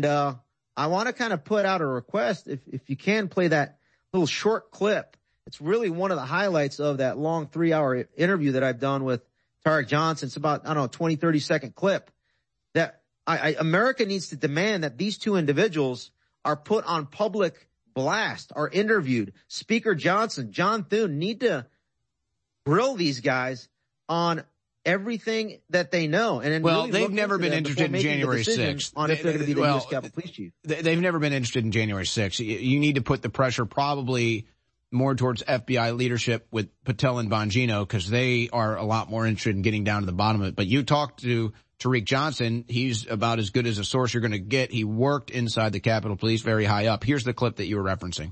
I want to kind of put out a request, if you can play that little short clip. It's really one of the highlights of that long 3-hour interview that I've done with Tareq Johnson. It's about, 20, 30-second clip that America needs to demand that these two individuals are put on public blast, are interviewed. Speaker Johnson, John Thune need to grill these guys on everything that they know. And well, they've never been interested in January 6th. On if they're going to be the U.S. Capitol Police Chief. They've never been interested in January 6th. You need to put the pressure probably more towards FBI leadership with Patel and Bongino, because they are a lot more interested in getting down to the bottom of it. But you talked to Tareq Johnson. He's about as good as a source you're going to get. He worked inside the Capitol Police very high up. Here's the clip that you were referencing.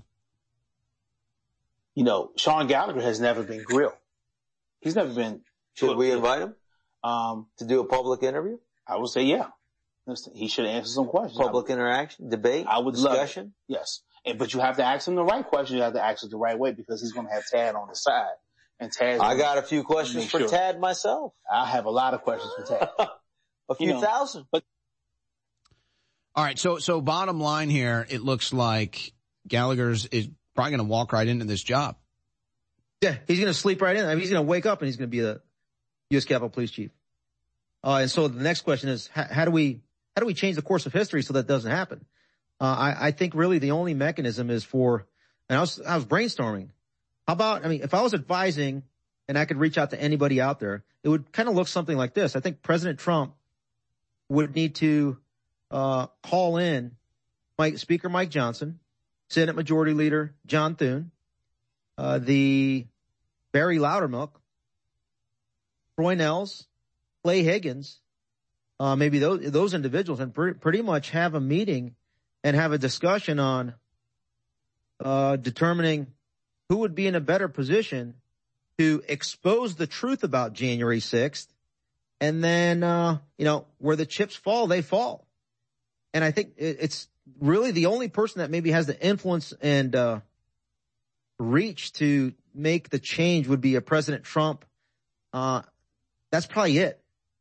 Sean Gallagher has never been grilled. He's never been. Should we invite him to do a public interview? I would say, yeah. He should answer some questions. Public interaction, debate, discussion? Yes. But you have to ask him the right questions. You have to ask it the right way, because he's going to have Tad on the side. And Tad. I got a few questions for Tad myself. I have a lot of questions for Tad. A few thousand. But all right. So bottom line here, it looks like Gallagher's is probably going to walk right into this job. Yeah, he's going to sleep right in. I mean, he's going to wake up and he's going to be the U.S. Capitol Police Chief. And so the next question is, how do we change the course of history so that doesn't happen? I think really the only mechanism is and I was brainstorming. How about, if I was advising and I could reach out to anybody out there, it would kind of look something like this. I think President Trump would need to call in Speaker Mike Johnson, Senate Majority Leader John Thune, the Barry Loudermilk, Troy Nehls, Clay Higgins, maybe those individuals, and pretty much have a meeting and have a discussion on determining who would be in a better position to expose the truth about January 6th. And then, where the chips fall, they fall. And I think it's really the only person that maybe has the influence and reach to make the change would be a President Trump. That's probably it.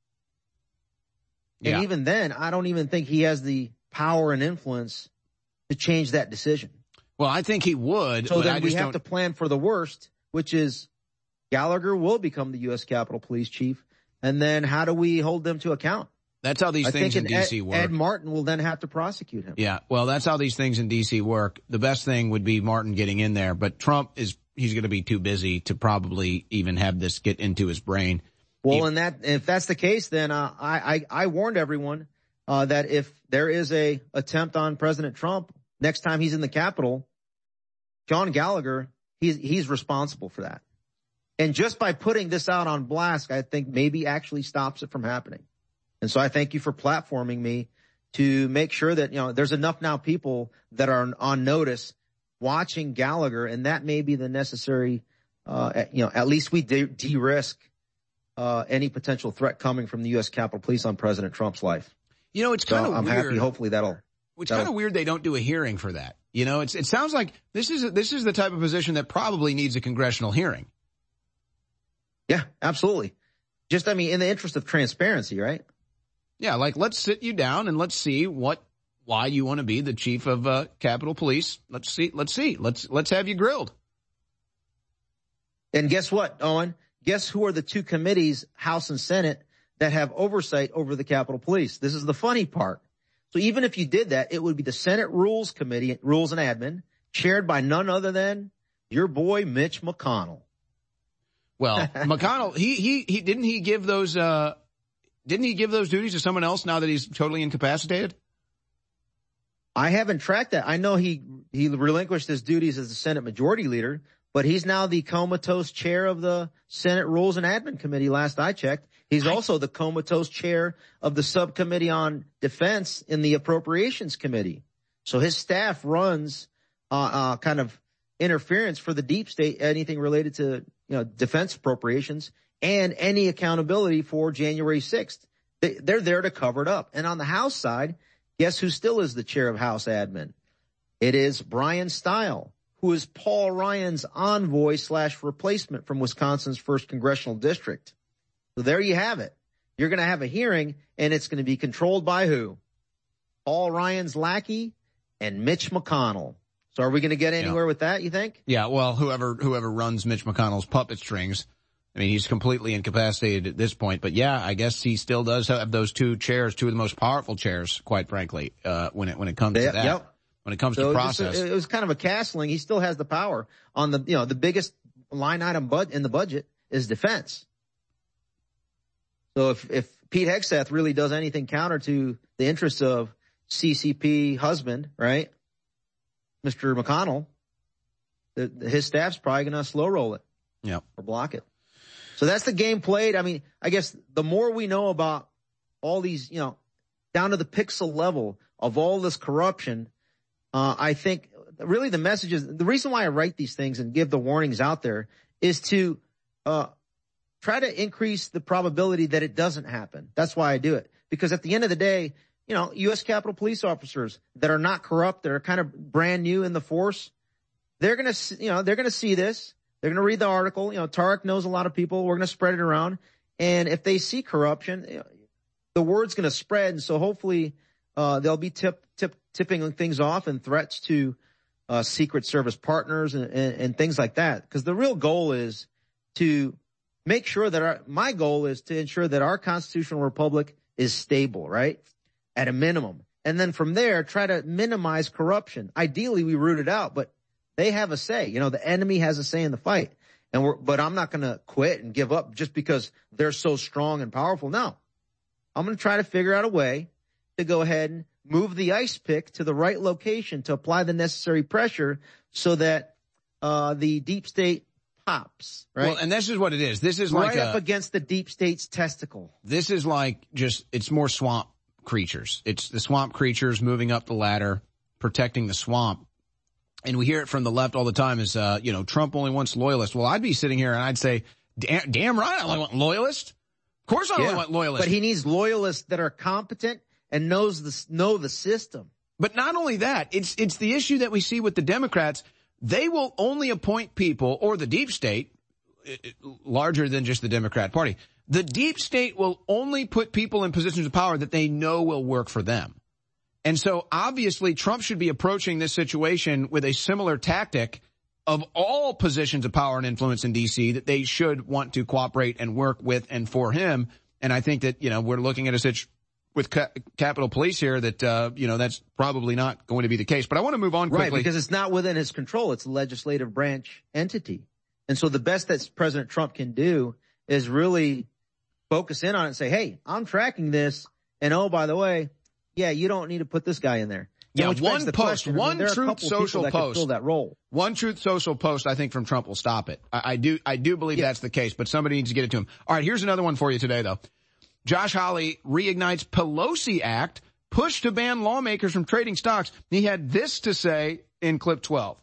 And even then, I don't even think he has the power and influence to change that decision. Well, I think he would. So then we have to plan for the worst, which is Gallagher will become the U.S. Capitol Police Chief. And then how do we hold them to account? That's how these things in D.C. work. Ed Martin will then have to prosecute him. Yeah, well, that's how these things in D.C. work. The best thing would be Martin getting in there, but Trump he's going to be too busy to probably even have this get into his brain. Well, if that's the case, then I warned everyone that if there is a attempt on President Trump next time he's in the Capitol, John Gallagher, he's responsible for that. And just by putting this out on blast, I think maybe actually stops it from happening. And so I thank you for platforming me to make sure that, there's enough now people that are on notice watching Gallagher, and that may be the necessary, at least we de-risk any potential threat coming from the U.S. Capitol Police on President Trump's life. It's kind of weird. I'm happy. Hopefully It's kind of weird they don't do a hearing for that. It sounds like this is the type of position that probably needs a congressional hearing. Yeah, absolutely. Just, in the interest of transparency, right? Yeah, let's sit you down and let's see why you want to be the chief of Capitol Police. Let's see. Let's have you grilled. And guess what, Owen? Guess who are the two committees, House and Senate, that have oversight over the Capitol Police? This is the funny part. So even if you did that, it would be the Senate Rules Committee, Rules and Admin, chaired by none other than your boy Mitch McConnell. Well, McConnell, he didn't he give those duties to someone else now that he's totally incapacitated? I haven't tracked that. I know he relinquished his duties as the Senate Majority Leader, but he's now the comatose chair of the Senate Rules and Admin Committee, last I checked. He's also the comatose chair of the Subcommittee on Defense in the Appropriations Committee. So his staff runs kind of interference for the deep state, anything related to defense appropriations and any accountability for January 6th. They're there to cover it up. And on the House side, guess who still is the chair of House Admin? It is Brian Stile, who is Paul Ryan's envoy / replacement from Wisconsin's 1st Congressional District. So there you have it. You're going to have a hearing, and it's going to be controlled by who? Paul Ryan's lackey and Mitch McConnell. So are we going to get anywhere with that, you think? Yeah, well, whoever runs Mitch McConnell's puppet strings, he's completely incapacitated at this point. But yeah, I guess he still does have those two chairs, two of the most powerful chairs, quite frankly, when it comes to that. Yep. When it comes to process. It was kind of a castling. He still has the power on the biggest line item in the budget is defense. So if Pete Hegseth really does anything counter to the interests of CCP husband, right, Mr. McConnell, his staff's probably going to slow roll it. Yep. Or block it. So that's the game played. I guess the more we know about all these, down to the pixel level of all this corruption, I think really the message is, the reason why I write these things and give the warnings out there is to try to increase the probability that it doesn't happen. That's why I do it. Because at the end of the day, U.S. Capitol Police officers that are not corrupt, that are kind of brand new in the force, they're going to see this. They're going to read the article. Tarek knows a lot of people. We're going to spread it around. And if they see corruption, the word's going to spread. And so hopefully, they'll be tipping things off and threats to, Secret Service partners and things like that. Because the real goal is to make sure that my goal is to ensure that our constitutional republic is stable, right? At a minimum. And then from there, try to minimize corruption. Ideally, we root it out, but they have a say. The enemy has a say in the fight. But I'm not going to quit and give up just because they're so strong and powerful. No. I'm going to try to figure out a way to go ahead and move the ice pick to the right location to apply the necessary pressure so that the deep state pops, right? Well, and this is what it is. This is right up against the deep state's testicle. This is it's more swamp creatures. It's the swamp creatures moving up the ladder, protecting the swamp. And we hear it from the left all the time is, Trump only wants loyalists. Well, I'd be sitting here and I'd say, damn right, I only want loyalists. Of course I only want loyalists. But he needs loyalists that are competent and know the system. But not only that, it's the issue that we see with the Democrats. They will only appoint people, or the deep state, larger than just the Democrat Party. The deep state will only put people in positions of power that they know will work for them. And so obviously Trump should be approaching this situation with a similar tactic of all positions of power and influence in D.C. that they should want to cooperate and work with and for him. And I think that, we're looking at a situation with Capitol Police here that, that's probably not going to be the case. But I want to move on quickly. Right, because it's not within his control. It's a legislative branch entity. And so the best that President Trump can do is really focus in on it and say, hey, I'm tracking this. And oh, by the way, yeah, you don't need to put this guy in there. Yeah, one post, one Truth Social post, fill that role. One Truth Social post, I think, from Trump will stop it. I do believe that's the case, but somebody needs to get it to him. All right, here's another one for you today, though. Josh Hawley reignites Pelosi Act, push to ban lawmakers from trading stocks. He had this to say in clip 12.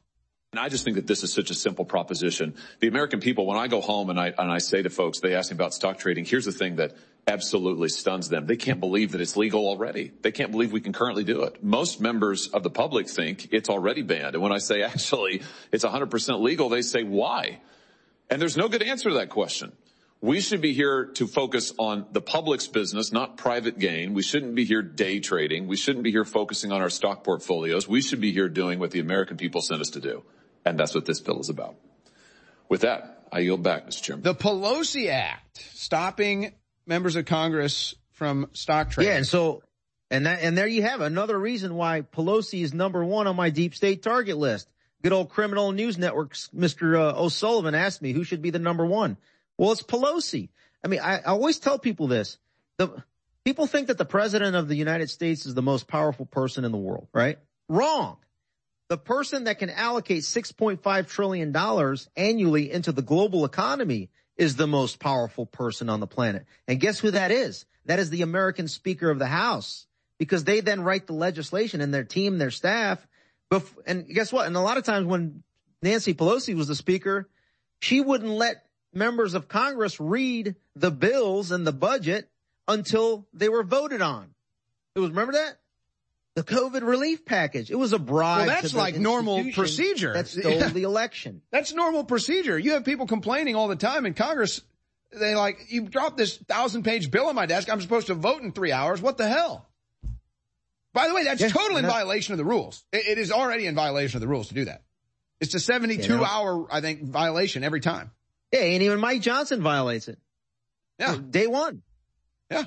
And I just think that this is such a simple proposition. The American people, when I go home and I say to folks, they ask me about stock trading, here's the thing that absolutely stuns them. They can't believe that it's legal already. They can't believe we can currently do it. Most members of the public think it's already banned. And when I say actually it's 100% legal, they say why? And there's no good answer to that question. We should be here to focus on the public's business, not private gain. We shouldn't be here day trading. We shouldn't be here focusing on our stock portfolios. We should be here doing what the American people sent us to do. And that's what this bill is about. With that, I yield back, Mr. Chairman. The Pelosi Act, stopping members of Congress from stock trading. Yeah, and there you have it. Another reason why Pelosi is number one on my deep state target list. Good old Criminal News Network's Mr. O'Sullivan asked me who should be the number one. Well, it's Pelosi. I mean, I always tell people this. People think that the president of the United States is the most powerful person in the world, right? Wrong. The person that can allocate $6.5 trillion annually into the global economy is the most powerful person on the planet. And guess who that is? That is the American Speaker of the House, because they then write the legislation and their team, their staff. And guess what? And a lot of times when Nancy Pelosi was the Speaker, she wouldn't let members of Congress read the bills and the budget until they were voted on. Remember that? The COVID relief package. It was a bribe. Well, that's like normal procedure. That stole the election. That's normal procedure. You have people complaining all the time in Congress. They you dropped this 1,000-page bill on my desk. I'm supposed to vote in 3 hours. What the hell? By the way, that's totally in violation of the rules. It is already in violation of the rules to do that. It's a 72-hour, I think, violation every time. Yeah, and even Mike Johnson violates it. Yeah. Day one. Yeah.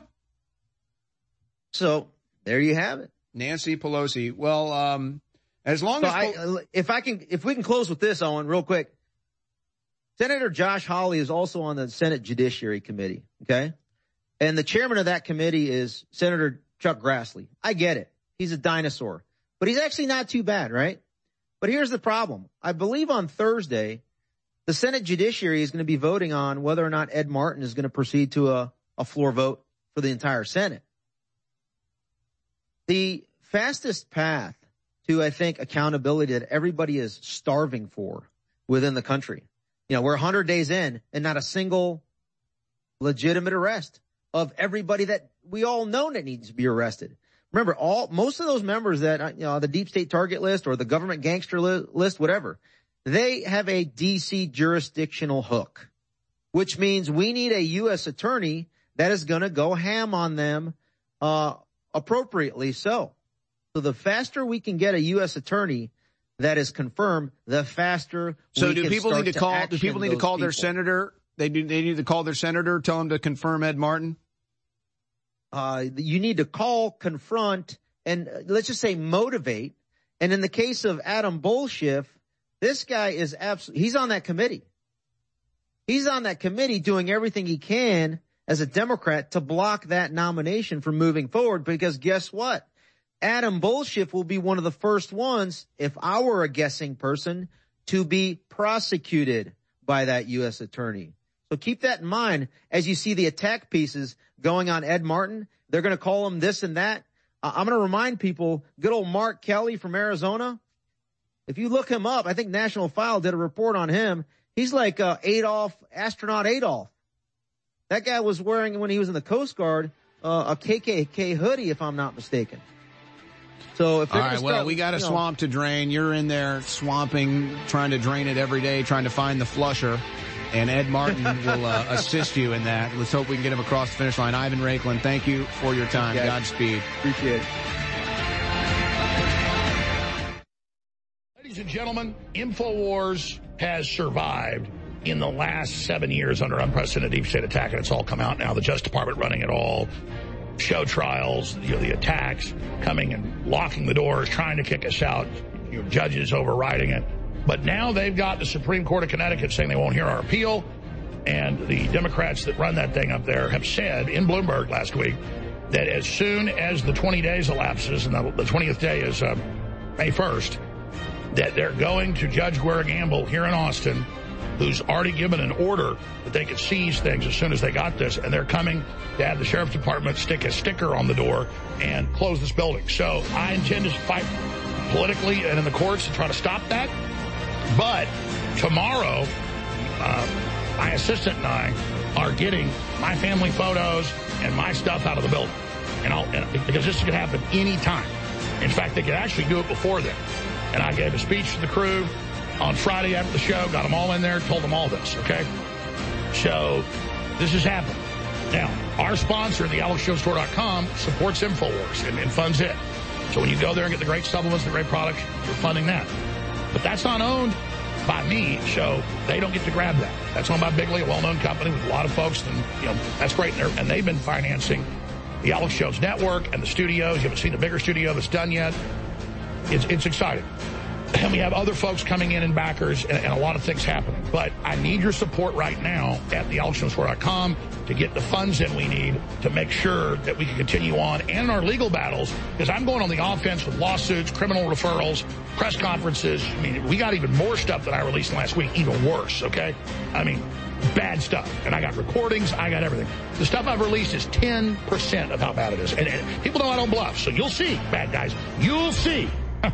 So there you have it. Nancy Pelosi. Well, as long as if we can close with this, Owen, real quick. Senator Josh Hawley is also on the Senate Judiciary Committee. Okay. And the chairman of that committee is Senator Chuck Grassley. I get it. He's a dinosaur, but he's actually not too bad, right? But here's the problem. I believe on Thursday, the Senate Judiciary is going to be voting on whether or not Ed Martin is going to proceed to a floor vote for the entire Senate. The fastest path to, I think, accountability that everybody is starving for within the country. You know, we're 100 days in and not a single legitimate arrest of everybody that we all know that needs to be arrested. Remember, most of those members that, the deep state target list or the government gangster list, whatever, they have a DC jurisdictional hook, which means we need a U.S. attorney that is going to go ham on them, appropriately so. So the faster we can get a U.S. attorney that is confirmed, the faster we can start to action. Do people need to call their senator? They need to call their senator, tell them to confirm Ed Martin? You need to call, confront, and let's just say motivate. And in the case of Adam Bolsheff, this guy is he's on that committee. He's on that committee doing everything he can as a Democrat to block that nomination from moving forward, because guess what? Adam Bolsheff will be one of the first ones, if I were a guessing person, to be prosecuted by that U.S. attorney. So keep that in mind as you see the attack pieces going on Ed Martin. They're going to call him this and that. I'm going to remind people, good old Mark Kelly from Arizona. If you look him up, I think National File did a report on him. He's like astronaut Adolf. That guy was wearing, when he was in the Coast Guard, a KKK hoodie, if I'm not mistaken. So if all right, well, we got a swamp to drain. You're in there swamping, trying to drain it every day, trying to find the flusher. And Ed Martin will assist you in that. Let's hope we can get him across the finish line. Ivan Raiklin, thank you for your time. Godspeed. Appreciate it. Ladies and gentlemen, InfoWars has survived in the last 7 years under unprecedented deep state attack, and it's all come out now. The Justice Department running it all. Show trials, the attacks, coming and locking the doors, trying to kick us out, judges overriding it. But now they've got the Supreme Court of Connecticut saying they won't hear our appeal. And the Democrats that run that thing up there have said in Bloomberg last week that as soon as the 20 days elapses, and the 20th day is May 1st, that they're going to Judge Guerra Gamble here in Austin, who's already given an order that they could seize things as soon as they got this, and they're coming to have the Sheriff's Department stick a sticker on the door and close this building. So I intend to fight politically and in the courts to try to stop that. But tomorrow, my assistant and I are getting my family photos and my stuff out of the building. Because this could happen any time. In fact, they could actually do it before then. And I gave a speech to the crew on Friday after the show, got them all in there, told them all this, okay? So this is happening. Now, our sponsor, the AlexJonesStore.com, supports InfoWars and funds it. So when you go there and get the great supplements, the great products, you're funding that. But that's not owned by me, so they don't get to grab that. That's owned by Bigley, a well-known company with a lot of folks, and that's great. And they've been financing the Alex Jones Network and the studios. You haven't seen the bigger studio that's done yet. It's exciting. And we have other folks coming in and backers and a lot of things happening. But I need your support right now at thealexjonesstore.com to get the funds in we need to make sure that we can continue on and in our legal battles, because I'm going on the offense with lawsuits, criminal referrals, press conferences. I mean, we got even more stuff that I released last week, even worse, okay? I mean, bad stuff. And I got recordings, I got everything. The stuff I've released is 10% of how bad it is. And people know I don't bluff, so you'll see, bad guys. You'll see.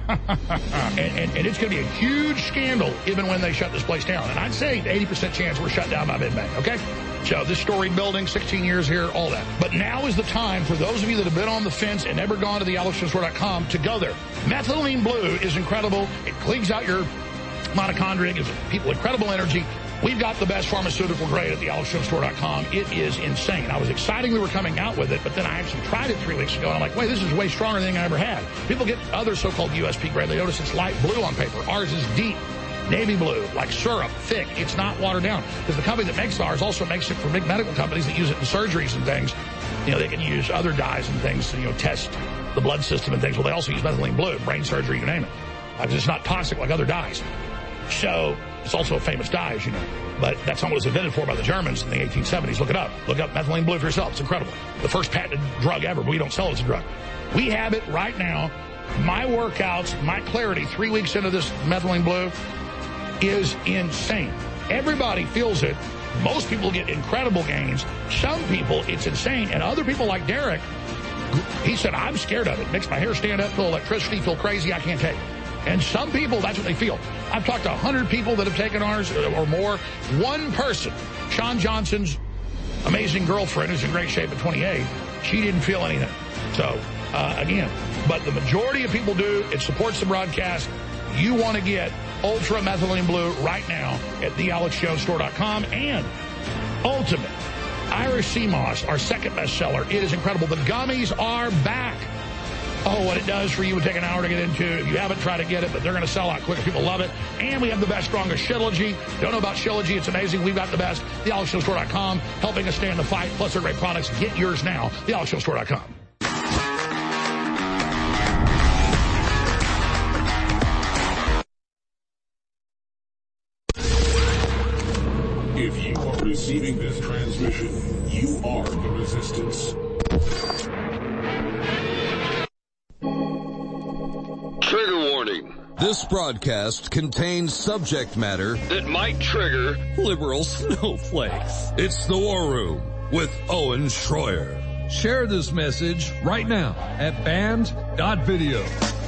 and it's going to be a huge scandal even when they shut this place down. And I'd say 80% chance we're shut down by mid-May, okay? So this storied building, 16 years here, all that. But now is the time for those of you that have been on the fence and never gone to the AlexJonesStore.com to go there. Methylene Blue is incredible. It cleans out your mitochondria, gives people incredible energy. We've got the best pharmaceutical grade at the AlexJonesStore.com. It is insane. I was excited we were coming out with it, but then I actually tried it 3 weeks ago, and I'm like, wait, this is way stronger than I ever had. People get other so-called USP grade. They notice it's light blue on paper. Ours is deep, navy blue, like syrup, thick. It's not watered down. Because the company that makes ours also makes it for big medical companies that use it in surgeries and things. They can use other dyes and things to, test the blood system and things. Well, they also use methylene blue, brain surgery, you name it. Because it's not toxic like other dyes. So it's also a famous dye, as you know. But that's not what it was invented for by the Germans in the 1870s. Look it up. Look up methylene blue for yourself. It's incredible. The first patented drug ever, but we don't sell it as a drug. We have it right now. My workouts, my clarity 3 weeks into this methylene blue is insane. Everybody feels it. Most people get incredible gains. Some people, it's insane. And other people like Derek, he said, I'm scared of it. Makes my hair stand up, feel electricity, feel crazy. I can't take it. And some people, that's what they feel. I've talked to 100 people that have taken ours or more. One person, Sean Johnson's amazing girlfriend, who's in great shape at 28, she didn't feel anything. So, again, but the majority of people do. It supports the broadcast. You want to get Ultra Methylene Blue right now at thealexjonesstore.com. And Ultimate Irish Sea Moss, our second bestseller. It is incredible. The gummies are back. Oh, what it does for you would take an hour to get into. If you haven't tried to get it, but they're going to sell out quicker. People love it. And we have the best, strongest Shilajit. Don't know about Shilajit. It's amazing. We've got the best. TheAlexJonesStore.com, helping us stand the fight. Plus, they're great products. Get yours now. TheAlexJonesStore.com. If you are receiving this transmission, you are the resistance. Trigger warning. This broadcast contains subject matter that might trigger liberal snowflakes. It's the War Room with Owen Schroyer. Share this message right now at band.video.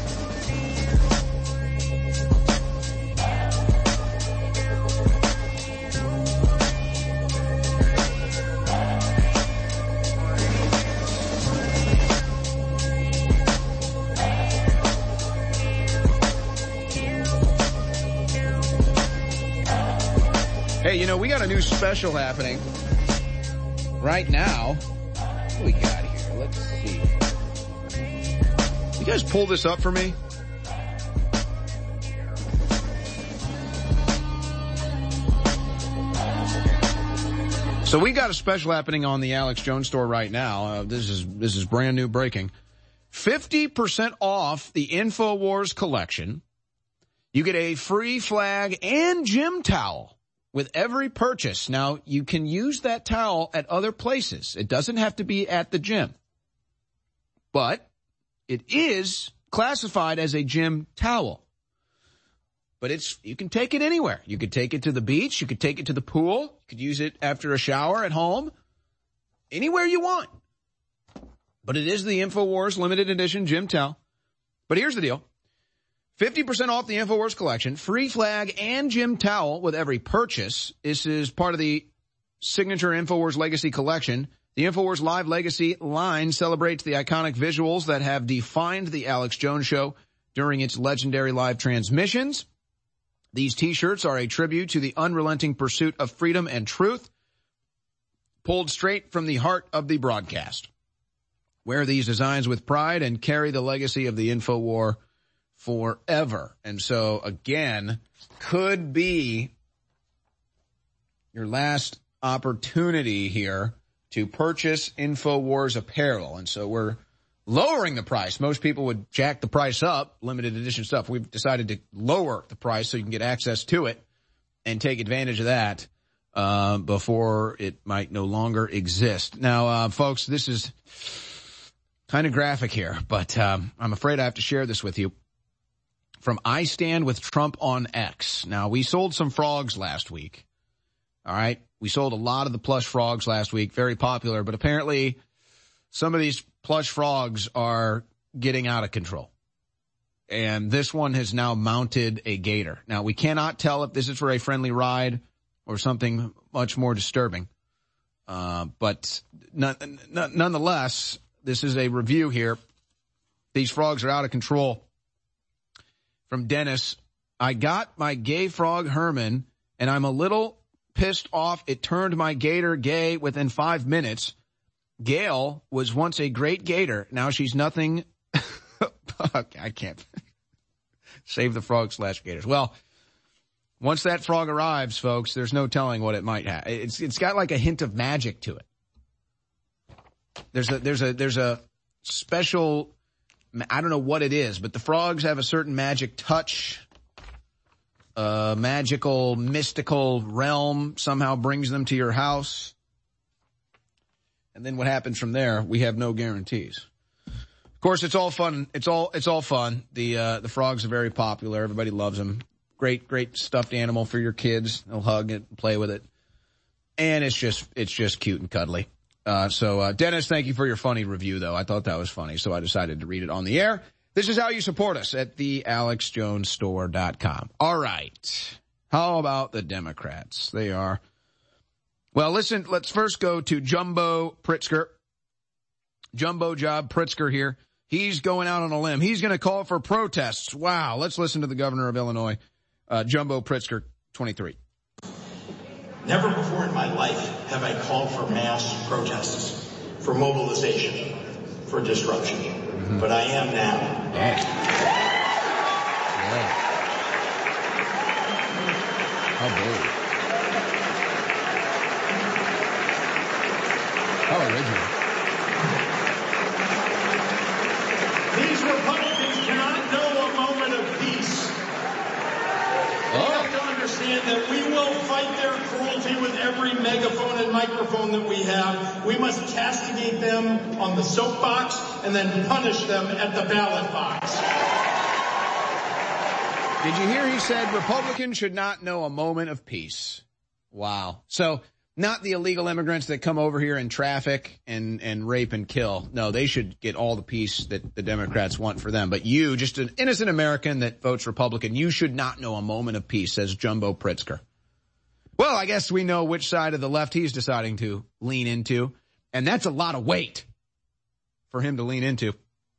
Hey, we got a new special happening right now. What do we got here? Let's see. You guys pull this up for me? So we got a special happening on the Alex Jones store right now. This is brand new breaking. 50% off the InfoWars collection. You get a free flag and gym towel with every purchase. Now, you can use that towel at other places. It doesn't have to be at the gym. But it is classified as a gym towel. But you can take it anywhere. You could take it to the beach. You could take it to the pool. You could use it after a shower at home. Anywhere you want. But it is the InfoWars limited edition gym towel. But here's the deal. 50% off the InfoWars collection, free flag and gym towel with every purchase. This is part of the signature InfoWars Legacy collection. The InfoWars Live Legacy line celebrates the iconic visuals that have defined the Alex Jones Show during its legendary live transmissions. These t-shirts are a tribute to the unrelenting pursuit of freedom and truth, pulled straight from the heart of the broadcast. Wear these designs with pride and carry the legacy of the InfoWar forever. And so, again, could be your last opportunity here to purchase InfoWars apparel. And so we're lowering the price. Most people would jack the price up, limited edition stuff. We've decided to lower the price so you can get access to it and take advantage of that before it might no longer exist. Now, folks, this is kind of graphic here, but I'm afraid I have to share this with you. From I Stand With Trump on X. Now, we sold some frogs last week. All right? We sold a lot of the plush frogs last week. Very popular. But apparently, some of these plush frogs are getting out of control. And this one has now mounted a gator. Now, we cannot tell if this is for a friendly ride or something much more disturbing. But nonetheless, this is a review here. These frogs are out of control. From Dennis, I got my gay frog Herman, and I'm a little pissed off it turned my gator gay within 5 minutes. Gail was once a great gator. Now she's nothing. I can't. Save the frog / gators. Well, once that frog arrives, folks, there's no telling what it might have. It's got like a hint of magic to it. There's a special, I don't know what it is, but the frogs have a certain magic touch. Magical, mystical realm somehow brings them to your house. And then what happens from there, we have no guarantees. Of course, it's all fun. It's all fun. The frogs are very popular. Everybody loves them. Great stuffed animal for your kids. They'll hug it and play with it. And it's just cute and cuddly. So Dennis, thank you for your funny review, though. I thought that was funny, so I decided to read it on the air. This is how you support us at thealexjonesstore.com. All right. How about the Democrats? They are. Well, listen, let's first go to Jumbo Pritzker. Jumbo Job Pritzker here. He's going out on a limb. He's going to call for protests. Wow. Let's listen to the governor of Illinois, Jumbo Pritzker, 23. Never before in my life have I called for mass protests, for mobilization, for disruption. Mm-hmm. But I am now. Yeah. How bold. How original. These Republicans cannot know a moment of peace. They have to understand that we will fight their cruelty with every megaphone and microphone that we have. We must castigate them on the soapbox and then punish them at the ballot box. Did you hear he said Republicans should not know a moment of peace? Wow. So not the illegal immigrants that come over here and traffic and rape and kill. No, they should get all the peace that the Democrats want for them. But you, just an innocent American that votes Republican, you should not know a moment of peace, says Jumbo Pritzker. Well, I guess we know which side of the left he's deciding to lean into. And that's a lot of weight for him to lean into.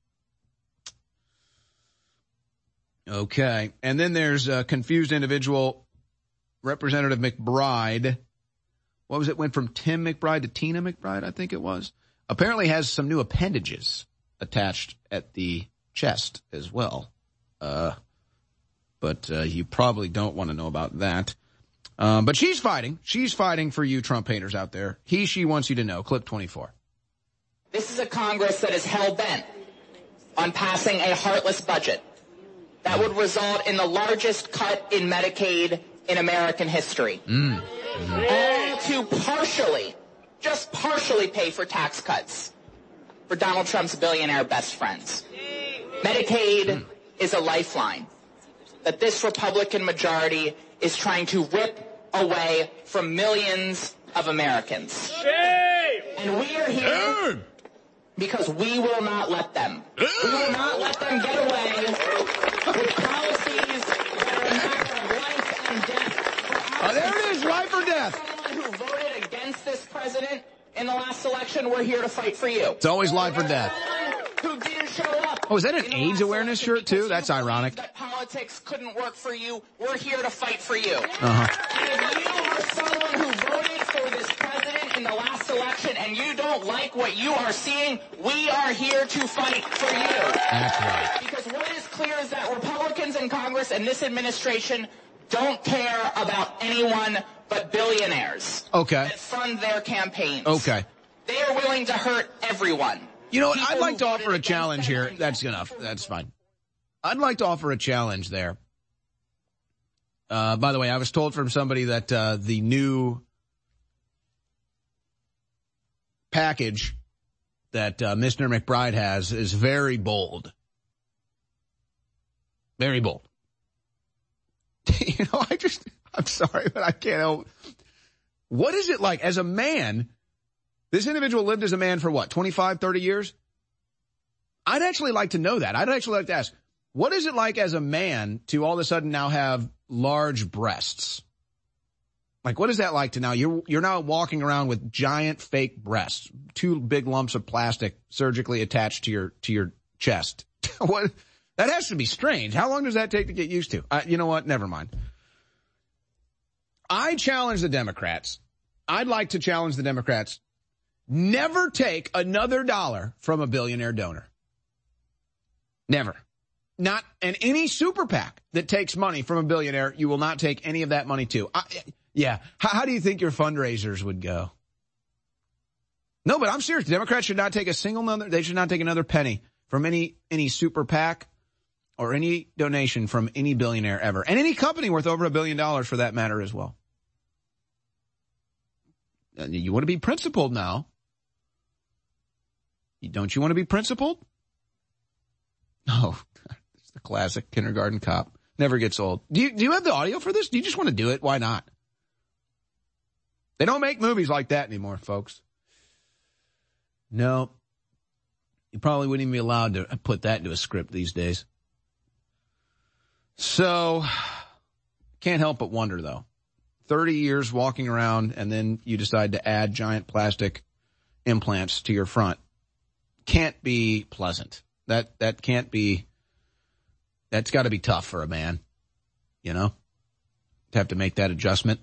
Okay. And then there's a confused individual, Representative McBride. What was it? Went from Tim McBride to Tina McBride, I think it was. Apparently has some new appendages attached at the chest as well. But you probably don't want to know about that. But she's fighting. She's fighting for you Trump haters out there. She wants you to know. Clip 24. This is a Congress that is hell-bent on passing a heartless budget that would result in the largest cut in Medicaid in American history. All to just partially pay for tax cuts for Donald Trump's billionaire best friends. Medicaid is a lifeline that this Republican majority is trying to rip away from millions of Americans. And we are here because we will not let them. We will not let them get away with policies or death. Someone who voted against this president in the last election, we're here to fight for you. It's always life or death. Who didn't show up. Oh, is that an AIDS awareness shirt too? That's ironic. That politics couldn't work for you. We're here to fight for you. Uh-huh. And if you are someone who voted for this president in the last election and you don't like what you are seeing, we are here to fight for you. That's right. Because what is clear is that Republicans in Congress and this administration don't care about anyone but billionaires. Okay. That fund their campaigns. Okay. They are willing to hurt everyone. You know what? I'd like to offer a challenge here. That's enough. That's fine. I'd like to offer a challenge there. By the way, I was told from somebody that the new package that Mr. McBride has is very bold. Very bold. You know, I'm sorry, but I can't help. What is it like as a man? This individual lived as a man for what, 25, 30 years? I'd actually like to know that. I'd actually like to ask, what is it like as a man to all of a sudden now have large breasts? Like, what is that like to now? You're now walking around with giant fake breasts, 2 big lumps of plastic surgically attached to your chest. What? That has to be strange. How long does that take to get used to? You know what? Never mind. I challenge the Democrats. I'd like to challenge the Democrats. Never take another dollar from a billionaire donor. Never. Not in any super PAC that takes money from a billionaire, you will not take any of that money to. Yeah. How do you think your fundraisers would go? No, but I'm serious. The Democrats should not take they should not take another penny from any super PAC or any donation from any billionaire ever. And any company worth over $1 billion for that matter as well. You want to be principled now. Don't you want to be principled? Oh, it's the classic kindergarten cop. Never gets old. Do you have the audio for this? Do you just want to do it? Why not? They don't make movies like that anymore, folks. No. You probably wouldn't even be allowed to put that into a script these days. So, can't help but wonder, though. 30 years walking around, and then you decide to add giant plastic implants to your front. Can't be pleasant. That can't be, that's got to be tough for a man, you know, to have to make that adjustment.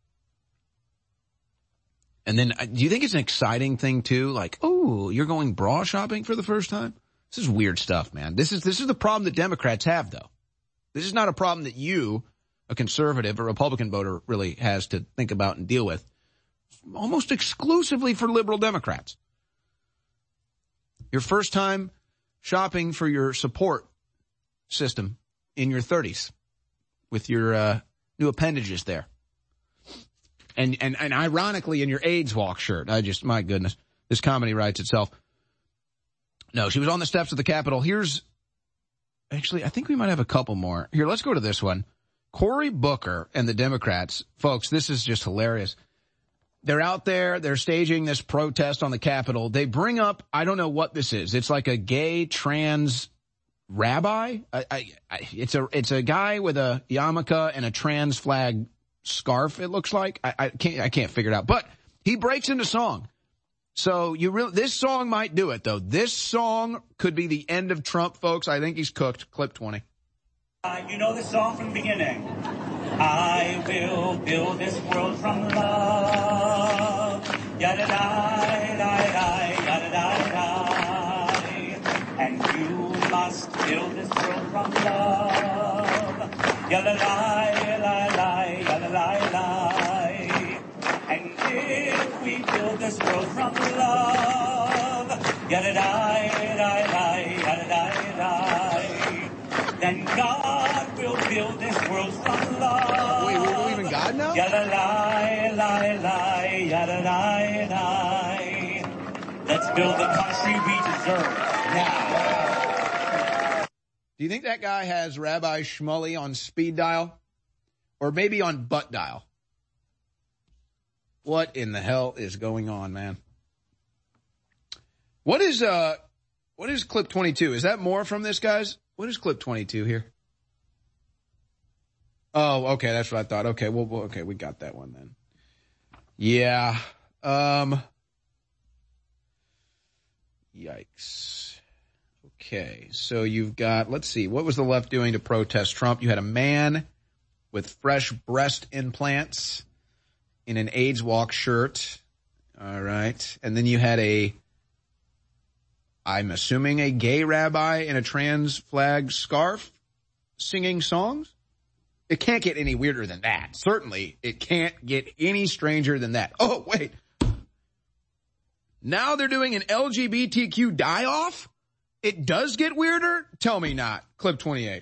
And then, do you think it's an exciting thing too? Like, oh, you're going bra shopping for the first time? This is weird stuff, man. This is the problem that Democrats have, though. This is not a problem that you, a conservative or Republican voter, really has to think about and deal with. Almost exclusively for liberal Democrats. Your first time shopping for your support system in your 30s with your new appendages there. And ironically in your AIDS walk shirt. My goodness, this comedy writes itself. No, she was on the steps of the Capitol. Actually, I think we might have a couple more. Here, let's go to this one. Cory Booker and the Democrats. Folks, this is just hilarious. They're out there. They're staging this protest on the Capitol. They bring up, I don't know what this is. It's like a gay trans rabbi. It's a guy with a yarmulke and a trans flag scarf, it looks like. I can't figure it out. But he breaks into song. So this song might do it, though. This song could be the end of Trump, folks. I think he's cooked. Clip 20. You know this song from the beginning. I will build this world from love. Yada da da yada da. And you must build this world from love. Yada da yada da. And if we build this world from love, yada da yada da. Then God will build this world from love. Wait, we believe in God now? Yada yada da. Let's build the country we deserve now. Do you think that guy has Rabbi Shmuley on speed dial? Or maybe on butt dial? What in the hell is going on, man? What is clip 22? Is that more from this, guys? What is clip 22 here? Oh, okay, that's what I thought. Okay, okay, we got that one then. Yeah. Yikes. Okay. So you've got, let's see, what was the left doing to protest Trump? You had a man with fresh breast implants in an AIDS Walk shirt. All right. And then you had I'm assuming a gay rabbi in a trans flag scarf singing songs. It can't get any weirder than that. Certainly, it can't get any stranger than that. Oh, wait. Now they're doing an LGBTQ die-off? It does get weirder? Tell me not. Clip 28.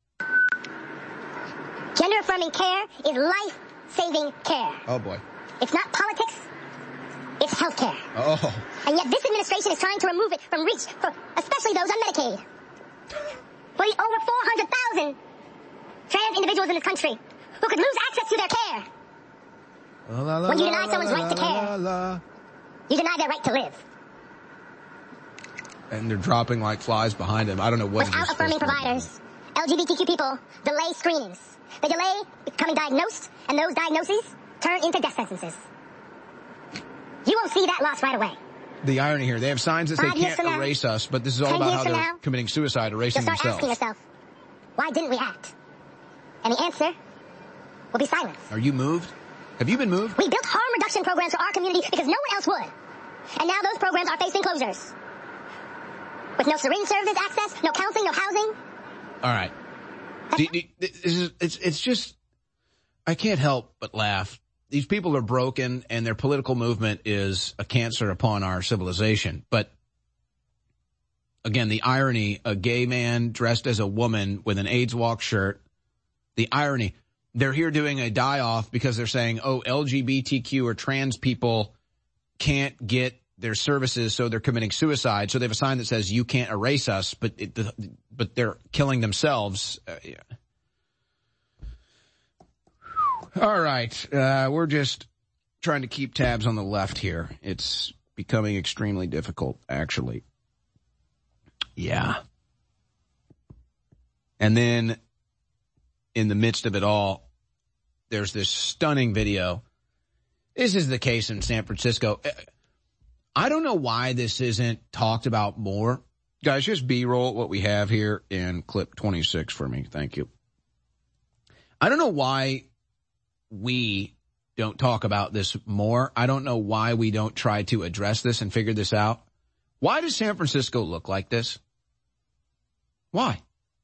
Gender-affirming care is life-saving care. Oh, boy. It's not politics. It's health care. Oh. And yet this administration is trying to remove it from reach for especially those on Medicaid. For the over 400,000 trans individuals in this country who could lose access to their care. When you deny someone's right to care, you deny their right to live. And they're dropping like flies behind him. I don't know what it is. Without affirming providers, LGBTQ people delay screenings. They delay becoming diagnosed, and those diagnoses turn into death sentences. You won't see that loss right away. The irony here, they have signs that say can't erase us, but this is all about how they're committing suicide, erasing themselves. You'll start asking yourself, why didn't we act? And the answer will be silence. Are you moved? Have you been moved? We built harm reduction programs for our community because no one else would. And now those programs are facing closures. With no syringe service access, no counseling, no housing. All right. It's just, I can't help but laugh. These people are broken and their political movement is a cancer upon our civilization. But again, the irony, a gay man dressed as a woman with an AIDS Walk shirt, the irony, they're here doing a die-off because they're saying, oh, LGBTQ or trans people can't get their services, so they're committing suicide. So they have a sign that says, you can't erase us, but they're killing themselves. Yeah. All right. We're just trying to keep tabs on the left here. It's becoming extremely difficult, actually. Yeah. And then in the midst of it all, there's this stunning video. This is the case in San Francisco. I don't know why this isn't talked about more. Guys, just B-roll what we have here in clip 26 for me. Thank you. I don't know why we don't talk about this more. I don't know why we don't try to address this and figure this out. Why does San Francisco look like this? Why?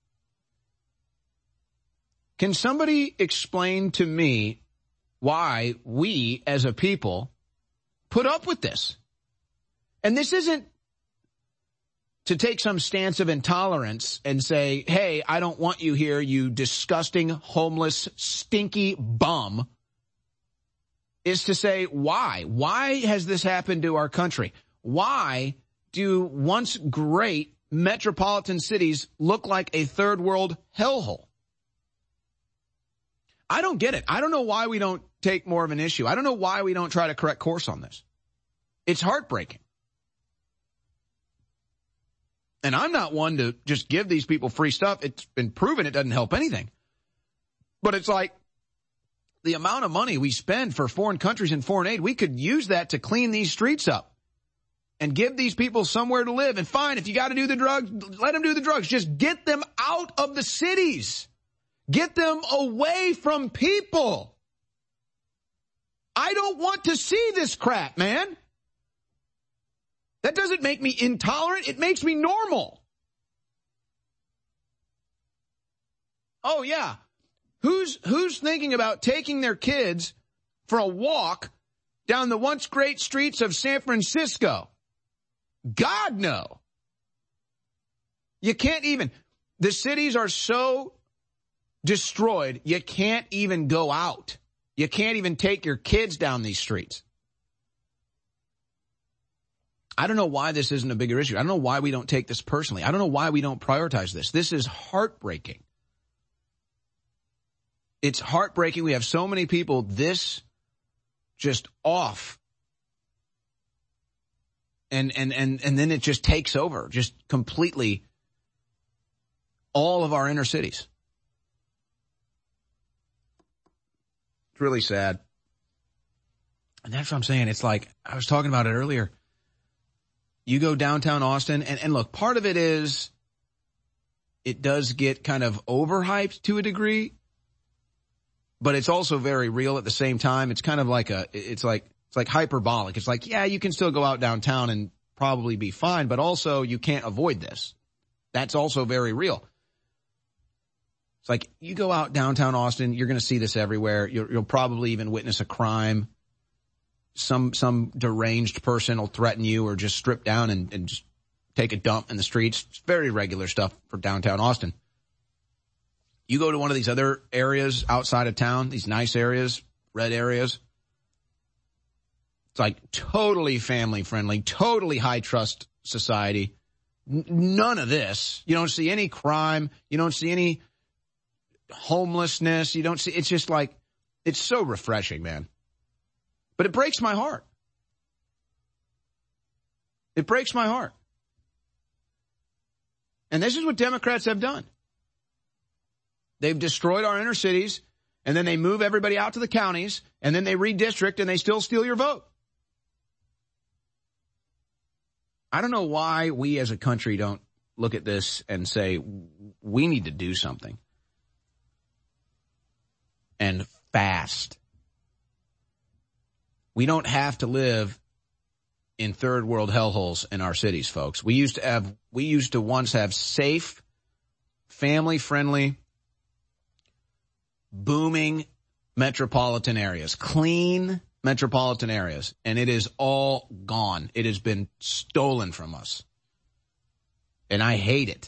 Can somebody explain to me why we as a people put up with this? And this isn't to take some stance of intolerance and say, hey, I don't want you here, you disgusting, homeless, stinky bum. Is to say, why? Why has this happened to our country? Why do once great metropolitan cities look like a third world hellhole? I don't get it. I don't know why we don't take more of an issue. I don't know why we don't try to correct course on this. It's heartbreaking. And I'm not one to just give these people free stuff. It's been proven it doesn't help anything. But it's like the amount of money we spend for foreign countries and foreign aid, we could use that to clean these streets up and give these people somewhere to live. And fine, if you got to do the drugs, let them do the drugs. Just get them out of the cities. Get them away from people. I don't want to see this crap, man. That doesn't make me intolerant. It makes me normal. Oh, yeah. Who's thinking about taking their kids for a walk down the once great streets of San Francisco? God, no. You can't even. The cities are so destroyed, you can't even go out. You can't even take your kids down these streets. I don't know why this isn't a bigger issue. I don't know why we don't take this personally. I don't know why we don't prioritize this. This is heartbreaking. It's heartbreaking. We have so many people this just off. And then it just takes over, just completely all of our inner cities. It's really sad. And that's what I'm saying. It's like, I was talking about it earlier. You go downtown Austin, and look, part of it is it does get kind of overhyped to a degree, but it's also very real at the same time. It's kind of like it's like hyperbolic. It's like, yeah, you can still go out downtown and probably be fine, but also you can't avoid this. That's also very real. It's like you go out downtown Austin, you're going to see this everywhere. You'll probably even witness a crime. Some deranged person will threaten you or just strip down and just take a dump in the streets. It's very regular stuff for downtown Austin. You go to one of these other areas outside of town, these nice areas, red areas. It's like totally family friendly, totally high trust society. None of this. You don't see any crime. You don't see any homelessness. You don't see, it's just like, it's so refreshing, man. But it breaks my heart. It breaks my heart. And this is what Democrats have done. They've destroyed our inner cities, and then they move everybody out to the counties, and then they redistrict, and they still steal your vote. I don't know why we as a country don't look at this and say, we need to do something. And fast. We don't have to live in third world hellholes in our cities, folks. We used to once have safe, family friendly, booming metropolitan areas, clean metropolitan areas, and it is all gone. It has been stolen from us. And I hate it.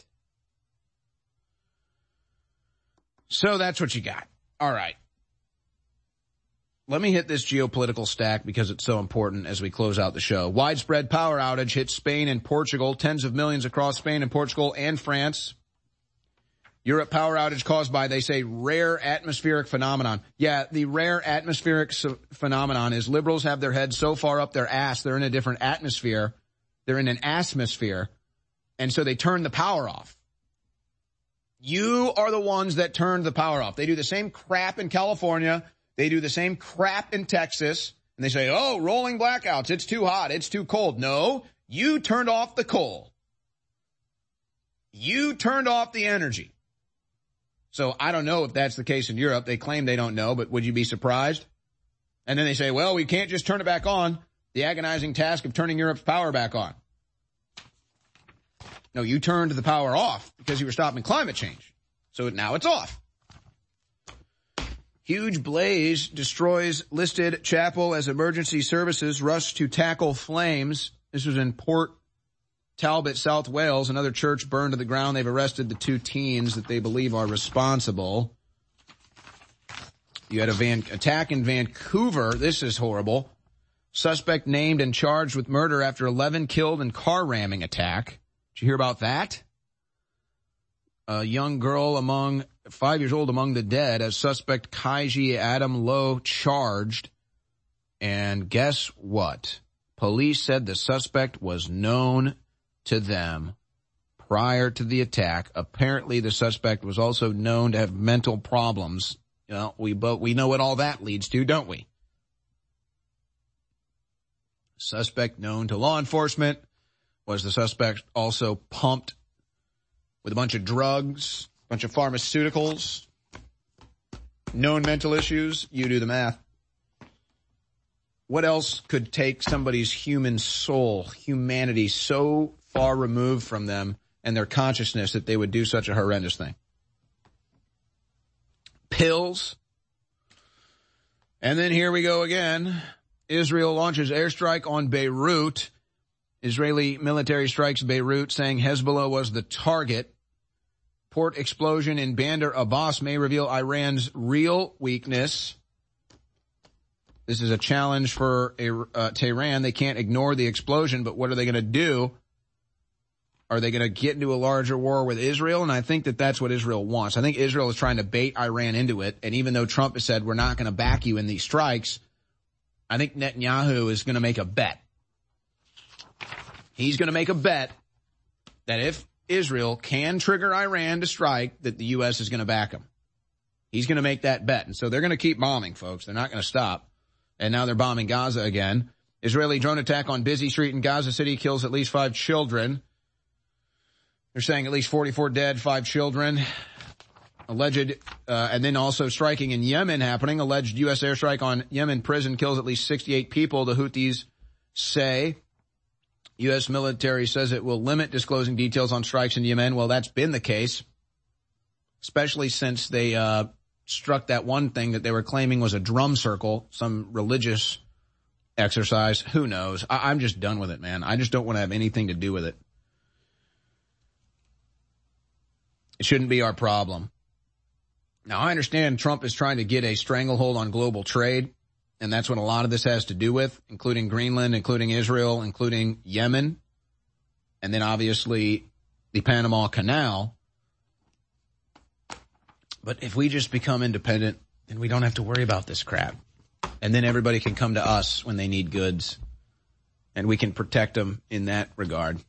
So that's what you got. All right. Let me hit this geopolitical stack because it's so important as we close out the show. Widespread power outage hits Spain and Portugal, tens of millions across Spain and Portugal and France. Europe power outage caused by, they say, rare atmospheric phenomenon. Yeah, the rare atmospheric phenomenon is liberals have their heads so far up their ass, they're in a different atmosphere. They're in an atmosphere. And so they turn the power off. You are the ones that turned the power off. They do the same crap in California. They do the same crap in Texas, and they say, oh, rolling blackouts, it's too hot, it's too cold. No, you turned off the coal. You turned off the energy. So I don't know if that's the case in Europe. They claim they don't know, but would you be surprised? And then they say, well, we can't just turn it back on. The agonizing task of turning Europe's power back on. No, you turned the power off because you were stopping climate change. So now it's off. Huge blaze destroys listed chapel as emergency services rush to tackle flames. This was in Port Talbot, South Wales. Another church burned to the ground. They've arrested the 2 teens that they believe are responsible. You had a attack in Vancouver. This is horrible. Suspect named and charged with murder after 11 killed in car ramming attack. Did you hear about that? A young girl 5 years old among the dead as suspect Kaiji Adam Lowe charged. And guess what? Police said the suspect was known to them prior to the attack. Apparently the suspect was also known to have mental problems. You know, we know what all that leads to, don't we? Suspect known to law enforcement. Was the suspect also pumped with a bunch of drugs, a bunch of pharmaceuticals, known mental issues? You do the math. What else could take somebody's human soul, humanity, so far removed from them and their consciousness that they would do such a horrendous thing? Pills. And then here we go again. Israel launches airstrike on Beirut. Israeli military strikes Beirut, saying Hezbollah was the target. Port explosion in Bandar Abbas may reveal Iran's real weakness. This is a challenge for Tehran. They can't ignore the explosion, but what are they going to do? Are they going to get into a larger war with Israel? And I think that that's what Israel wants. I think Israel is trying to bait Iran into it. And even though Trump has said, we're not going to back you in these strikes, I think Netanyahu is going to make a bet. He's going to make a bet that if Israel can trigger Iran to strike, that the U.S. is going to back him. He's going to make that bet. And so they're going to keep bombing, folks. They're not going to stop. And now they're bombing Gaza again. Israeli drone attack on busy street in Gaza City kills at least 5 children. They're saying at least 44 dead, 5 children. Alleged, and then also striking in Yemen happening. Alleged U.S. airstrike on Yemen prison kills at least 68 people, the Houthis say. U.S. military says it will limit disclosing details on strikes in Yemen. Well, that's been the case, especially since they struck that one thing that they were claiming was a drum circle, some religious exercise. Who knows? I'm just done with it, man. I just don't want to have anything to do with it. It shouldn't be our problem. Now, I understand Trump is trying to get a stranglehold on global trade, and that's what a lot of this has to do with, including Greenland, including Israel, including Yemen, and then obviously the Panama Canal. But if we just become independent, then we don't have to worry about this crap. And then everybody can come to us when they need goods, and we can protect them in that regard.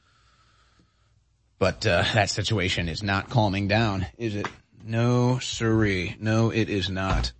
But that situation is not calming down, is it? No, sirree. No, it is not.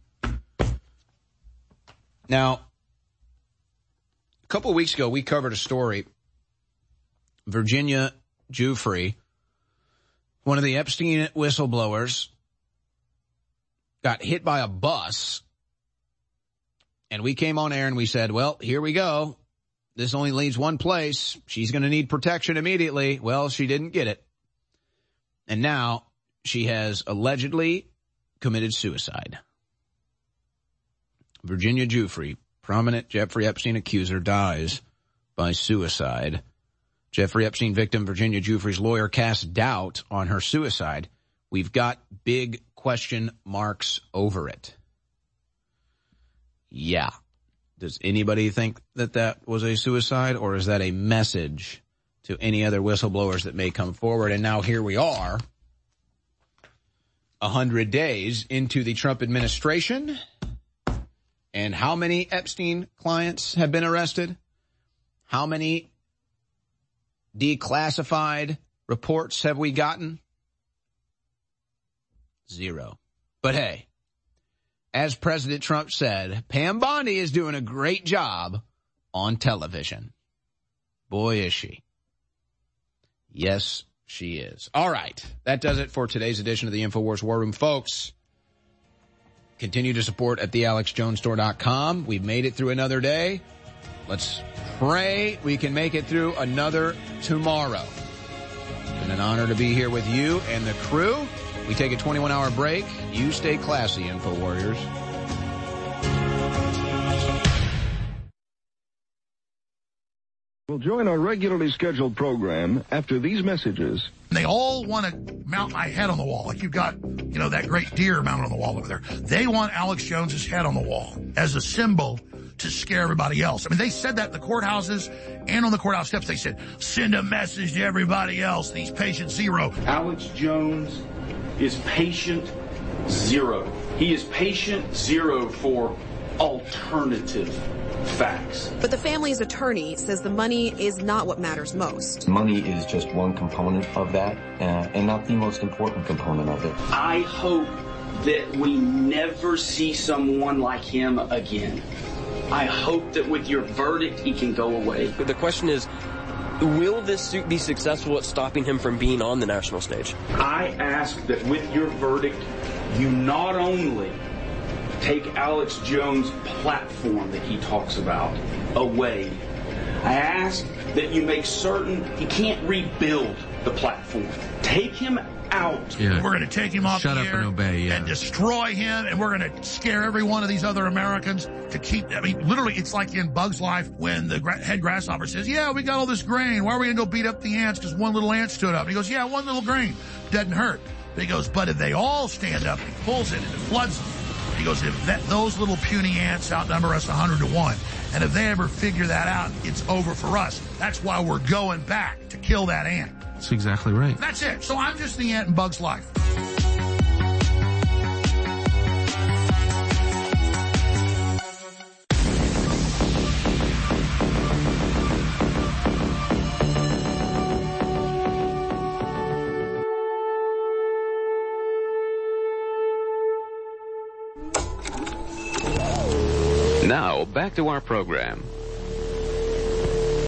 Now, a couple of weeks ago, we covered a story. Virginia Giuffre, one of the Epstein whistleblowers, got hit by a bus. And we came on air and we said, well, here we go. This only leaves one place. She's going to need protection immediately. Well, she didn't get it. And now she has allegedly committed suicide. Virginia Giuffre, prominent Jeffrey Epstein accuser, dies by suicide. Jeffrey Epstein victim Virginia Giuffre's lawyer casts doubt on her suicide. We've got big question marks over it. Yeah. Does anybody think that that was a suicide, or is that a message to any other whistleblowers that may come forward? And now here we are, 100 days into the Trump administration. And how many Epstein clients have been arrested? How many declassified reports have we gotten? 0. But hey, as President Trump said, Pam Bondi is doing a great job on television. Boy, is she. Yes, she is. All right. That does it for today's edition of the InfoWars War Room. Folks, continue to support at thealexjonesstore.com. We've made it through another day. Let's pray we can make it through another tomorrow. It's been an honor to be here with you and the crew. We take a 21-hour break. You stay classy, InfoWarriors. We'll join our regularly scheduled program after these messages. They all want to mount my head on the wall. Like you've got, that great deer mounted on the wall over there. They want Alex Jones's head on the wall as a symbol to scare everybody else. I mean, they said that in the courthouses and on the courthouse steps. They said, send a message to everybody else. These patient 0. Alex Jones is patient 0. He is patient 0 for alternative facts. But the family's attorney says the money is not what matters most. Money is just one component of that, and not the most important component of it. I hope that we never see someone like him again. I hope that with your verdict, he can go away. The question is, will this suit be successful at stopping him from being on the national stage? I ask that with your verdict, you not only take Alex Jones' platform that he talks about away. I ask that you make certain he can't rebuild the platform. Take him out. Yeah. We're going to take him off the air and obey, and destroy him, and we're going to scare every one of these other Americans to keep, literally, it's like in Bug's Life when the head grasshopper says, yeah, we got all this grain. Why are we going to go beat up the ants because one little ant stood up? And he goes, yeah, one little grain. Doesn't hurt. But he goes, but if they all stand up, he pulls it and it floods them. He goes, if those little puny ants outnumber us 100 to 1, and if they ever figure that out, it's over for us. That's why we're going back to kill that ant. That's exactly right. That's it. So I'm just the ant in Bug's Life. Now, back to our program.